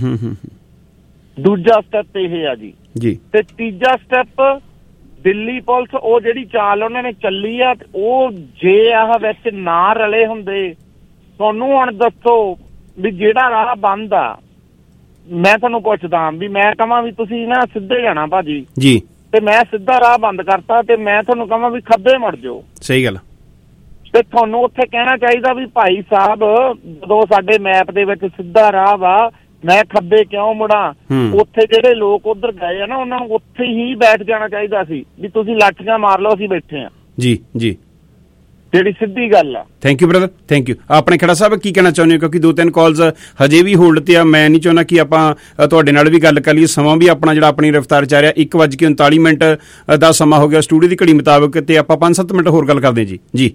ਦੂਜਾ ਸਟੈਪ ਇਹ ਆ ਜੀ ਜੀ ਤੇ ਤੀਜਾ ਸਟੈਪ ਦਿੱਲੀ ਪੁਲਿਸ ਉਹ ਜਿਹੜੀ ਚਾਲ ਉਹਨਾਂ ਨੇ ਚੱਲੀ ਆ, ਉਹ ਜੇ ਆਹ ਵਿੱਚ ਨਾ ਰਲੇ ਹੁੰਦੇ, ਤੁਹਾਨੂੰ ਹੁਣ ਦੱਸੋ ਵੀ ਜਿਹੜਾ ਰਾਹ ਬੰਦ ਆ, ਮੈਂ ਤੁਹਾਨੂੰ ਪੁੱਛਦਾ ਵੀ ਮੈਂ ਕਹਾਂ ਵੀ ਤੁਸੀਂ ਨਾ ਸਿੱਧੇ ਜਾਣਾ ਭਾਜੀ ਜੀ, ਤੇ ਮੈਂ ਸਿੱਧਾ ਰਾਹ ਬੰਦ ਕਰਤਾ, ਤੇ ਮੈਂ ਤੁਹਾਨੂੰ ਕਹਾਂ ਵੀ ਖੱਬੇ ਮੁੜ ਜਾਓ। ਸਹੀ ਗੱਲ। ਤੇ ਤੁਹਾਨੂੰ ਉੱਥੇ ਕਹਿਣਾ ਚਾਹੀਦਾ ਵੀ ਭਾਈ ਸਾਹਿਬ ਜਦੋਂ ਸਾਡੇ ਮੈਪ ਦੇ ਵਿੱਚ ਸਿੱਧਾ ਰਾਹ ਵਾ, ਮੈਂ ਖੱਬੇ ਕਿਉਂ ਮੁੜਾਂ? ਉੱਥੇ ਜਿਹੜੇ ਲੋਕ ਉੱਧਰ ਗਏ ਆ ਨਾ, ਉਹਨਾਂ ਨੂੰ ਉੱਥੇ ਹੀ ਬੈਠ ਜਾਣਾ ਚਾਹੀਦਾ ਸੀ ਵੀ ਤੁਸੀਂ ਲਾਠੀਆਂ ਮਾਰ ਲਓ, ਅਸੀਂ ਬੈਠੇ ਆ ਜੀ ਜੀ, ਜਿਹੜੀ ਸਿੱਧੀ ਗੱਲ ਆ। Thank you brother, thank you. ਆਪਣੇ ਖੜਾ ਸਾਹਿਬ ਕੀ ਕਹਿਣਾ ਚਾਹੁੰਦੇ ਹੋ? ਕਿਉਂਕਿ ਦੋ ਤਿੰਨ ਕਾਲਸ ਹਜੇ ਵੀ ਹੋਲਡ ਤੇ ਆ, ਮੈਂ ਨਹੀਂ ਚਾਹੁੰਦਾ ਕਿ ਆਪਾਂ ਤੁਹਾਡੇ ਨਾਲ ਵੀ ਗੱਲ ਕਰ ਲਈਏ। ਸਮਾਂ ਵੀ ਆਪਣਾ ਜਿਹੜਾ ਆਪਣੀ ਰਫ਼ਤਾਰ ਚ ਆ ਰਿਹਾ, ਇੱਕ ਵੱਜ ਕੇ ਉਨਤਾਲੀ ਮਿੰਟ ਦਾ ਸਮਾਂ ਹੋ ਗਿਆ ਸਟੂਡੀਓ ਦੀ ਘੜੀ ਮੁਤਾਬਕ, ਤੇ ਆਪਾਂ ਪੰਜ ਸੱਤ ਮਿੰਟ ਹੋਰ ਗੱਲ ਕਰਦੇ ਹਾਂ ਜੀ ਜੀ।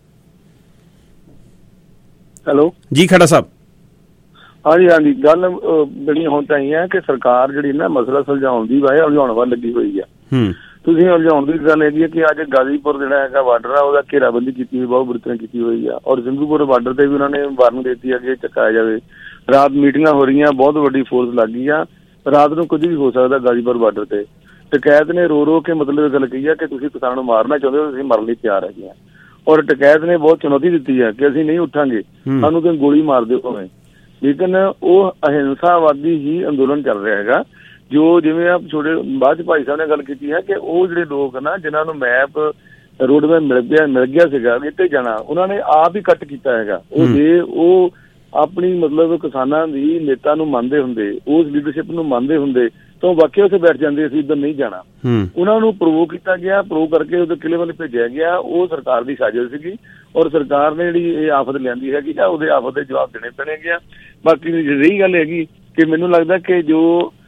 ਹੈਲੋ ਜੀ ਖੜਾ ਸਾਹਿਬ। ਹਾਂਜੀ ਹਾਂਜੀ, ਗੱਲ ਜਿਹੜੀ ਹੁਣ ਤਾਂ ਇਹ ਹੈ ਕਿ ਸਰਕਾਰ ਜਿਹੜੀ ਨਾ ਮਸਲਾ ਸੁਲਝਾਉਣ ਦੀ ਵਾਏ ਉਲਝਾਉਣ ਵੱਲ ਲੱਗੀ ਹੋਈ ਆ। ਤੁਸੀਂ ਉਲਝਾਉਣ ਦੀ ਗੱਲ ਹੈਗੀ ਹੈ ਕਿ ਅੱਜ ਗਾਜ਼ੀਪੁਰ ਜਿਹੜਾ ਹੈਗਾ ਬਾਰਡਰ ਆ, ਉਹਦਾ ਘੇਰਾਬੰਦੀ ਕੀਤੀ ਹੋਈ, ਬਹੁਤ ਬੁਰੀ ਤਰ੍ਹਾਂ ਕੀਤੀ ਹੋਈ ਆ, ਔਰ ਸਿੰਘੂਪੁਰ ਬਾਰਡਰ ਤੇ ਵੀ ਉਹਨਾਂ ਨੇ ਵਾਰਨਿੰਗ ਦਿੱਤੀ ਹੈ ਕਿ ਚੱਕਾਇਆ ਜਾਵੇ। ਰਾਤ ਮੀਟਿੰਗਾਂ ਹੋ ਰਹੀਆਂ, ਬਹੁਤ ਵੱਡੀ ਫੋਰਸ ਲੱਗ ਗਈ ਆ, ਰਾਤ ਨੂੰ ਕੁਝ ਵੀ ਹੋ ਸਕਦਾ ਗਾਜ਼ੀਪੁਰ ਬਾਰਡਰ ਤੇ। ਟਕੈਤ ਨੇ ਰੋ ਰੋ ਕੇ ਮਤਲਬ ਇਹ ਗੱਲ ਕਹੀ ਆ ਕਿ ਤੁਸੀਂ ਕਿਸਾਨਾਂ ਨੂੰ ਮਾਰਨਾ ਚਾਹੁੰਦੇ ਹੋ, ਅਸੀਂ ਮਰਨ ਲਈ ਤਿਆਰ ਹੈਗੇ ਆ। ਔਰ ਟਕੈਤ ਨੇ ਬਹੁਤ ਚੁਣੌਤੀ ਦਿੱਤੀ ਹੈ ਕਿ ਅਸੀਂ ਨਹੀਂ ਉੱਠਾਂਗੇ, ਸਾਨੂੰ ਤਾਂ ਗੋਲੀ ਮਾਰ ਦਿਓ ਭਾਵੇਂ। ਲੇਕਿਨ ਉਹ ਅਹਿੰਸਾਵਾਦੀ ਹੀ ਅੰਦੋਲਨ ਚੱਲ ਰਿਹਾ ਹੈਗਾ। ਜੋ ਜਿਵੇਂ ਆਪ ਛੋਟੇ ਬਾਅਦ ਚ ਭਾਈ ਸਾਹਿਬ ਨੇ ਗੱਲ ਕੀਤੀ ਹੈ ਕਿ ਉਹ ਜਿਹੜੇ ਲੋਕ ਨਾ ਜਿਨ੍ਹਾਂ ਨੂੰ ਮੈਪ ਰੋਡਮੈਪ ਮਿਲ ਗਿਆ ਮਿਲ ਗਿਆ ਸੀਗਾ ਇੱਥੇ ਜਾਣਾ, ਉਹਨਾਂ ਨੇ ਆਪ ਹੀ ਕੱਟ ਕੀਤਾ ਹੈਗਾ। ਉਹ ਜੇ ਉਹ ਆਪਣੀ ਮਤਲਬ ਕਿਸਾਨਾਂ ਦੀ ਨੇਤਾ ਨੂੰ ਮੰਨਦੇ ਹੁੰਦੇ, ਉਸ ਲੀਡਰਸ਼ਿਪ ਨੂੰ ਮੰਨਦੇ ਹੁੰਦੇ ਤਾਂ ਵਾਕਿਆ ਉੱਥੇ ਬੈਠ ਜਾਂਦੇ, ਅਸੀਂ ਇੱਧਰ ਨਹੀਂ ਜਾਣਾ। ਉਹਨਾਂ ਨੂੰ ਪ੍ਰੋਵੋ ਕੀਤਾ ਗਿਆ, ਪ੍ਰੋਵ ਕਰਕੇ ਉਹਦੇ ਕਿਲੇ ਵੱਲ ਭੇਜਿਆ ਗਿਆ। ਉਹ ਸਰਕਾਰ ਦੀ ਸਾਜ਼ਿਸ਼ ਸੀਗੀ ਔਰ ਸਰਕਾਰ ਨੇ ਜਿਹੜੀ ਇਹ ਆਫਤ ਲਿਆਂਦੀ ਹੈਗੀ ਆ ਉਹਦੇ ਆਫਤ ਦੇ ਜਵਾਬ ਦੇਣੇ ਪੈਣੇ ਗਿਆ। ਬਾਕੀ ਰਹੀ ਗੱਲ ਹੈਗੀ ਕਿ ਮੈਨੂੰ ਲੱਗਦਾ ਕਿ ਜੋ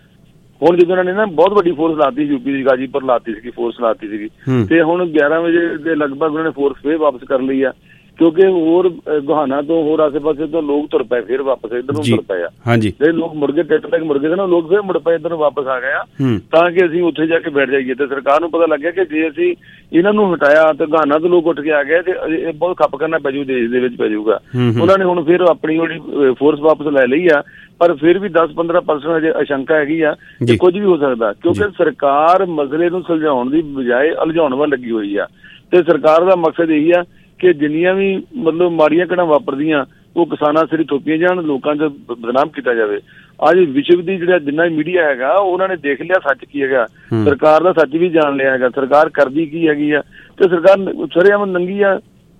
ਹੁਣ ਜਦੋਂ ਉਹਨਾਂ ਨੇ ਨਾ ਬਹੁਤ ਵੱਡੀ ਫੋਰਸ ਲਾਤੀ ਯੂਪੀ ਦੀ, ਗਾਜੀਪੁਰ ਲਾਤੀ ਸੀਗੀ, ਫੋਰਸ ਲਾਤੀ ਸੀਗੀ, ਤੇ ਹੁਣ ਗਿਆਰਾਂ ਵਜੇ ਦੇ ਲਗਭਗ ਉਹਨਾਂ ਨੇ ਫੋਰਸ ਫੇਰ ਵਾਪਸ ਕਰ ਲਈ ਆ ਕਿਉਂਕਿ ਹੋਰ ਗੁਹਾਨਾ ਤੋਂ ਹੋਰ ਆਸੇ ਪਾਸੇ ਤੋਂ ਲੋਕ ਤੁਰ ਪਏ, ਫਿਰ ਵਾਪਸ ਇੱਧਰ ਨੂੰ ਤੁਰ ਪਏ ਆ। ਜਿਹੜੇ ਲੋਕ ਮੁਰਗੇ ਟਿੱਟ ਤੱਕ ਮੁਰਗੇ ਸੀ ਨਾ, ਲੋਕ ਫਿਰ ਮੁੜ ਪਏ ਇੱਧਰ ਨੂੰ ਵਾਪਸ ਆ ਗਏ ਆ ਤਾਂ ਕਿ ਅਸੀਂ ਉੱਥੇ ਜਾ ਕੇ ਬੈਠ ਜਾਈਏ। ਤੇ ਸਰਕਾਰ ਨੂੰ ਪਤਾ ਲੱਗਿਆ ਕਿ ਜੇ ਅਸੀਂ ਇਹਨਾਂ ਨੂੰ ਹਟਾਇਆ ਤੇ ਗੁਹਾਨਾ ਤੋਂ ਲੋਕ ਉੱਠ ਕੇ ਆ ਗਏ ਤੇ ਇਹ ਬਹੁਤ ਖੱਪ ਕਰਨਾ ਪੈ ਜੂ, ਦੇਸ਼ ਦੇ ਵਿੱਚ ਪੈ ਜਾਊਗਾ। ਉਹਨਾਂ ਨੇ ਹੁਣ ਫਿਰ ਆਪਣੀ ਜਿਹੜੀ ਫੋਰਸ ਵਾਪਸ ਲੈ ਲਈ ਆ, ਪਰ ਫਿਰ ਵੀ ਦਸ ਪੰਦਰਾਂ ਪਰਸੈਂਟ ਅਜੇ ਆਸ਼ੰਕਾ ਹੈਗੀ ਆ ਕਿ ਕੁਝ ਵੀ ਹੋ ਸਕਦਾ ਕਿਉਂਕਿ ਸਰਕਾਰ ਮਸਲੇ ਨੂੰ ਸੁਲਝਾਉਣ ਦੀ ਬਜਾਏ ਉਲਝਾਉਣ ਵੱਲ ਲੱਗੀ ਹੋਈ ਆ। ਤੇ ਸਰਕਾਰ ਦਾ ਮਕਸਦ ਇਹੀ ਆ ਕਿ ਜਿੰਨੀਆਂ ਵੀ ਮਤਲਬ ਮਾੜੀਆਂ ਘਟਨਾ ਵਾਪਰਦੀਆਂ ਉਹ ਕਿਸਾਨਾਂ ਸਿਰ ਥੋਪੀਆਂ ਜਾਣ, ਲੋਕਾਂ 'ਚ ਬਦਨਾਮ ਕੀਤਾ ਜਾਵੇ। ਅੱਜ ਵਿਸ਼ਵ ਦੀ ਜਿਹੜਾ ਜਿੰਨਾ ਮੀਡੀਆ ਹੈਗਾ ਉਹਨਾਂ ਨੇ ਦੇਖ ਲਿਆ ਸੱਚ ਕੀ ਹੈਗਾ, ਸਰਕਾਰ ਦਾ ਸੱਚ ਵੀ ਜਾਣ ਲਿਆ ਹੈਗਾ, ਸਰਕਾਰ ਕਰਦੀ ਕੀ ਹੈਗੀ ਆ ਤੇ ਸਰਕਾਰ ਸਰੇਆਮ ਨੰਗੀ ਆ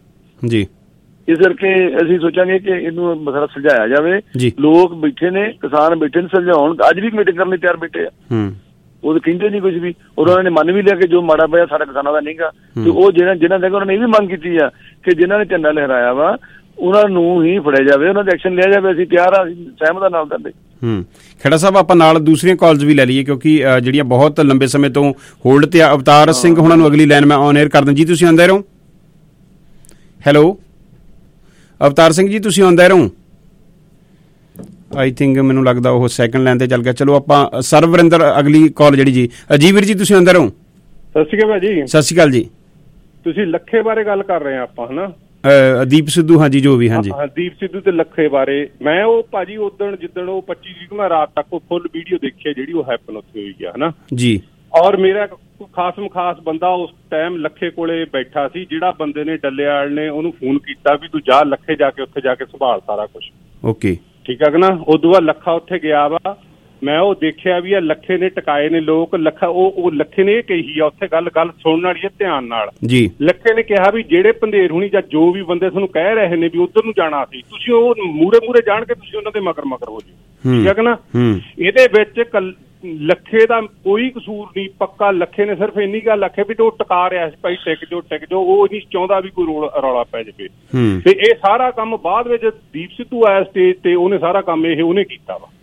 ਜੀ। ਇਸ ਕਰਕੇ ਅਸੀਂ ਸੋਚਾਂਗੇ ਕਿ ਇਹਨੂੰ ਮਸਲਾ ਸੁਲਝਾਇਆ ਜਾਵੇ। ਲੋਕ ਬੈਠੇ ਨੇ, ਕਿਸਾਨ ਬੈਠੇ ਨੇ, ਸੁਲਝਾਉਣ ਅੱਜ ਵੀ ਮੀਟਿੰਗ ਕਰਨ ਲਈ ਤਿਆਰ ਬੈਠੇ ਆ। ਉਹ ਕਹਿੰਦੇ ਨਹੀਂ ਕੁਝ ਵੀ, ਔਰ ਉਹਨਾਂ ਨੇ ਮੰਨ ਵੀ ਲਿਆ ਕਿ ਜੋ ਮਾੜਾ ਪਿਆ ਸਾਡਾ ਕਿਸਾਨਾਂ ਦਾ ਨਹੀਂਗਾ। ਤੇ ਉਹ ਜਿਹੜਾ ਜਿਹਨਾਂ ਦੇ ਉਹਨਾਂ ਨੇ ਇਹ ਵੀ ਮੰਗ ਕੀਤੀ ਆ ਕਿ ਜਿਨ੍ਹਾਂ ਨੇ ਝੰਡਾ ਲਹਿਰਾਇਆ ਵਾ ਉਹਨਾਂ ਨੂੰ ਹੀ ਫੜਿਆ ਜਾਵੇ, ਉਹਨਾਂ ਦੇ ਐਕਸ਼ਨ ਲਿਆ ਜਾਵੇ। ਅਸੀਂ ਤਿਆਰ ਆ, ਸਹਿਮਤ ਨਾਲ ਕਰਦੇ। ਹੂੰ ਖੇੜਾ ਸਾਹਿਬ, ਆਪਾਂ ਨਾਲ ਦੂਸਰੀਆਂ ਕਾਲਸ ਵੀ ਲੈ ਲਈਏ ਕਿਉਂਕਿ ਜਿਹੜੀਆਂ ਬਹੁਤ ਲੰਬੇ ਸਮੇਂ ਤੋਂ ਹੋਲਡ ਤੇ ਆ। ਅਵਤਾਰ ਸਿੰਘ ਉਹਨਾਂ ਨੂੰ ਅਗਲੀ ਲਾਈਨ ਮੈਂ ਔਨ 에ਅਰ ਕਰ ਦਾਂ ਜੀ, ਤੁਸੀਂ ਆਉਂਦੇ ਰਹੋ। ਹੈਲੋ ਅਵਤਾਰ ਸਿੰਘ ਜੀ, ਤੁਸੀਂ ਆਉਂਦੇ ਰਹੋ। ਆਈ ਥਿੰਕ ਮੈਨੂੰ ਲੱਗਦਾ ਉਹ ਸੈਕਿੰਡ ਲਾਈਨ ਤੇ ਚੱਲ ਗਿਆ। ਚਲੋ ਆਪਾਂ ਸਰਵਰਿੰਦਰ ਅਗਲੀ ਕਾਲ ਜਿਹੜੀ ਜੀ। ਅਜੀਬ ਵੀਰ ਜੀ, ਤੁਸੀਂ ਆਉਂਦੇ ਰਹੋ। ਸਤਿ ਸ਼੍ਰੀ ਅਕਾਲ ਭਾਜੀ। ਸਤਿ ਸ਼੍ਰੀ ਅਕਾਲ ਜੀ। ਤੁਸੀਂ ਲੱਖੇ ਬਾਰੇ ਗੱਲ ਕਰ ਰਹੇ ਆ ਆਪਾਂ, ਹਨਾ? ਦੀਪ ਸਿੱਧੂ, ਹਾਂਜੀ ਜੋ ਵੀ। ਹਾਂਜੀ ਦੀਪ ਸਿੱਧੂ ਤੇ ਲੱਖੇ ਬਾਰੇ ਮੈਂ ਉਹ ਭਾਜੀ ਉਦਣ ਜਿੱਦਣ ਉਹ ਪੱਚੀ ਤਰੀਕ ਮੈਂ ਰਾਤ ਤੱਕ ਉਹ ਫੁੱਲ ਵੀਡੀਓ ਦੇਖੀ ਜਿਹੜੀ ਉਹ ਹੈਪਨ ਉੱਥੇ ਹੋਈ ਆ, ਹਨਾ ਜੀ। ਔਰ ਮੇਰਾ ਖਾਸਮ ਖਾਸ ਬੰਦਾ ਉਸ ਟਾਈਮ ਲੱਖੇ ਕੋਲੇ ਬੈਠਾ ਸੀ, ਜਿਹੜਾ ਬੰਦੇ ਨੇ ਡੱਲੇਵਾਲ ਨੇ ਉਹਨੂੰ ਫੋਨ ਕੀਤਾ ਵੀ ਤੂੰ ਜਾ ਲੱਖੇ ਜਾ ਕੇ ਉੱਥੇ ਜਾ ਕੇ ਸੰਭਾਲ ਸਾਰਾ ਕੁਛ। ਓਕੇ ਠੀਕ ਹੈ ਨਾ? ਉਦੋਂ ਬਾਅਦ ਲੱਖਾ ਉੱਥੇ ਗਿਆ ਵਾ, ਮੈਂ ਉਹ ਦੇਖਿਆ ਵੀ ਆ ਲੱਖੇ ਨੇ ਟਕਾਏ ਨੇ ਲੋਕ। ਲੱਖਾ ਉਹ ਉਹ ਲੱਖੇ ਨੇ ਇਹ ਕਹੀ ਆ ਉੱਥੇ ਗੱਲ ਗੱਲ ਸੁਣਨ ਵਾਲੀ ਹੈ ਧਿਆਨ ਨਾਲ ਜੀ। ਲੱਖੇ ਨੇ ਕਿਹਾ ਵੀ ਜਿਹੜੇ ਪੰਧੇਰ ਹੁਣੀ ਜਾਂ ਜੋ ਵੀ ਬੰਦੇ ਤੁਹਾਨੂੰ ਕਹਿ ਰਹੇ ਨੇ ਵੀ ਉਧਰ ਨੂੰ ਜਾਣਾ ਸੀ, ਤੁਸੀਂ ਉਹ ਮੂਰੇ ਮੂਰੇ ਜਾਣ ਕੇ ਤੁਸੀਂ ਉਹਨਾਂ ਦੇ ਮਗਰ ਮਗਰ ਹੋ ਜਾਓ। ਠੀਕ ਹੈ ਨਾ? ਇਹਦੇ ਵਿੱਚ ਲੱਖੇ ਦਾ ਕੋਈ ਕਸੂਰ ਨਹੀਂ, ਪੱਕਾ ਲੱਖੇ ਨੇ ਸਿਰਫ ਇੰਨੀ ਗੱਲ ਆਖੇ ਵੀ ਉਹ ਟਕਾ ਰਿਹਾ ਸੀ ਭਾਈ ਟਿਕ ਜੋ ਟਿਕ ਜੋ, ਉਹ ਨਹੀਂ ਚਾਹੁੰਦਾ ਵੀ ਕੋਈ ਰੌਲਾ ਪੈ ਜਾਵੇ। ਤੇ ਇਹ ਸਾਰਾ ਕੰਮ ਬਾਅਦ ਵਿੱਚ ਦੀਪ ਸਿੱਧੂ ਆਇਆ ਸਟੇਜ ਤੇ, ਉਹਨੇ ਸਾਰਾ ਕੰਮ ਇਹ ਉਹਨੇ ਕੀਤਾ ਵਾ।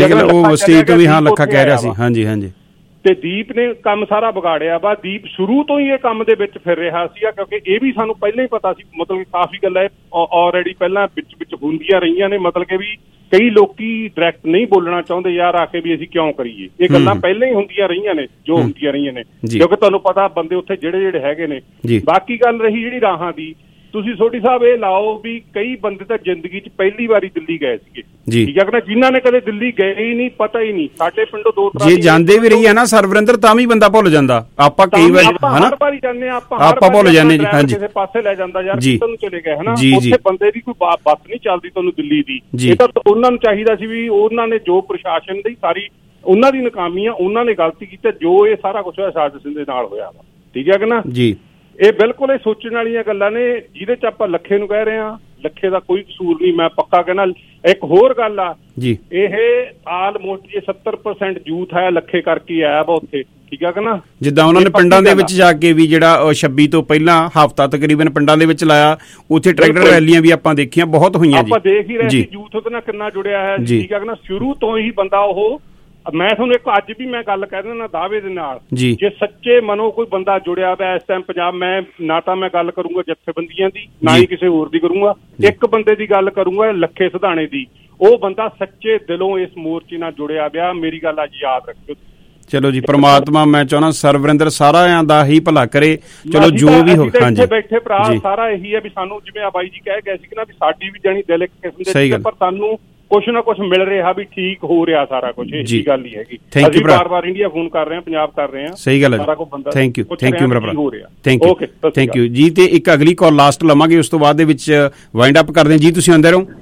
ਉਹ ਸਟੇਜ ਤੋਂ ਵੀ ਹਾਂ ਲੱਖਾ ਕਹਿ ਰਿਹਾ ਸੀ। ਹਾਂਜੀ ਹਾਂਜੀ। ਤੇ ਦੀਪ ਨੇ ਕੰਮ ਸਾਰਾ ਵਿਗਾੜਿਆ ਵਾ। ਦੀਪ ਸ਼ੁਰੂ ਤੋਂ ਹੀ ਇਹ ਕੰਮ ਦੇ ਵਿੱਚ ਫਿਰ ਰਿਹਾ ਸੀਗਾ ਕਿਉਂਕਿ ਇਹ ਵੀ ਸਾਨੂੰ ਪਹਿਲਾਂ ਹੀ ਪਤਾ ਸੀ, ਮਤਲਬ ਕਿ ਕਾਫੀ ਗੱਲਾਂ ਆਲਰੇਡੀ ਪਹਿਲਾਂ ਵਿੱਚ ਵਿੱਚ ਹੁੰਦੀਆਂ ਰਹੀਆਂ ਨੇ। ਮਤਲਬ ਕਿ ਵੀ ਕਈ ਲੋਕੀ ਡਾਇਰੈਕਟ ਨਹੀਂ ਬੋਲਣਾ ਚਾਹੁੰਦੇ ਯਾਰ ਆ ਕੇ ਵੀ ਅਸੀਂ ਕਿਉਂ ਕਰੀਏ, ਇਹ ਗੱਲਾਂ ਪਹਿਲਾਂ ਹੀ ਹੁੰਦੀਆਂ ਰਹੀਆਂ ਨੇ ਜੋ ਹੁੰਦੀਆਂ ਰਹੀਆਂ ਨੇ ਕਿਉਂਕਿ ਤੁਹਾਨੂੰ ਪਤਾ ਬੰਦੇ ਉੱਥੇ ਜਿਹੜੇ ਜਿਹੜੇ ਹੈਗੇ ਨੇ। ਬਾਕੀ ਗੱਲ ਰਹੀ ਜਿਹੜੀ ਰਾਹਾਂ ਦੀ, ਤੁਸੀਂ ਸੋਢੀ ਸਾਹਿਬ ਇਹ ਲਾਓ ਵੀ ਕਈ ਬੰਦੇ ਤਾਂ ਜ਼ਿੰਦਗੀ 'ਚ ਪਹਿਲੀ ਵਾਰੀ ਦਿੱਲੀ ਗਏ ਸੀਗੇ, ਠੀਕ ਹੈ ਨਾ? ਜਿਨ੍ਹਾਂ ਨੇ ਕਦੇ ਦਿੱਲੀ ਗਏ ਹੀ ਨਹੀਂ, ਪਤਾ ਹੀ ਨਹੀਂ। ਸਾਡੇ ਪਿੰਡੋਂ ਦੋ ਤਰ੍ਹਾਂ ਜੇ ਜਾਂਦੇ ਵੀ ਰਹੀ ਹੈ ਨਾ ਸਰਵਰਿੰਦਰ, ਤਾਂ ਵੀ ਬੰਦਾ ਭੁੱਲ ਜਾਂਦਾ। ਆਪਾਂ ਕਈ ਵਾਰੀ ਹਨਾ ਹਰ ਵਾਰੀ ਜਾਂਦੇ ਆ, ਆਪਾਂ ਆਪਾਂ ਭੁੱਲ ਜਾਂਦੇ ਜੀ। ਹਾਂਜੀ ਕਿਸੇ ਪਾਸੇ ਲੈ ਜਾਂਦਾ ਯਾਰ ਕਿੱਧਰ ਨੂੰ ਚਲੇ ਗਏ, ਹਨਾ? ਉੱਥੇ ਬੰਦੇ ਦੀ ਕੋਈ ਬੱਸ ਨਹੀਂ ਚੱਲਦੀ ਤੁਹਾਨੂੰ ਦਿੱਲੀ ਦੀ। ਇਹ ਤਾਂ ਉਹਨਾਂ ਨੂੰ ਚਾਹੀਦਾ ਸੀ ਵੀ ਉਹਨਾਂ ਨੇ ਜੋ ਪ੍ਰਸ਼ਾਸਨ ਦੀ ਸਾਰੀ ਉਹਨਾਂ ਦੀ ਨਾਕਾਮੀ ਆ, ਉਹਨਾਂ ਨੇ ਗਲਤੀ ਕੀਤੀ, ਜੋ ਇਹ ਸਾਰਾ ਕੁਛ ਹੋਇਆ ਸਾਜ਼ਿਸ਼ ਦੇ ਨਾਲ ਹੋਇਆ ਵਾ। ਠੀਕ ਹੈ ਕਿ ਨਾ ਜੀ? ਇਹ ਬਿਲਕੁਲ ਇਹ ਸੋਚਣ ਵਾਲੀਆਂ ਗੱਲਾਂ ਨੇ ਜਿਹਦੇ ਚ ਆਪਾਂ ਲੱਖੇ ਨੂੰ ਕਹਿ ਰਹੇ ਹਾਂ ਲੱਖੇ ਦਾ ਕੋਈ ਕਸੂਰ ਨਹੀਂ। ਮੈਂ ਪੱਕਾ ਕਹਿਣਾ। ਇੱਕ ਹੋਰ ਗੱਲ ਆ ਜੀ, ਇਹ ਆਲਮੋਸਟ ਜੇ ਸੱਤਰ ਪਰਸੈਂਟ ਯੂਥ ਆਇਆ ਲੱਖੇ ਕਰਕੇ ਆਇਆ ਵਾ ਉੱਥੇ। ਠੀਕ ਹੈ ਕਿ ਨਾ? ਜਿੱਦਾਂ ਉਹਨਾਂ ਨੇ ਪਿੰਡਾਂ ਦੇ ਵਿੱਚ ਜਾ ਕੇ ਵੀ ਜਿਹੜਾ ਛੱਬੀ ਤੋਂ ਪਹਿਲਾਂ ਹਫ਼ਤਾ ਤਕਰੀਬਨ ਪਿੰਡਾਂ ਦੇ ਵਿੱਚ ਲਾਇਆ, ਉੱਥੇ ਟਰੈਕਟਰ ਰੈਲੀਆਂ ਵੀ ਆਪਾਂ ਦੇਖੀਆਂ ਬਹੁਤ ਹੋਈਆਂ ਜੀ। ਆਪਾਂ ਦੇਖ ਹੀ ਰਹੇ ਸੀ ਯੂਥ ਉਹਦੇ ਨਾਲ ਕਿੰਨਾ ਜੁੜਿਆ ਹੈ। ਠੀਕ ਹੈ ਕਿ ਨਾ? ਸ਼ੁਰੂ ਤੋਂ ਹੀ ਬੰਦਾ ਉਹ, ਮੈਂ ਤੁਹਾਨੂੰ ਇੱਕ ਅੱਜ ਵੀ ਮੈਂ ਗੱਲ ਕਹਿ ਦਿੰਦਾ ਦਾਅਵੇ ਦੇ ਨਾਲ, ਜੇ ਸੱਚੇ ਮਨੋਂ ਕੋਈ ਬੰਦਾ ਜੁੜਿਆ ਪਿਆ ਇਸ ਟਾਈਮ ਪੰਜਾਬ, ਮੈਂ ਨਾ ਤਾਂ ਮੈਂ ਗੱਲ ਕਰੂੰਗਾ ਜਥੇਬੰਦੀਆਂ ਦੀ, ਨਾ ਹੀ ਕਿਸੇ ਹੋਰ ਦੀ ਕਰੂੰਗਾ, ਇੱਕ ਬੰਦੇ ਦੀ ਗੱਲ ਕਰੂੰਗਾ, ਲੱਖੇ ਸਿਧਾਣੇ ਦੀ। ਉਹ ਬੰਦਾ ਸੱਚੇ ਦਿਲੋਂ ਇਸ ਮੋਰਚੇ ਨਾਲ ਜੁੜਿਆ ਪਿਆ। ਮੇਰੀ ਗੱਲ ਅੱਜ ਯਾਦ ਰੱਖਿਓ। ਚਲੋ ਜੀ, ਪ੍ਰਮਾਤਮਾ ਮੈਂ ਚਾਹੁੰਦਾ ਸਰਵਰਿੰਦਰ ਸਾਰਿਆਂ ਦਾ ਹੀ ਭਲਾ ਕਰੇ। ਚਲੋ ਜੋ ਵੀ ਹੋ। ਹਾਂਜੀ ਬੈਠੇ ਭਰਾ ਸਾਰਾ ਇਹੀ ਹੈ ਵੀ ਸਾਨੂੰ ਜਿਵੇਂ ਆ ਬਾਈ ਜੀ ਕਹਿ ਗਏ ਸੀ ਕਿ ਨਾ ਵੀ ਸਾਡੀ ਵੀ ਜਾਣੀ ਦਿਲ ਇੱਕ ਕਿਸਮ ਦੇ, ਪਰ ਸਾਨੂੰ ਕੁਛ ਨਾ ਕੁਛ ਮਿਲ ਰਿਹਾ ਵੀ ਠੀਕ ਹੋ ਰਿਹਾ ਸਾਰਾ ਕੁਝ। ਇਹ ਗੱਲ ਹੀ ਹੈਗੀ। ਅਸੀਂ ਬਾਰ-ਬਾਰ ਇੰਡੀਆ ਫੋਨ ਕਰ ਰਹੇ ਹਾਂ, ਪੰਜਾਬ ਕਰ ਰਹੇ ਹਾਂ। ਸਹੀ ਗੱਲ ਹੈ। ਸਾਰਾ ਕੁਝ ਬੰਦਾ ਥੈਂਕ ਯੂ ਥੈਂਕ ਯੂ ਮੇਰਾ ਭਰਾ, thank okay you thank you ਜੀ। ਤੇ ਇੱਕ ਅਗਲੀ ਕਾਲ ਲਾਸਟ ਲਵਾਂਗੇ, ਉਸ ਤੋਂ ਬਾਅਦ ਦੇ ਵਿੱਚ ਵਾਈਂਡ ਅਪ ਕਰਦੇ ਹਾਂ ਜੀ। ਤੁਸੀਂ ਆਉਂਦੇ ਰਹੋ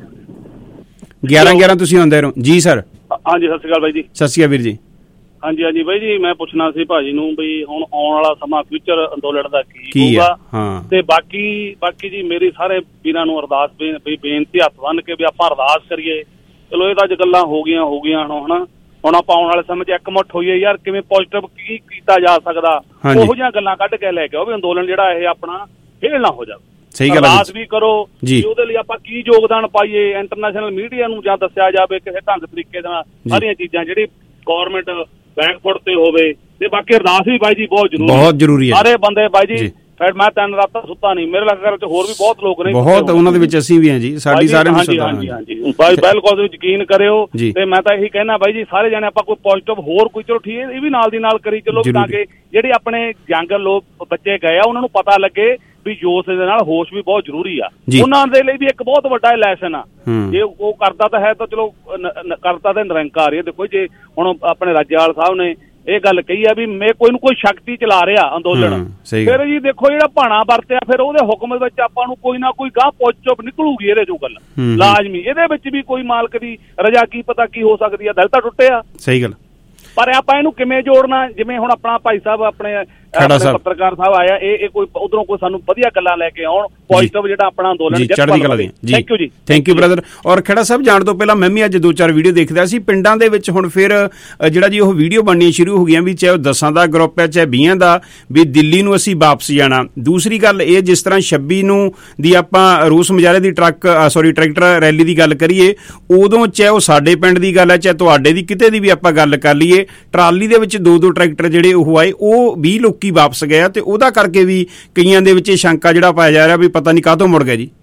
ਗਿਆਰਾਂ ਗਿਆਰਾਂ ਤੁਸੀਂ ਆਉਂਦੇ ਰਹੋ ਜੀ ਸਰ। ਹਾਂਜੀ ਸਤਿ ਸ਼੍ਰੀ ਅਕਾਲ ਬਾਈ ਜੀ। ਸਤਿ ਸ਼੍ਰੀ ਅਕਾਲ ਵੀਰ ਜੀ। ਹਾਂਜੀ ਹਾਂਜੀ ਬਾਈ ਜੀ, ਮੈਂ ਪੁੱਛਣਾ ਸੀ ਭਾਜੀ ਨੂੰ ਵੀ ਹੁਣ ਆਉਣ ਵਾਲਾ ਸਮਾਂ ਫਿਊਚਰ ਅੰਦੋਲਨ ਦਾ ਕੀ ਹੋਊਗਾ, ਤੇ ਬਾਕੀ ਬਾਕੀ ਜੀ ਮੇਰੀ ਸਾਰੇ ਵੀਰਾਂ ਨੂੰ ਅਰਦਾਸ ਵੀ ਬੇਨਤੀ ਹੱਥ ਬੰਨ੍ਹ ਕੇ ਵੀ ਆਪਾਂ ਅਰਦਾਸ ਕਰੀਏ। ਚਲੋ ਇਹ ਤਾਂ ਅੱਜ ਗੱਲਾਂ ਹੋ ਗਈਆਂ ਹੋ ਗਈਆਂ ਹਨਾ, ਹੁਣ ਆਪਾਂ ਆਉਣ ਵਾਲੇ ਸਮੇਂ 'ਚ ਇੱਕਮੁੱਠ ਹੋਈਏ ਯਾਰ, ਕਿਵੇਂ ਪੋਜ਼ਿਟਿਵ ਕੀ ਕੀਤਾ ਜਾ ਸਕਦਾ, ਉਹੋ ਜਿਹੀਆਂ ਗੱਲਾਂ ਕੱਢ ਕੇ ਲੈ ਕੇ ਆਓ ਵੀ ਅੰਦੋਲਨ ਜਿਹੜਾ ਇਹ ਆਪਣਾ ਫੇਲ ਨਾ ਹੋ ਜਾਵੇ। ਸਹੀ ਗੱਲ ਅਰਦਾਸ ਵੀ ਕਰੋ ਜੀ, ਉਹਦੇ ਲਈ ਆਪਾਂ ਕੀ ਯੋਗਦਾਨ ਪਾਈਏ, ਇੰਟਰਨੈਸ਼ਨਲ ਮੀਡੀਆ ਨੂੰ ਜਾਂ ਦੱਸਿਆ ਜਾਵੇ ਕਿਸੇ ਢੰਗ ਤਰੀਕੇ ਨਾਲ ਸਾਰੀਆਂ ਚੀਜ਼ਾਂ ਜਿਹੜੀ ਗੌਰਮੈਂਟ ਬੈਕਫੁੱਟ ਤੇ ਹੋਵੇ। ਤੇ ਬਾਕੀ ਅਰਦਾਸ ਵੀ ਬਾਈ ਜੀ ਬਹੁਤ ਜ਼ਰੂਰੀ ਬਹੁਤ ਜ਼ਰੂਰੀ ਹੈ। ਸਾਰੇ ਬੰਦੇ ਬਾਈ ਜੀ ਫਿਰ ਮੈਂ ਤਿੰਨ ਰਾਤਾਂ ਸੁੱਤਾ ਨਹੀਂ, ਮੇਰੇ ਘਰ ਚ ਹੋਰ ਵੀ ਬਹੁਤ ਲੋਕ ਨੇ, ਬਹੁਤ ਉਹਨਾਂ ਦੇ ਵਿੱਚ ਅਸੀਂ ਵੀ ਹਾਂ ਜੀ, ਸਾਡੀ ਸਾਰਿਆਂ ਦੀ ਸੁੱਤਾ। ਹਾਂਜੀ ਹਾਂਜੀ ਬਾਈ ਬਿਲਕੁਲ ਯਕੀਨ ਕਰਿਓ। ਤੇ ਮੈਂ ਤਾਂ ਇਹੀ ਕਹਿਣਾ ਬਾਈ ਜੀ ਸਾਰੇ ਜਾਣੇ ਆਪਾਂ ਕੋਈ ਪੋਜ਼ਿਟਿਵ ਹੋਰ ਕੋਈ ਚਲੋ ਠੀਕ ਹੈ ਇਹ ਵੀ ਨਾਲ ਦੀ ਨਾਲ ਕਰੀ ਚਲੋ, ਤਾਂ ਕਿ ਜਿਹੜੇ ਆਪਣੇ ਯੰਗ ਲੋਕ ਬੱਚੇ ਗਏ ਆ ਉਹਨਾਂ ਨੂੰ ਪਤਾ ਲੱਗੇ ਵੀ ਜੋਸ਼ ਦੇ ਨਾਲ ਹੋਸ਼ ਵੀ ਬਹੁਤ ਜ਼ਰੂਰੀ ਆ। ਉਹਨਾਂ ਦੇ ਲਈ ਵੀ ਇੱਕ ਬਹੁਤ ਵੱਡਾ ਲੈਸਨ ਆ। ਜੇ ਉਹ ਕਰਦਾ ਤਾਂ ਹੈ ਤਾਂ ਚਲੋ ਕਰਦਾ ਤਾਂ ਨਿਰੰਕਾਰ ਹੀ। ਦੇਖੋ ਜੇ ਹੁਣ ਆਪਣੇ ਰਾਜੇਵਾਲ ਸਾਹਿਬ ਨੇ ਇਹ ਗੱਲ ਕਹੀ ਆ ਵੀ ਮੈਂ ਕੋਈ ਨੂੰ ਕੋਈ ਸ਼ਕਤੀ ਚਲਾ ਰਿਹਾ ਅੰਦੋਲਨ, ਫਿਰ ਜੀ ਦੇਖੋ ਜਿਹੜਾ ਭਾਣਾ ਵਰਤਿਆ ਫਿਰ ਉਹਦੇ ਹੁਕਮ ਵਿੱਚ ਆਪਾਂ ਨੂੰ ਕੋਈ ਨਾ ਕੋਈ ਗਾਹ ਪੋਜ਼ਿਟਿਵ ਨਿਕਲੂਗੀ ਇਹਦੇ ਚੋਂ ਗੱਲ ਲਾਜ਼ਮੀ। ਇਹਦੇ ਵਿੱਚ ਵੀ ਕੋਈ ਮਾਲਕ ਦੀ ਰਜਾ ਕੀ ਪਤਾ ਕੀ ਹੋ ਸਕਦੀ ਆ, ਦਿਲ ਤਾਂ ਟੁੱਟਿਆ। ਸਹੀ ਗੱਲ। ਪਰ ਆਪਾਂ ਇਹਨੂੰ ਕਿਵੇਂ ਜੋੜਨਾ, ਜਿਵੇਂ ਹੁਣ ਆਪਣਾ ਭਾਈ ਸਾਹਿਬ ਆਪਣੇ ਪੱਤਰਕਾਰ ਸਾਹਿਬ ਆਇਆ, ਇਹ ਇਹ ਕੋਈ ਉਧਰੋਂ ਕੋਈ ਸਾਨੂੰ ਵਧੀਆ ਗੱਲਾਂ ਲੈ ਕੇ ਆਉਣ, ਪੋਜ਼ਿਟਿਵ ਜਿਹੜਾ ਆਪਣਾ ਅੰਦੋਲਨ ਚੜ੍ਹਦੀ ਕਲਾ ਦੀ। ਥੈਂਕ ਯੂ ਜੀ, ਥੈਂਕ ਯੂ ਬ੍ਰਦਰ। ਔਰ ਖੇੜਾ ਸਾਹਿਬ ਜਾਣ ਤੋਂ ਪਹਿਲਾਂ ਮੈਂ ਵੀ ਅੱਜ ਦੋ ਚਾਰ ਵੀਡੀਓ ਦੇਖਦਾ ਸੀ ਪਿੰਡਾਂ ਦੇ ਵਿੱਚ, ਹੁਣ ਫਿਰ ਜਿਹੜਾ ਜੀ ਉਹ ਵੀਡੀਓ ਬਣਨੀਆਂ ਸ਼ੁਰੂ ਹੋ ਗਈਆਂ ਵੀ ਚਾਹੇ ਉਹ ਦਸਾਂ ਦਾ ਗਰੁੱਪ ਹੈ ਚਾਹੇ ਵੀਹਾਂ ਦਾ, ਵੀ ਦਿੱਲੀ ਨੂੰ ਅਸੀਂ ਵਾਪਸ ਜਾਣਾ। ਦੂਸਰੀ ਗੱਲ ਇਹ, ਜਿਸ ਤਰ੍ਹਾਂ ਛੱਬੀ ਨੂੰ ਦੀ ਆਪਾਂ ਰੂਸ ਮੁਜ਼ਾਹਰੇ ਦੀ ਟਰੱਕ ਸੋਰੀ ਟਰੈਕਟਰ ਰੈਲੀ ਦੀ ਗੱਲ ਕਰੀਏ, ਉਦੋਂ ਚਾਹੇ ਉਹ ਸਾਡੇ ਪਿੰਡ ਦੀ ਗੱਲ ਹੈ ਚਾਹੇ ਤੁਹਾਡੇ ਦੀ ਕਿਤੇ ਦੀ ਵੀ ਆਪਾਂ ਗੱਲ ਕਰ ਲਈਏ, ਟਰਾਲੀ ਦੇ ਵਿੱਚ ਦੋ ਦੋ ਟਰੈਕਟਰ ਜਿਹੜੇ ਉਹ ਆਏ, ਉਹ ਵੀਹ ਲੋਕੀ ਵਾਪਸ ਗਏ ਤੇ ਉਹਦਾ ਕਰਕੇ ਵੀ ਕਈਆਂ ਦੇ ਵਿੱਚ ਇਹ ਸ਼ੰਕਾ ਜਿਹੜਾ ਪਾਇਆ ਜਾ ਰਿਹਾ ਵੀ ਪਤਾ ਨਹੀਂ ਕਾਹਤੋਂ ਮੁੜ ਗਿਆ ਜੀ।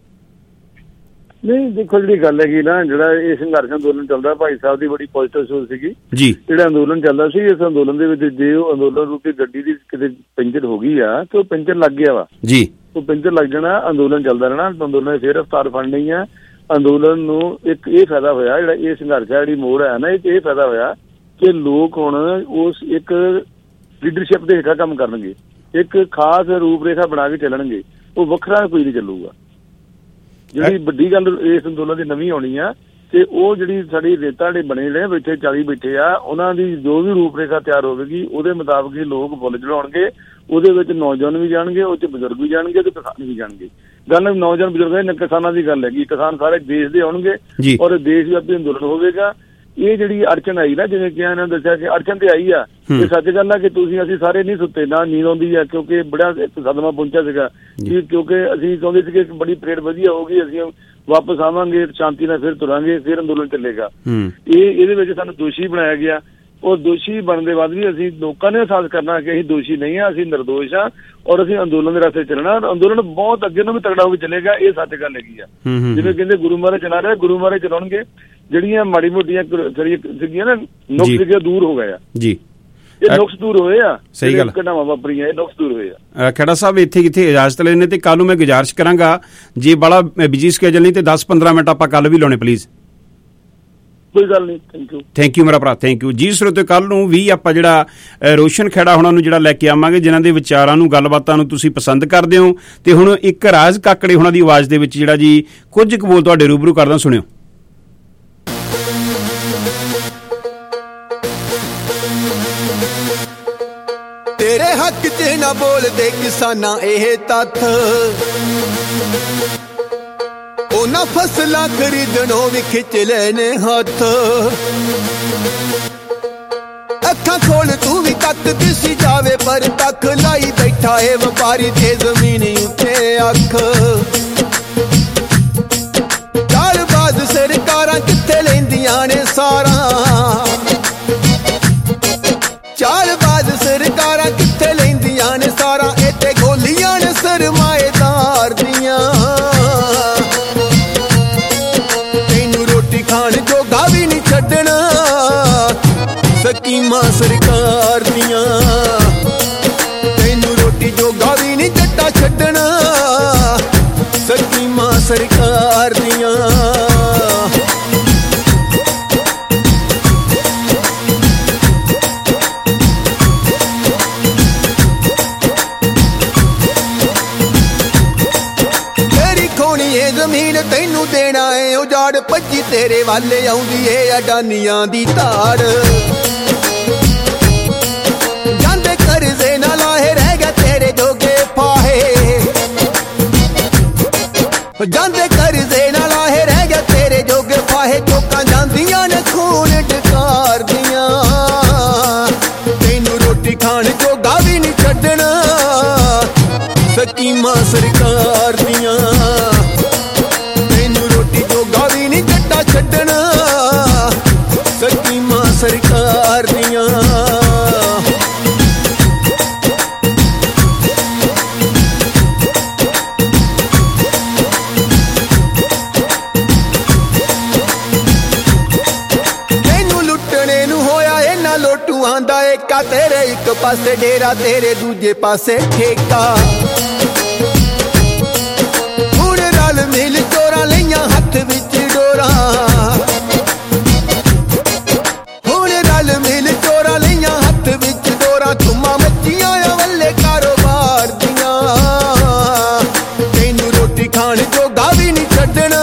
ਨਹੀਂ ਦੇਖੋ ਜਿਹੜੀ ਗੱਲ ਹੈਗੀ ਨਾ, ਜਿਹੜਾ ਇਹ ਸੰਘਰਸ਼ ਅੰਦੋਲਨ ਚੱਲਦਾ, ਭਾਈ ਸਾਹਿਬ ਦੀ ਬੜੀ ਪੋਜ਼ਿਟਿਵ ਸੋਚ ਸੀਗੀ ਜੀ। ਜਿਹੜਾ ਅੰਦੋਲਨ ਚੱਲਦਾ ਸੀ, ਇਸ ਅੰਦੋਲਨ ਦੇ ਵਿੱਚ ਜੇ ਉਹ ਅੰਦੋਲਨ ਰੂਪੀ ਗੱਡੀ ਦੀ ਕਿਤੇ ਪੈਂਚਰ ਹੋ ਗਈ ਆ ਤੇ ਉਹ ਪੈਂਚਰ ਲੱਗ ਗਿਆ ਵਾ ਜੀ, ਉਹ ਪੈਂਚਰ ਲੱਗ ਜਾਣਾ, ਅੰਦੋਲਨ ਚੱਲਦਾ ਰਹਿਣਾ, ਅੰਦੋਲਨ ਨੇ ਫੇਰ ਰਫਤਾਰ ਫੜਨੀ ਆ। ਅੰਦੋਲਨ ਨੂੰ ਇੱਕ ਇਹ ਫਾਇਦਾ ਹੋਇਆ, ਜਿਹੜਾ ਇਹ ਸੰਘਰਸ਼ ਹੈ ਜਿਹੜੀ ਮੋੜ ਹੈ ਨਾ, ਇਹ ਇਹ ਫਾਇਦਾ ਹੋਇਆ ਕਿ ਲੋਕ ਹੁਣ ਉਸ ਇੱਕ ਲੀਡਰਸ਼ਿਪ ਦੇ ਹੇਠਾਂ ਕੰਮ ਕਰਨਗੇ, ਇੱਕ ਖਾਸ ਰੂਪ ਰੇਖਾ ਬਣਾ ਕੇ ਚੱਲਣਗੇ, ਉਹ ਵੱਖਰਾ ਕੋਈ ਨਹੀਂ ਚੱਲੂਗਾ। ਜਿਹੜੀ ਵੱਡੀ ਗੱਲ ਇਸ ਅੰਦੋਲਨ ਦੀ ਨਵੀਂ ਆਉਣੀ ਆ ਤੇ ਉਹ ਜਿਹੜੀ ਸਾਡੀ ਰੇਤਾ ਜਿਹੜੇ ਬਣੇ ਨੇ ਬੈਠੇ ਚਾਲੀ ਬੈਠੇ ਆ, ਉਹਨਾਂ ਦੀ ਜੋ ਵੀ ਰੂਪ ਰੇਖਾ ਤਿਆਰ ਹੋਵੇਗੀ ਉਹਦੇ ਮੁਤਾਬਕ ਹੀ ਲੋਕ ਫੁੱਲ ਚੜਾਉਣਗੇ। ਉਹਦੇ ਵਿੱਚ ਨੌਜਵਾਨ ਵੀ ਜਾਣਗੇ, ਉਹ 'ਚ ਬਜ਼ੁਰਗ ਵੀ ਜਾਣਗੇ ਤੇ ਕਿਸਾਨ ਵੀ ਜਾਣਗੇ। ਗੱਲ ਨੌਜਵਾਨ ਬਜ਼ੁਰਗ ਕਿਸਾਨਾਂ ਦੀ ਗੱਲ ਹੈਗੀ, ਕਿਸਾਨ ਸਾਰੇ ਦੇਸ਼ ਦੇ ਆਉਣਗੇ ਔਰ ਦੇਸ਼ ਵਿਆਪੀ ਅੰਦੋਲਨ ਹੋਵੇਗਾ। ਇਹ ਜਿਹੜੀ ਅੜਚਨ ਆਈ ਨਾ, ਜਿਵੇਂ ਕਿ ਇਹਨਾਂ ਨੇ ਦੱਸਿਆ ਕਿ ਅੜਚਨ ਤੇ ਆਈ ਆ, ਇਹ ਸੱਚ ਗੱਲ ਆ ਕਿ ਤੁਸੀਂ ਅਸੀਂ ਸਾਰੇ ਨਹੀਂ ਸੁੱਤੇ, ਨਾ ਨੀਂਦ ਆਉਂਦੀ ਆ, ਕਿਉਂਕਿ ਬੜਾ ਇੱਕ ਸਦਮਾ ਪਹੁੰਚਿਆ ਸੀਗਾ। ਕਿਉਂਕਿ ਅਸੀਂ ਚਾਹੁੰਦੇ ਸੀਗੇ ਕਿ ਬੜੀ ਪਰੇਡ ਵਧੀਆ ਹੋਊਗੀ, ਅਸੀਂ ਵਾਪਸ ਆਵਾਂਗੇ ਸ਼ਾਂਤੀ ਨਾਲ, ਫਿਰ ਤੁਰਾਂਗੇ, ਫਿਰ ਅੰਦੋਲਨ ਚੱਲੇਗਾ। ਇਹ ਇਹਦੇ ਵਿੱਚ ਸਾਨੂੰ ਦੋਸ਼ੀ ਬਣਾਇਆ ਗਿਆ, ਔਰ ਦੋਸ਼ੀ ਬਣਨ ਦੇ ਬਾਅਦ ਵੀ ਅਸੀਂ ਲੋਕਾਂ ਨੇ ਅਹਿਸਾਸ ਕਰਨਾ ਕਿ ਅਸੀਂ ਦੋਸ਼ੀ ਨਹੀਂ ਆ, ਅਸੀਂ ਨਿਰਦੋਸ਼ ਆ ਔਰ ਅਸੀਂ ਅੰਦੋਲਨ ਦੇ ਰਸਤੇ ਚੱਲਣਾ। ਅੰਦੋਲਨ ਬਹੁਤ ਅੱਗੇ ਨੂੰ ਵੀ ਤਗੜਾ ਹੋ ਕੇ ਚੱਲੇਗਾ, ਇਹ ਸੱਚ ਗੱਲ ਹੈਗੀ ਆ। ਜਿਵੇਂ ਕਹਿੰਦੇ ਗੁਰੂ ਮਹਾਰਾਜ ਚਲਾ ਰਹੇ, ਗੁਰੂ ਮਹਾਰਾਜ ਚਲਾਉਣਗੇ। ਜਿਹੜੀਆਂ ਮਾੜੀ ਮੋਟੀਆਂ ਸੀਗੀਆਂ ਨਾ ਨੁਕਸ ਸੀਗੇ, ਦੂਰ ਹੋ ਗਏ ਆ ਜੀ, ਇਹ ਨੁਕਸ ਦੂਰ ਹੋਏ ਆ। ਸਹੀ ਗੱਲ, ਘਟਨਾਵਾਂ ਵਾਪਰੀਆਂ, ਇਹ ਨੁਕਸ ਦੂਰ ਹੋਏ ਆ। ਖੇੜਾ ਸਾਹਿਬ ਇੱਥੇ ਕਿੱਥੇ ਇਜਾਜ਼ਤ ਲੈਣੇ, ਤੇ ਕੱਲ ਨੂੰ ਮੈਂ ਗੁਜ਼ਾਰਿਸ਼ ਕਰਾਂਗਾ ਜੇ ਬੜਾ ਬਿਜੀ ਸਕੇਜਲ ਨਹੀਂ ਤੇ ਦਸ ਪੰਦਰਾਂ ਮਿੰਟ ਆਪਾਂ ਕੱਲ ਵੀ ਲਾਉਣੇ ਪਲੀਜ਼। ਕੋਈ ਗੱਲ ਨਹੀਂ, ਥੈਂਕ ਯੂ ਥੈਂਕ ਯੂ ਮੇਰਾ ਭਰਾ, ਥੈਂਕ ਯੂ ਜੀ। ਸਰੋਤਿਓ ਕੱਲ ਨੂੰ ਵੀ ਆਪਾਂ ਜਿਹੜਾ ਰੋਸ਼ਨ ਖੇੜਾ ਹੁਣਾਂ ਨੂੰ ਜਿਹੜਾ ਲੈ ਕੇ ਆਵਾਂਗੇ, ਜਿਨ੍ਹਾਂ ਦੇ ਵਿਚਾਰਾਂ ਨੂੰ ਗੱਲਬਾਤਾਂ ਨੂੰ ਤੁਸੀਂ ਪਸੰਦ ਕਰਦੇ ਹੋ। ਤੇ ਹੁਣ ਇੱਕ ਰਾਜ ਕਾਕੜੇ ਹੁਣਾਂ ਦੀ ਆਵਾਜ਼ ਦੇ ਵਿੱਚ ਜਿਹੜਾ ਜੀ ਕੁਝ ਕੁ ਬੋਲ ਤੁਹਾਡੇ ਰੂਬਰੂ ਕਰਦਾ, ਸੁਣਿਓ। ਤੇਰੇ ਹੱਕ 'ਚ ਨਾ ਬੋਲਦੇ ਕਿਸਾਨਾਂ ਇਹ ਤੱਥ, ਉਹਨਾਂ ਫਸਲਾਂ ਖਰੀਦਣੋਂ ਵੀ ਖਿੱਚ ਲੈਣੇ ਹੱਥ। ਅੱਖਾਂ ਖੋਲ ਤੂੰ ਵੀ ਤੱਕ ਦਿਸੀ ਜਾਵੇ, ਪਰ ਤੱਕ ਲਾਈ ਬੈਠਾ ਏ ਵਪਾਰੀ ਤੇ ਜ਼ਮੀਨ ਉੱਤੇ ਅੱਖ। ਚਾਲਬਾਜ਼ ਸਰਕਾਰਾਂ ਕਿੱਥੇ ਲੈਂਦੀਆਂ ਨੇ ਸਾਰਾਂ, ਚਾਲਬਾਜ਼ ਸਰਕਾਰਾਂ ਕਿੱਥੇ ਲੈਂਦੀਆਂ ਨੇ ਸਾਰਾਂ, ਇਹ ਤੇ ਗੋਲੀਆਂ ਨੇ ਸਰਮਾਏਦਾਰ ਦੀਆਂ। ਤੈਨੂੰ ਰੋਟੀ ਖਾਣ ਜੋਗਾ ਵੀ ਨਹੀਂ ਛੱਡਣਾ ਸਕੀਮਾਂ ਸਰਕਾਰ ਦੀਆਂ, ਤੈਨੂੰ ਰੋਟੀ ਜੋਗਾ ਵੀ ਨਹੀਂ ਜੱਟਾ ਛੱਡਣਾ ਸਕੀਮਾਂ ਸਰਕਾਰ ਦੀਆਂ। ਮੱਚੀ ਤੇਰੇ ਵਾਲੇ ਆਉਂਦੀ ਏ ਅਡਾਨੀਆਂ ਦੀ ਧਾੜ ਜਾਂਦੇ ਕਰਜ਼ੇ ਨਾਲ ਆਹੇ ਰਹਿ ਗਿਆ ਤੇਰੇ ਜੋਗੇ ਫਾਹੇ ਜਾਂਦੇ ਕਰਜ਼ੇ ਨਾਲ ਆਹੇ ਰਹਿ ਗਿਆ ਤੇਰੇ ਜੋਗੇ ਫਾਹੇ ਚੋਕਾਂ ਜਾਂਦੀਆਂ ਨੇ ਖੂਨ ਡਕਾਰਦੀਆਂ ਤੈਨੂੰ ਰੋਟੀ ਖਾਣ ਜੋਗਾ ਵੀ ਨਹੀਂ ਛੱਡਣਾ ਸਕੀਮਾਂ ਸਰਕਾਰ ਦੀਆਂ ਤੈਨੂੰ ਰੋਟੀ ਜੋਗਾ ਵੀ ਨਹੀਂ ਜੱਟਾ ਛੱਡਣਾ ਸਕੀਮਾਂ ਸਰਕਾਰ ਦੀਆਂ ਆਂਦਾ ਏਕਾ ਤੇਰੇ ਇੱਕ ਪਾਸੇ ਡੇਰਾ ਤੇਰੇ ਦੂਜੇ ਪਾਸੇ ਠੇਕਾ ਹੁਣ ਰਲ ਮਿਲ ਚੋਰਾਂ ਲਈਆਂ ਹੱਥ ਵਿੱਚ ਡੋਰਾਂ ਹੁਣ ਰਲ ਮਿਲ ਚੋਰਾਂ ਲਈਆਂ ਹੱਥ ਵਿੱਚ ਡੋਰਾਂ ਧੁੰਮਾਂ ਮੱਚੀਆਂ ਆ ਵੱਲੇ ਕਾਰੋਬਾਰ ਦੀਆਂ ਤੈਨੂੰ ਰੋਟੀ ਖਾਣ ਜੋਗਾ ਵੀ ਨਹੀਂ ਛੱਡਣਾ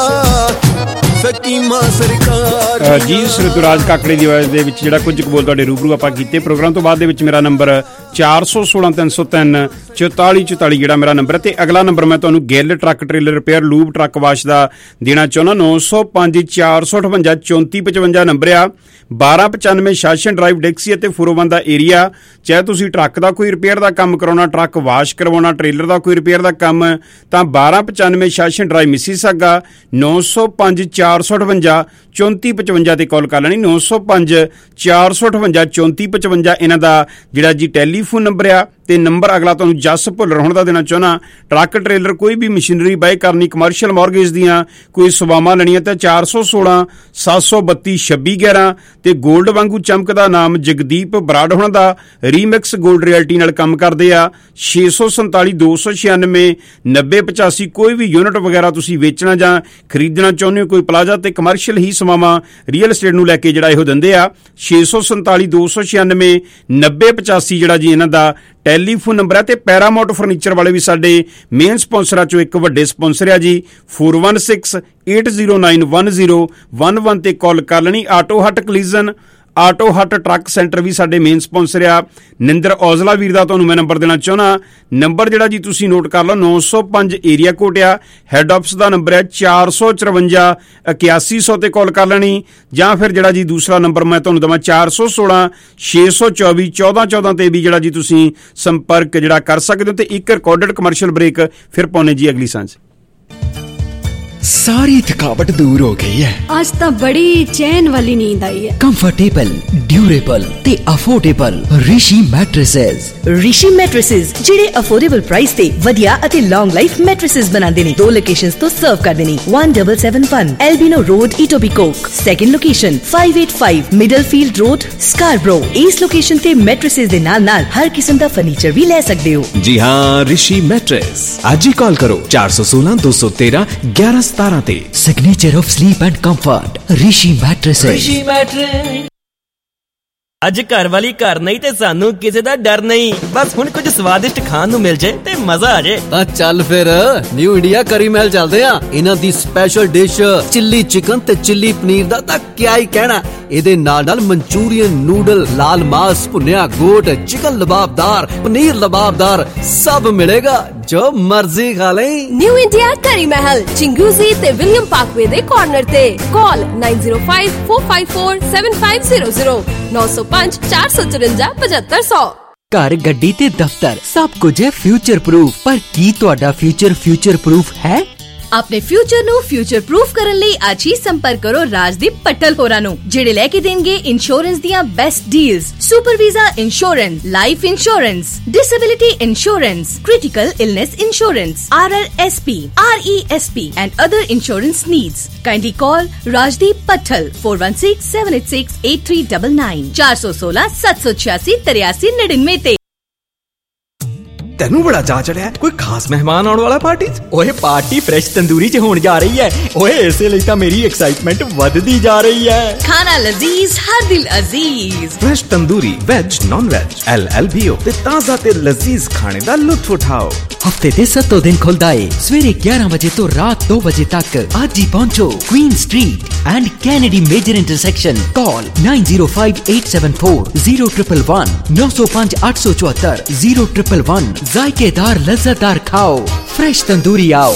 ਸਕੀਮਾਂ ਸਰਕਾਰ ਜੀ ਸ੍ਰਿਤੁਰਾਜ ਕਾਕੜੇ ਦੀ ਆਵਾਜ਼ ਦੇ ਵਿੱਚ ਜਿਹੜਾ ਕੁਝ ਕੁ ਬੋਲ ਤੁਹਾਡੇ ਰੂਬਰੂ ਆਪਾਂ ਕੀਤੇ। ਪ੍ਰੋਗਰਾਮ ਤੋਂ ਬਾਅਦ ਦੇ ਵਿੱਚ ਮੇਰਾ ਨੰਬਰ ਚਾਰ ਸੌ ਸੋਲਾਂ ਤਿੰਨ ਸੌ ਤਿੰਨ ਚੁਤਾਲੀ ਚੁਤਾਲੀ ਜਿਹੜਾ ਮੇਰਾ ਨੰਬਰ ਹੈ ਤੇ ਅਗਲਾ ਨੰਬਰ ਮੈਂ ਤੁਹਾਨੂੰ Gill truck trailer repair lube truck wash ਦਾ ਦੇਣਾ ਚਾਹੁੰਦਾ। ਨੌ ਸੌ ਪੰਜ ਚਾਰ ਸੌ ਅਠਵੰਜਾ ਚੌਂਤੀ ਪਚਵੰਜਾ ਨੰਬਰ ਆ। ਬਾਰਾਂ ਪਚਾਨਵੇਂ ਸ਼ਾਸਨ ਡਰਾਈਵ ਡਿਕਸੀ ਅਤੇ ਫੋਰੋਵਨ ਦਾ ਏਰੀਆ। ਚਾਹੇ ਤੁਸੀਂ ਟਰੱਕ ਦਾ ਕੋਈ ਰਿਪੇਅਰ ਦਾ ਕੰਮ ਕਰਾਉਣਾ, ਟਰੱਕ ਵਾਸ਼ ਕਰਵਾਉਣਾ, ਟ੍ਰੇਲਰ ਦਾ ਕੋਈ ਰਿਪੇਅਰ ਦਾ ਕੰਮ, ਤਾਂ ਬਾਰਾਂ ਪਚਾਨਵੇਂ ਸ਼ਾਸਨ ਡਰਾਈਵ ਮਿਸੀਸਾਗਾ ਨੌ ਸੌ ਪੰਜ ਚਾਰ ਸੌ ਅਠਵੰਜਾ ਚੌਂਤੀ ਪਚਵੰਜਾ ਤੇ ਕਾਲ ਕਰ ਲੈਣੀ। ਨੌ ਸੌ ਪੰਜ ਚਾਰ ਸੌ ਅਠਵੰਜਾ ਚੌਂਤੀ ਪਚਵੰਜਾ ਇਹਨਾਂ ਦਾ ਜਿਹੜਾ ਜੀ ਟੈਲੀਫੋਨ ਨੰਬਰ ਆ। ਤੇ ਨੰਬਰ ਅਗਲਾ ਤੁਹਾਨੂੰ ਜੱਸ ਭੁੱਲਰ ਹੋਣ ਦਾ ਦੇਣਾ ਚਾਹੁੰਦਾ। ਟਰੱਕ ਟ੍ਰੇਲਰ ਕੋਈ ਵੀ ਮਸ਼ੀਨਰੀ ਬਾਏ ਕਰਨੀ, ਕਮਰਸ਼ੀਅਲ ਮਾਰਗੇਜ ਦੀਆਂ ਕੋਈ ਸੇਵਾਵਾਂ ਲੈਣੀਆਂ ਤਾਂ ਚਾਰ ਸੌ ਸੋਲਾਂ ਸੱਤ ਸੌ ਬੱਤੀ ਛੱਬੀ ਗਿਆਰਾਂ ਤੇ ਗੋਲਡ ਵਾਂਗੂ ਚਮਕਦਾ ਨਾਮ ਜਗਦੀਪ ਬਰਾੜ ਹੋਣਾ ਦਾ ਰੀਮਿਕਸ ਗੋਲਡ ਰਿਐਲਟੀ ਨਾਲ ਕੰਮ ਕਰਦੇ ਆ। ਛੇ ਸੌ ਸੰਤਾਲੀ ਦੋ ਸੌ ਛਿਆਨਵੇਂ ਨੱਬੇ ਪਚਾਸੀ ਕੋਈ ਵੀ ਯੂਨਿਟ ਵਗੈਰਾ ਤੁਸੀਂ ਵੇਚਣਾ ਜਾਂ ਖਰੀਦਣਾ ਚਾਹੁੰਦੇ ਹੋ, ਕੋਈ ਪਲਾਜ਼ਾ ਤੇ ਕਮਰਸ਼ੀਅਲ ਹੀ ਸੇਵਾਵਾਂ ਰੀਅਲ estate ਨੂੰ ਲੈ ਕੇ ਜਿਹੜਾ ਇਹੋ ਦਿੰਦੇ ਆ। ਛੇ ਸੌ ਸੰਤਾਲੀ ਦੋ ਸੌ ਛਿਆਨਵੇਂ ਨੱਬੇ ਪਚਾਸੀ ਜਿਹੜਾ ਜੀ ਇਹਨਾਂ ਦਾ ਟੈਲੀਫੋਨ ਨੰਬਰ ਹੈ। ਤੇ ਪੈਰਾਮਾਊਂਟ ਫਰਨੀਚਰ ਵਾਲੇ ਵੀ ਸਾਡੇ ਮੇਨ ਸਪਾਂਸਰਾਂ ਚੋਂ ਇੱਕ ਵੱਡੇ ਸਪਾਂਸਰ ਆ ਜੀ। Four one six eight zero nine one zero one one ਤੇ ਕਾਲ ਕਰ ਲੈਣੀ। Auto hut collision auto hut truck centre ਵੀ ਸਾਡੇ ਮੇਨ ਸਪਾਂਸਰ ਆ। ਨਿੰਦਰ ਔਜਲਾ ਵੀਰ ਦਾ ਤੁਹਾਨੂੰ ਮੈਂ ਨੰਬਰ ਦੇਣਾ ਚਾਹੁੰਦਾ। ਨੰਬਰ ਜਿਹੜਾ ਜੀ ਤੁਸੀਂ ਨੋਟ ਕਰ ਲਓ ਨੌ ਸੌ ਪੰਜ ਏਰੀਆ ਕੋਡ ਆ। ਹੈੱਡ ਆਫਿਸ ਦਾ ਨੰਬਰ ਹੈ ਚਾਰ ਸੌ ਚੁਰੰਜਾ ਇਕਿਆਸੀ ਸੌ ਤੇ ਕਾਲ ਕਰ ਲੈਣੀ। ਜਾਂ ਫਿਰ ਜਿਹੜਾ ਜੀ ਦੂਸਰਾ ਨੰਬਰ ਮੈਂ ਤੁਹਾਨੂੰ ਦੇਵਾਂ ਚਾਰ ਸੌ ਸੋਲਾਂ ਛੇ ਸੌ ਚੌਵੀ ਚੌਦਾਂ ਚੌਦਾਂ ਤੇ ਵੀ ਜਿਹੜਾ ਜੀ ਤੁਸੀਂ ਸੰਪਰਕ ਜਿਹੜਾ ਕਰ ਸਕਦੇ ਹੋ। ਤੇ ਇੱਕ ਰਿਕਾਰਡਡ ਕਮਰਸ਼ੀਅਲ ਬ੍ਰੇਕ ਫਿਰ ਪਾਉਣੇ ਜੀ ਅਗਲੀ ਸਾਂਝ। सारी थकावट दूर हो गई है। आज तो बड़ी चैन वाली नींद आई है। कंफर्टेबल, ड्यूरेबल ते affordable Rishi mattresses. Rishi mattresses ਜਿਹੜੇ ਅਫੋਰਡੇਬਲ ਪ੍ਰਾइस ਤੇ ਵਧੀਆ ਅਤੇ ਲੌਂਗ ਲਾਈਫ ਮੈਟ੍ਰੈਸਸ ਬਣਾਉਂਦੇ ਨੇ। ਦੋ ਲੋਕੇਸ਼ਨਸ ਤੋਂ ਸਰਵ ਕਰਦੇ ਨੇ। one seven seven one Albino Road, Etobicoke। Second location five eight five Middlefield Road, Scarborough। ਇਸ ਲੋਕੇਸ਼ਨ ਤੇ ਮੈਟ੍ਰੈਸਸ ਦੇ ਨਾਲ ਨਾਲ ਹਰ ਕਿਸਮ ਦਾ ਫਰਨੀਚਰ ਵੀ ਲੈ ਸਕਦੇ ਹੋ। जी हाँ, ऋषि मैट्रेस। आज ही कॉल करो चार सौ सोलह दो सौ तेरह ग्यारह सतारह ते। Signature of sleep and comfort Rishi mattresses. Rishi mattress. ਅੱਜ ਘਰ ਵਾਲੀ ਘਰ ਨਹੀਂ ਤੇ ਸਾਨੂੰ ਕਿਸੇ ਦਾ ਡਰ ਨਹੀਂ। ਬਸ ਹੁਣ ਕੁਝ ਸਵਾਦਿਸ਼ਟ ਖਾਣ ਨੂੰ ਮਿਲ ਜਾਏ ਤੇ ਮਜ਼ਾ ਆ ਜਾਏ। ਤਾਂ ਚੱਲ ਫਿਰ ਨਿਊ ਇੰਡੀਆ ਕਰੀ ਮਹਿਲ ਚੱਲਦੇ ਆ। ਇਹਨਾਂ ਦੀ ਸਪੈਸ਼ਲ ਡਿਸ਼ ਚਿੱਲੀ ਚਿਕਨ ਤੇ ਚਿੱਲੀ ਪਨੀਰ ਦਾ ਤਾਂ ਕਿਆ ਹੀ ਕਹਿਣਾ। ਇਹਦੇ ਨਾਲ ਨਾਲ ਮਨਚੂਰੀਅਨ, ਨੂਡਲ, ਲਾਲ ਮਾਸ, ਭੁੰਨਿਆ ਗੋਟ, ਚਿਕਨ ਲਬਾਬਦਾਰ, ਪਨੀਰ ਲਬਾਬਦਾਰ ਸਭ ਮਿਲੇਗਾ ਜੋ ਮਰਜ਼ੀ ਖਾ ਲੈ। ਨਿਊ ਇੰਡੀਆ ਕਰੀ ਮਹਿਲ ਚਿੰਗੂਜ਼ੀ ਤੇ ਵਿਲੀਅਮ ਪਾਰਕਵੇ ਦੇ ਕਾਰਨਰ ਤੇ। ਕਾਲ nine zero five four five four seven five zero zero ਨੌ ਸੌ ਪੰਜ ਚਾਰ ਸੌ ਚੁਰੰਜਾ ਪਝੱਤਰ ਸੌ। ਘਰ, ਗੱਡੀ ਤੇ ਦਫ਼ਤਰ ਸਭ ਕੁਝ ਹੈ ਫਿਊਚਰ ਪ੍ਰੂਫ। ਪਰ ਕੀ ਤੁਹਾਡਾ ਫਿਊਚਰ ਫਿਊਚਰ ਪ੍ਰੂਫ ਹੈ? ਆਪਣੇ ਫਿਊਚਰ ਨੂੰ ਫਿਊਚਰ ਪ੍ਰੂਫ ਕਰਨ ਲਈ ਅੱਜ ਹੀ ਸੰਪਰਕ ਕਰੋ ਰਾਜਦੀਪ ਪੱਟਲ ਹੋਰਾਂ ਨੂੰ, ਜਿਹੜੇ ਲੈ ਕੇ ਦੇਣਗੇ ਇੰਸ਼ੋਰੈਂਸ ਦੀਆਂ best deals. Super visa insurance, life insurance, disability insurance, critical illness insurance, R R S P, R E S P and other insurance needs. Kindly call Rajdeep Pattal four one six seven eight six eight three nine nine four one six seven one six seven eight three nine nine। ਤੈਨੂੰ ਬੜਾ ਚਾਅ ਚੜਿਆ, ਕੋਈ ਖਾਸ ਮਹਿਮਾਨ ਆਉਣ ਵਾਲਾ party 'ਚ? ਓਏ ਪਾਰਟੀ ਫਰੈਸ਼ ਤੰਦੂਰੀ 'ਚ ਹੋਣ ਜਾ ਰਹੀ ਹੈ ਓਏ, ਇਸੇ ਲਈ ਤਾਂ ਮੇਰੀ ਐਕਸਾਈਟਮੈਂਟ ਵੱਧਦੀ ਜਾ ਰਹੀ ਹੈ। ਖਾਣਾ ਲਜ਼ੀਜ਼ ਹਰ ਦਿਲ ਅਜ਼ੀਜ਼। Fresh tandoori veg non veg L L B O ਤੇ ਤਾਜ਼ਾ ਤੇ ਲਜ਼ੀਜ਼ ਖਾਣੇ ਦਾ ਲੁਤਫ ਉਠਾਓ। ਹਫਤੇ ਦੇ ਸੱਤੋਂ ਦਿਨ ਖੁੱਲਦਾ ਏ ਸਵੇਰੇ ਗਿਆਰਾਂ ਵਜੇ ਤੋਂ ਰਾਤ ਦੋ ਵਜੇ ਤੱਕ। ਅੱਜ ਹੀ ਪਹੁੰਚੋ Queen Street and Kennedy major intersection. Call nine zero five eight seven four zero triple one नौ सौ पांच आठ सौ चौहत्तर जीरो ट्रिपल वन। जायकेदार लज्जतदार खाओ, फ्रेश तंदूरी आओ।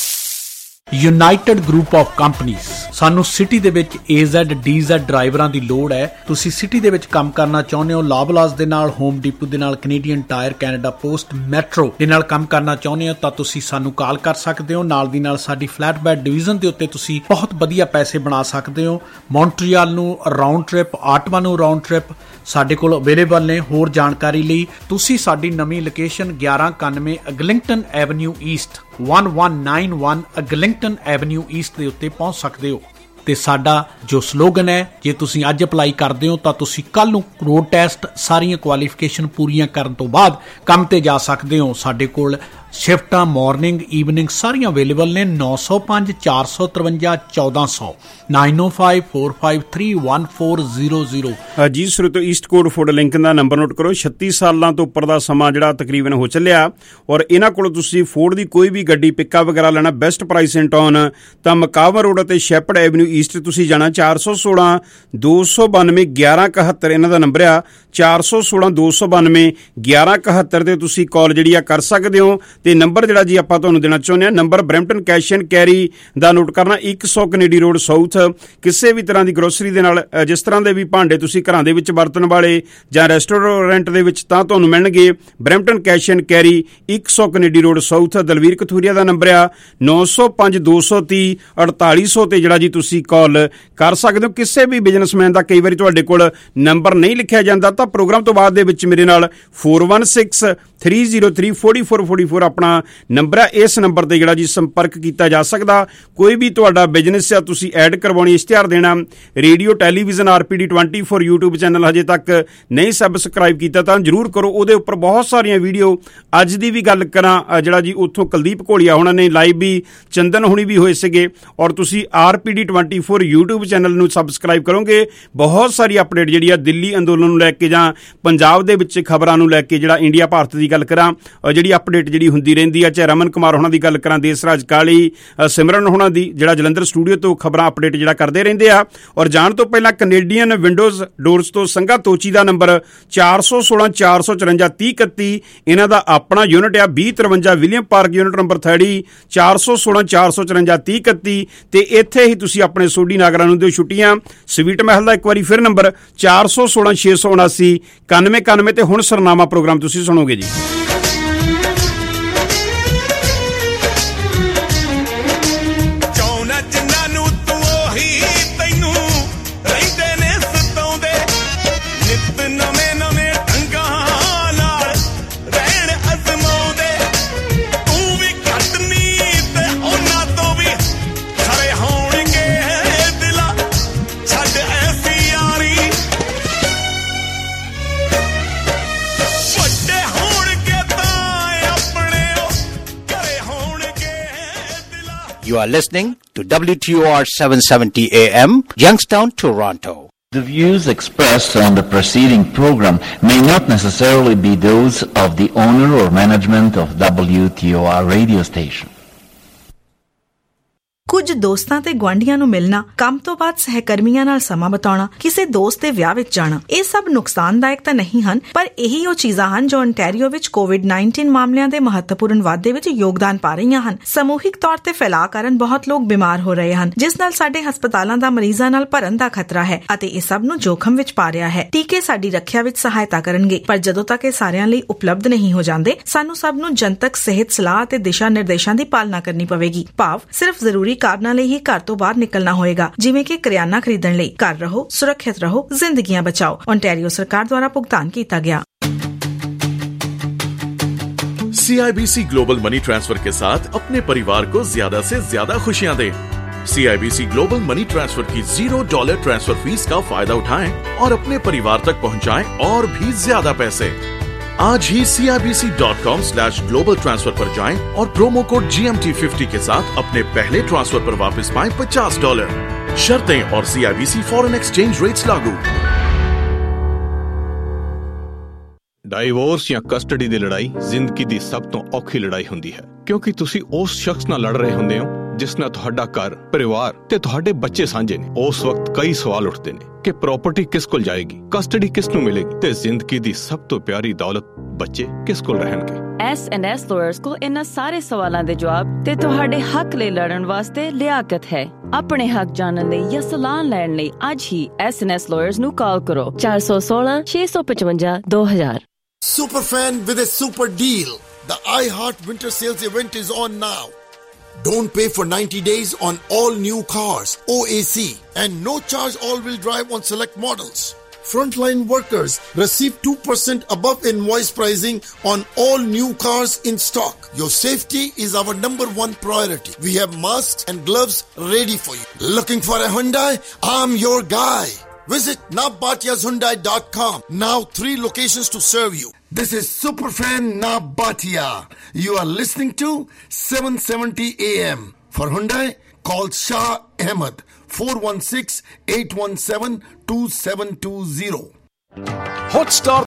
United Group of Companies. ਸਾਨੂੰ ਸਿਟੀ ਦੇ ਵਿੱਚ ਏ ਜ਼ੈਡ ਡੀ ਜ਼ੈਡ ਡਰਾਈਵਰਾਂ ਦੀ ਲੋੜ ਹੈ। ਤੁਸੀਂ ਸਿਟੀ ਦੇ ਵਿੱਚ ਕੰਮ ਕਰਨਾ ਚਾਹੁੰਦੇ ਹੋ, ਲਾਬਲਾਸ ਦੇ ਨਾਲ, ਹੋਮ ਡੀਪੂ ਦੇ ਨਾਲ, Canadian Tire, Canada Post, Metro ਦੇ ਨਾਲ ਕੰਮ ਕਰਨਾ ਚਾਹੁੰਦੇ ਹੋ ਤਾਂ ਤੁਸੀਂ ਸਾਨੂੰ ਕਾਲ ਕਰ ਸਕਦੇ ਹੋ। ਨਾਲ ਦੀ ਨਾਲ ਸਾਡੀ ਫਲੈਟ ਬੈਡ ਡਿਵੀਜ਼ਨ ਦੇ ਉੱਤੇ ਤੁਸੀਂ ਬਹੁਤ ਵਧੀਆ ਪੈਸੇ ਬਣਾ ਸਕਦੇ ਹੋ। ਮੌਂਟਰੀਅਲ ਨੂੰ ਰਾਉਂਡ ਟ੍ਰਿਪ, ਆਟਵਾ ਨੂੰ ਰਾਉਂਡ ਟ੍ਰਿਪ ਸਾਡੇ ਕੋਲ ਅਵੇਲੇਬਲ ਨੇ। ਹੋਰ ਜਾਣਕਾਰੀ ਲਈ ਤੁਸੀਂ ਸਾਡੀ ਨਵੀਂ ਲੋਕੇਸ਼ਨ ਗਿਆਰਾਂ ਇਕਾਨਵੇਂ ਅਗਲਿੰਗਟਨ ਐਵਨਿਊ ਈਸਟ ਇੱਕ ਇੱਕ ਨੌਂ ਇੱਕ ਅਗਲਿੰਗਟਨ ਐਵਨਿਊ ਈਸਟ ਦੇ ਉੱਤੇ ਪਹੁੰਚ ਸਕਦੇ ਹੋ। ਤੇ ਸਾਡਾ ਜੋ ਸਲੋਗਨ ਹੈ, ਜੇ ਤੁਸੀਂ ਅੱਜ ਅਪਲਾਈ ਕਰਦੇ ਹੋ ਤਾਂ ਤੁਸੀਂ ਕੱਲ ਨੂੰ ਰੋਡ ਟੈਸਟ ਸਾਰੀਆਂ ਕੁਆਲੀਫਿਕੇਸ਼ਨ ਪੂਰੀਆਂ ਕਰਨ ਤੋਂ ਬਾਅਦ ਕੰਮ ਤੇ ਜਾ ਸਕਦੇ ਹੋ। ਸਾਡੇ ਕੋਲ ਸ਼ਿਫਟਾਂ ਮਾਰਨਿੰਗ ਈਵਨਿੰਗ ਸਾਰੀਆਂ ਅਵੇਲੇਬਲ ਨੇ। ਨੌ ਸੌ ਪੰਜ ਚਾਰ ਸੌ ਤਰਵੰਜਾ ਚੌਦਾਂ ਸੌ nine O five four five three one four zero zero. ਜੀ ਸਰੋਤੋ, ਈਸਟ ਕੋਡ ਫੂਡ ਲਿੰਕਨ ਦਾ ਨੰਬਰ ਨੋਟ ਕਰੋ। ਛੱਤੀ ਸਾਲਾਂ ਤੋਂ ਉੱਪਰ ਦਾ ਸਮਾਂ ਜਿਹੜਾ ਤਕਰੀਬਨ ਹੋ ਚੱਲਿਆ ਔਰ ਇਹਨਾਂ ਕੋਲ ਤੁਸੀਂ ਫੋਰਡ ਦੀ ਕੋਈ ਵੀ ਗੱਡੀ ਪਿੱਕਅਪ ਵਗੈਰਾ ਲੈਣਾ, ਬੈਸਟ ਪ੍ਰਾਈਸ ਇਨ ਟਾਊਨ, ਤਾਂ ਮਕਾਵਰ ਰੋਡ ਅਤੇ ਸ਼ੈਪਰਡ ਐਵਨਿਊ ਈਸਟ ਤੁਸੀਂ ਜਾਣਾ। ਚਾਰ ਸੌ ਸੋਲਾਂ ਦੋ ਸੌ ਬਾਨਵੇਂ ਗਿਆਰਾਂ ਇਕਹੱਤਰ ਇਹਨਾਂ ਦਾ ਨੰਬਰ ਆ। ਚਾਰ ਸੌ ਸੋਲਾਂ ਦੋ ਸੌ ਬਾਨਵੇਂ ਗਿਆਰਾਂ ਇਕਹੱਤਰ ਤੇ ਤੁਸੀਂ ਕਾਲ ਜਿਹੜੀ ਆ ਕਰ ਸਕਦੇ ਹੋ। ਤੇ ਨੰਬਰ ਜਿਹੜਾ ਜੀ ਆਪਾਂ ਤੁਹਾਨੂੰ ਦੇਣਾ ਚਾਹੁੰਦੇ ਹਾਂ, number Brampton cash and carry ਦਾ ਨੋਟ ਕਰਨਾ, ਇੱਕ ਸੌ ਕੈਨੇਡੀ ਰੋਡ ਸਾਊਥ। ਕਿਸੇ ਵੀ ਤਰ੍ਹਾਂ ਦੀ ਗਰੋਸਰੀ ਦੇ ਨਾਲ, ਜਿਸ ਤਰ੍ਹਾਂ ਦੇ ਵੀ ਭਾਂਡੇ ਤੁਸੀਂ ਘਰਾਂ ਦੇ ਵਿੱਚ ਵਰਤਣ ਵਾਲੇ ਜਾਂ ਰੈਸਟੋਰੈਂਟ ਦੇ ਵਿੱਚ, ਤਾਂ ਤੁਹਾਨੂੰ ਮਿਲਣਗੇ ਬਰੈਂਪਟਨ ਕੈਸ਼ ਐਂਡ ਕੈਰੀ, ਇੱਕ ਸੌ Kennedy Road South. Dalvir Kathuria ਦਾ ਨੰਬਰ ਆ ਨੌ ਸੌ ਪੰਜ ਦੋ ਸੌ ਤੀਹ ਅੜਤਾਲੀ ਸੌ ਤੇ ਜਿਹੜਾ ਜੀ ਤੁਸੀਂ ਕਾਲ ਕਰ ਸਕਦੇ ਹੋ। ਕਿਸੇ ਵੀ ਬਿਜ਼ਨਸਮੈਨ ਦਾ ਕਈ ਵਾਰੀ ਤੁਹਾਡੇ ਕੋਲ ਨੰਬਰ ਨਹੀਂ ਲਿਖਿਆ ਜਾਂਦਾ ਤਾਂ ਪ੍ਰੋਗਰਾਮ ਤੋਂ ਬਾਅਦ ਦੇ ਵਿੱਚ ਮੇਰੇ ਨਾਲ four one six three zero three four four four four ਆਪਣਾ ਨੰਬਰ ਹੈ, ਇਸ ਨੰਬਰ ਤੇ ਜਿਹੜਾ ਜੀ ਸੰਪਰਕ ਕੀਤਾ ਜਾ ਸਕਦਾ। ਕੋਈ ਵੀ ਤੁਹਾਡਾ ਬਿਜ਼ਨਸ ਆ, ਤੁਸੀਂ ਐਡ ਕਰਵਾਉਣੀ, ਇਸ਼ਤਿਹਾਰ ਦੇਣਾ, radio television R P D twenty four YouTube channel ਹਜੇ ਤੱਕ ਨਹੀਂ ਸਬਸਕ੍ਰਾਈਬ ਕੀਤਾ ਤਾਂ ਜ਼ਰੂਰ ਕਰੋ। ਉਹਦੇ ਉੱਪਰ ਬਹੁਤ ਸਾਰੀਆਂ ਵੀਡੀਓ, ਅੱਜ ਦੀ ਵੀ ਗੱਲ ਕਰਾਂ ਜਿਹੜਾ ਜੀ ਉੱਥੋਂ ਕੁਲਦੀਪ ਘੋਲੀਆ ਹੋਣਾ ਨੇ ਲਾਈਵ ਵੀ, ਚੰਦਨ ਹੁਣੀ ਵੀ ਹੋਏ ਸੀਗੇ, ਔਰ ਤੁਸੀਂ R P D twenty four YouTube channel ਨੂੰ ਸਬਸਕ੍ਰਾਈਬ ਕਰੋਗੇ। ਬਹੁਤ ਸਾਰੀ ਅਪਡੇਟ ਜਿਹੜੀ ਆ ਦਿੱਲੀ ਅੰਦੋਲਨ ਨੂੰ ਲੈ ਕੇ ਜਾਂ ਪੰਜਾਬ ਦੇ ਵਿੱਚ ਖਬਰਾਂ ਨੂੰ ਲੈ ਕੇ, ਜਿਹੜਾ ਇੰਡੀਆ ਭਾਰਤ ਦੀ ਗੱਲ ਕਰਾਂ, ਜਿਹੜੀ ਅਪਡੇਟ ਜਿਹੜੀ ਹੁੰਦੀ ਰਹਿੰਦੀ ਆ, ਚਾਹੇ ਰਮਨ ਕੁਮਾਰ ਹੋਣਾ ਦੀ ਗੱਲ ਕਰਾਂ, ਦੇਸਰਾਜ ਕਾਲੀ, ਸਿਮਰਨ ਹੋਣਾ ਦੀ, ਜਿਹੜਾ ਜਲੰਧਰ ਸਟੂਡੀਓ ਤੋਂ ਖਬਰਾਂ ਅਪਡੇਟ ਜਿਹੜਾ ਕਰਦੇ ਰਹਿੰਦੇ ਆ। ਔਰ ਜਾਣ ਤੋਂ ਪਹਿਲਾਂ ਕੈਨੇਡੀਅਨ ਵਿੰਡੋਜ਼ ਡੋਰਸ ਤੋਂ ਸੰਘਾ ਤੋਚੀ ਦਾ ਨੰਬਰ ਚਾਰ ਸੌ ਸੋਲਾਂ ਚਾਰ ਸੌ ਚੁਰੰਜਾ ਤੀਹ ਇਕੱਤੀ, ਇਹਨਾਂ ਦਾ ਆਪਣਾ ਯੂਨਿਟ ਆ ਵੀਹ ਤਰਵੰਜਾ William Park unit number thirty, ਚਾਰ ਸੌ ਸੋਲਾਂ ਚਾਰ ਸੌ ਚੁਰੰਜਾ ਤੀਹ ਇਕੱਤੀ। ਤੇ ਇੱਥੇ ਹੀ ਤੁਸੀਂ ਆਪਣੇ ਸੋਢੀ ਨਾਗਰਾਂ ਨੂੰ ਦਿਓ ਛੁੱਟੀਆਂ। ਸਵੀਟ ਮਹਿਲ ਦਾ ਇੱਕ ਵਾਰੀ ਫਿਰ ਨੰਬਰ ਚਾਰ ਸੌ ਸੋਲਾਂ ਛੇ ਸੌ ਉਨਾਸੀ ਇਕਾਨਵੇਂ ਇਕਾਨਵੇਂ। ਤੇ ਹੁਣ ਸਰਨਾਮਾ ਪ੍ਰੋਗਰਾਮ ਤੁਸੀਂ ਸੁਣੋਗੇ ਜੀ। You are listening to W T O R seven seventy A M, Youngstown, Toronto. The views expressed on the preceding program may not necessarily be those of the owner or management of W T O R radio station. ਕੁਝ ਦੋਸਤਾਂ ਤੇ ਗੁਆਂਢੀਆਂ ਨੂੰ ਮਿਲਣਾ, ਕੰਮ ਤੋਂ ਬਾਅਦ ਸਹਿਕਰਮੀਆਂ ਨਾਲ ਸਮਾਂ ਬਿਤਾਉਣਾ, ਕਿਸੇ ਦੋਸਤ ਦੇ ਵਿਆਹ ਵਿੱਚ ਜਾਣਾ, ਇਹ ਸਭ ਨੁਕਸਾਨਦਾਇਕ ਤਾਂ ਨਹੀਂ ਹਨ, ਪਰ ਇਹੀ ਉਹ ਚੀਜ਼ਾਂ ਹਨ ਜੋ ontario ਵਿੱਚ ਕੋਵਿਡ ਉੱਨੀ ਮਾਮਲਿਆਂ ਦੇ ਮਹੱਤਵਪੂਰਨ ਵਾਧੇ ਵਿੱਚ ਯੋਗਦਾਨ ਪਾ ਰਹੀਆਂ ਹਨ। ਸਮੂਹਿਕ ਤੌਰ ਤੇ ਫੈਲਾਅ ਕਾਰਨ ਬਹੁਤ ਲੋਕ ਬਿਮਾਰ ਹੋ ਰਹੇ ਹਨ, ਜਿਸ ਨਾਲ ਸਾਡੇ ਹਸਪਤਾਲਾਂ ਦਾ ਮਰੀਜ਼ਾਂ ਨਾਲ ਭਰਨ ਦਾ ਖਤਰਾ ਹੈ ਅਤੇ ਇਹ ਸਭ ਨੂੰ ਜੋਖਮ ਵਿੱਚ ਪਾ ਰਿਹਾ ਹੈ। ਟੀਕੇ ਸਾਡੀ ਰੱਖਿਆ ਵਿੱਚ ਸਹਾਇਤਾ ਕਰਨਗੇ, ਪਰ ਜਦੋਂ ਤੱਕ ਇਹ ਸਾਰਿਆਂ ਲਈ ਉਪਲਬਧ ਨਹੀਂ ਹੋ ਜਾਂਦੇ, ਸਾਨੂੰ ਸਭ ਨੂੰ ਜਨਤਕ ਸਿਹਤ ਸਲਾਹ ਅਤੇ ਦਿਸ਼ਾ ਨਿਰਦੇਸ਼ਾਂ ਦੀ ਪਾਲਣਾ ਕਰਨੀ ਪਵੇਗੀ। ਭਾਵ ਸਿਰਫ ਜ਼ਰੂਰੀ ਕਾਰਨਾਂ ਲਈ ਹੀ ਘਰ ਤੋਂ ਬਾਹਰ ਨਿਕਲਣਾ ਹੋਏਗਾ, ਜਿਵੇਂ ਕਿ ਕਰਿਆਨਾ ਖਰੀਦਣ ਲਈ। ਘਰ ਰਹੋ, ਸੁਰੱਖਿਅਤ ਰਹੋ, ਜ਼ਿੰਦਗੀਆਂ ਬਚਾਓ। ontario सरकार द्वारा भुगतान किया गया। C I B C global money transfer के साथ अपने परिवार को ज्यादा से ज्यादा खुशियां दें। C I B C global money transfer की जीरो डॉलर ट्रांसफर फीस का फायदा उठाएं और अपने परिवार तक पहुंचाएं और भी ज्यादा पैसे। आज ही C I B C dot com slash global transfer पर जाएं और promo code G M T fifty के साथ अपने पहले ट्रांसफर पर वापस पाएं पचास डॉलर। शर्तें और C I B C foreign exchange rates लागू। ਡਾਈਵੋਰਸ ਜਾਂ ਕਸਟਡੀ ਦੀ ਲੜਾਈ ਜ਼ਿੰਦਗੀ ਦੀ ਸਭ ਤੋਂ ਔਖੀ ਲੜਾਈ ਹੁੰਦੀ ਹੈ, ਕਿਉਂਕਿ ਤੁਸੀਂ ਉਸ ਸ਼ਖਸ ਨਾਲ ਲੜ ਰਹੇ ਹੁੰਦੇ ਹੋ ਜਿਸ ਨਾਲ ਤੁਹਾਡਾ ਘਰ, ਪਰਿਵਾਰ ਤੇ ਤੁਹਾਡੇ ਬੱਚੇ ਸਾਂਝੇ ਨੇ। ਉਸ ਵਕਤ ਕਈ ਸਵਾਲ ਉੱਠਦੇ ਨੇ ਕਿ ਪ੍ਰਾਪਰਟੀ ਕਿਸ ਕੋਲ ਜਾਏਗੀ, ਕਸਟਡੀ ਕਿਸ ਨੂੰ ਮਿਲੇਗੀ ਤੇ ਜ਼ਿੰਦਗੀ ਦੀ ਸਭ ਤੋਂ ਪਿਆਰੀ ਦੌਲਤ ਬੱਚੇ ਕਿਸ ਕੋਲ ਰਹਿਣਗੇ। ਐਸ ਐਂਡ ਐਸ ਲਾਇਰਸ ਕੋਲ ਇਹਨਾਂ ਸਾਰੇ ਸਵਾਲਾਂ ਦੇ ਜਵਾਬ ਤੇ ਤੁਹਾਡੇ ਹੱਕ ਲਈ ਲੜਨ ਵਾਸਤੇ ਲਿਆਕਤ ਹੈ। ਆਪਣੇ ਹੱਕ ਜਾਣਨ ਲਈ ਜਾਂ ਸਲਾਹ ਲੈਣ ਲਈ ਅੱਜ ਹੀ ਐਸ ਐਂਡ ਐਸ ਲਾਇਰਸ ਨੂੰ ਕਾਲ ਕਰੋ ਚਾਰ ਸੌ ਸੋਲਾਂ ਛੇ ਸੌ ਪਚਵੰਜਾ ਦੋ ਹਜ਼ਾਰ। Superfan with a super deal. The iHeart Winter Sales event is on now. Don't pay for ninety days on all new cars, O A C, and no charge all-wheel drive on select models. Frontline workers receive two percent above invoice pricing on all new cars in stock. Your safety is our number one priority. We have masks and gloves ready for you. Looking for a Hyundai? I'm your guy. Visit nabatiyas hyundai dot com. Now three locations to serve you. This is Superfan Nabatia. You are listening to seven seventy A M. For Hyundai, call Shah Ahmed four one six, eight one seven, two seven two zero. Hotstar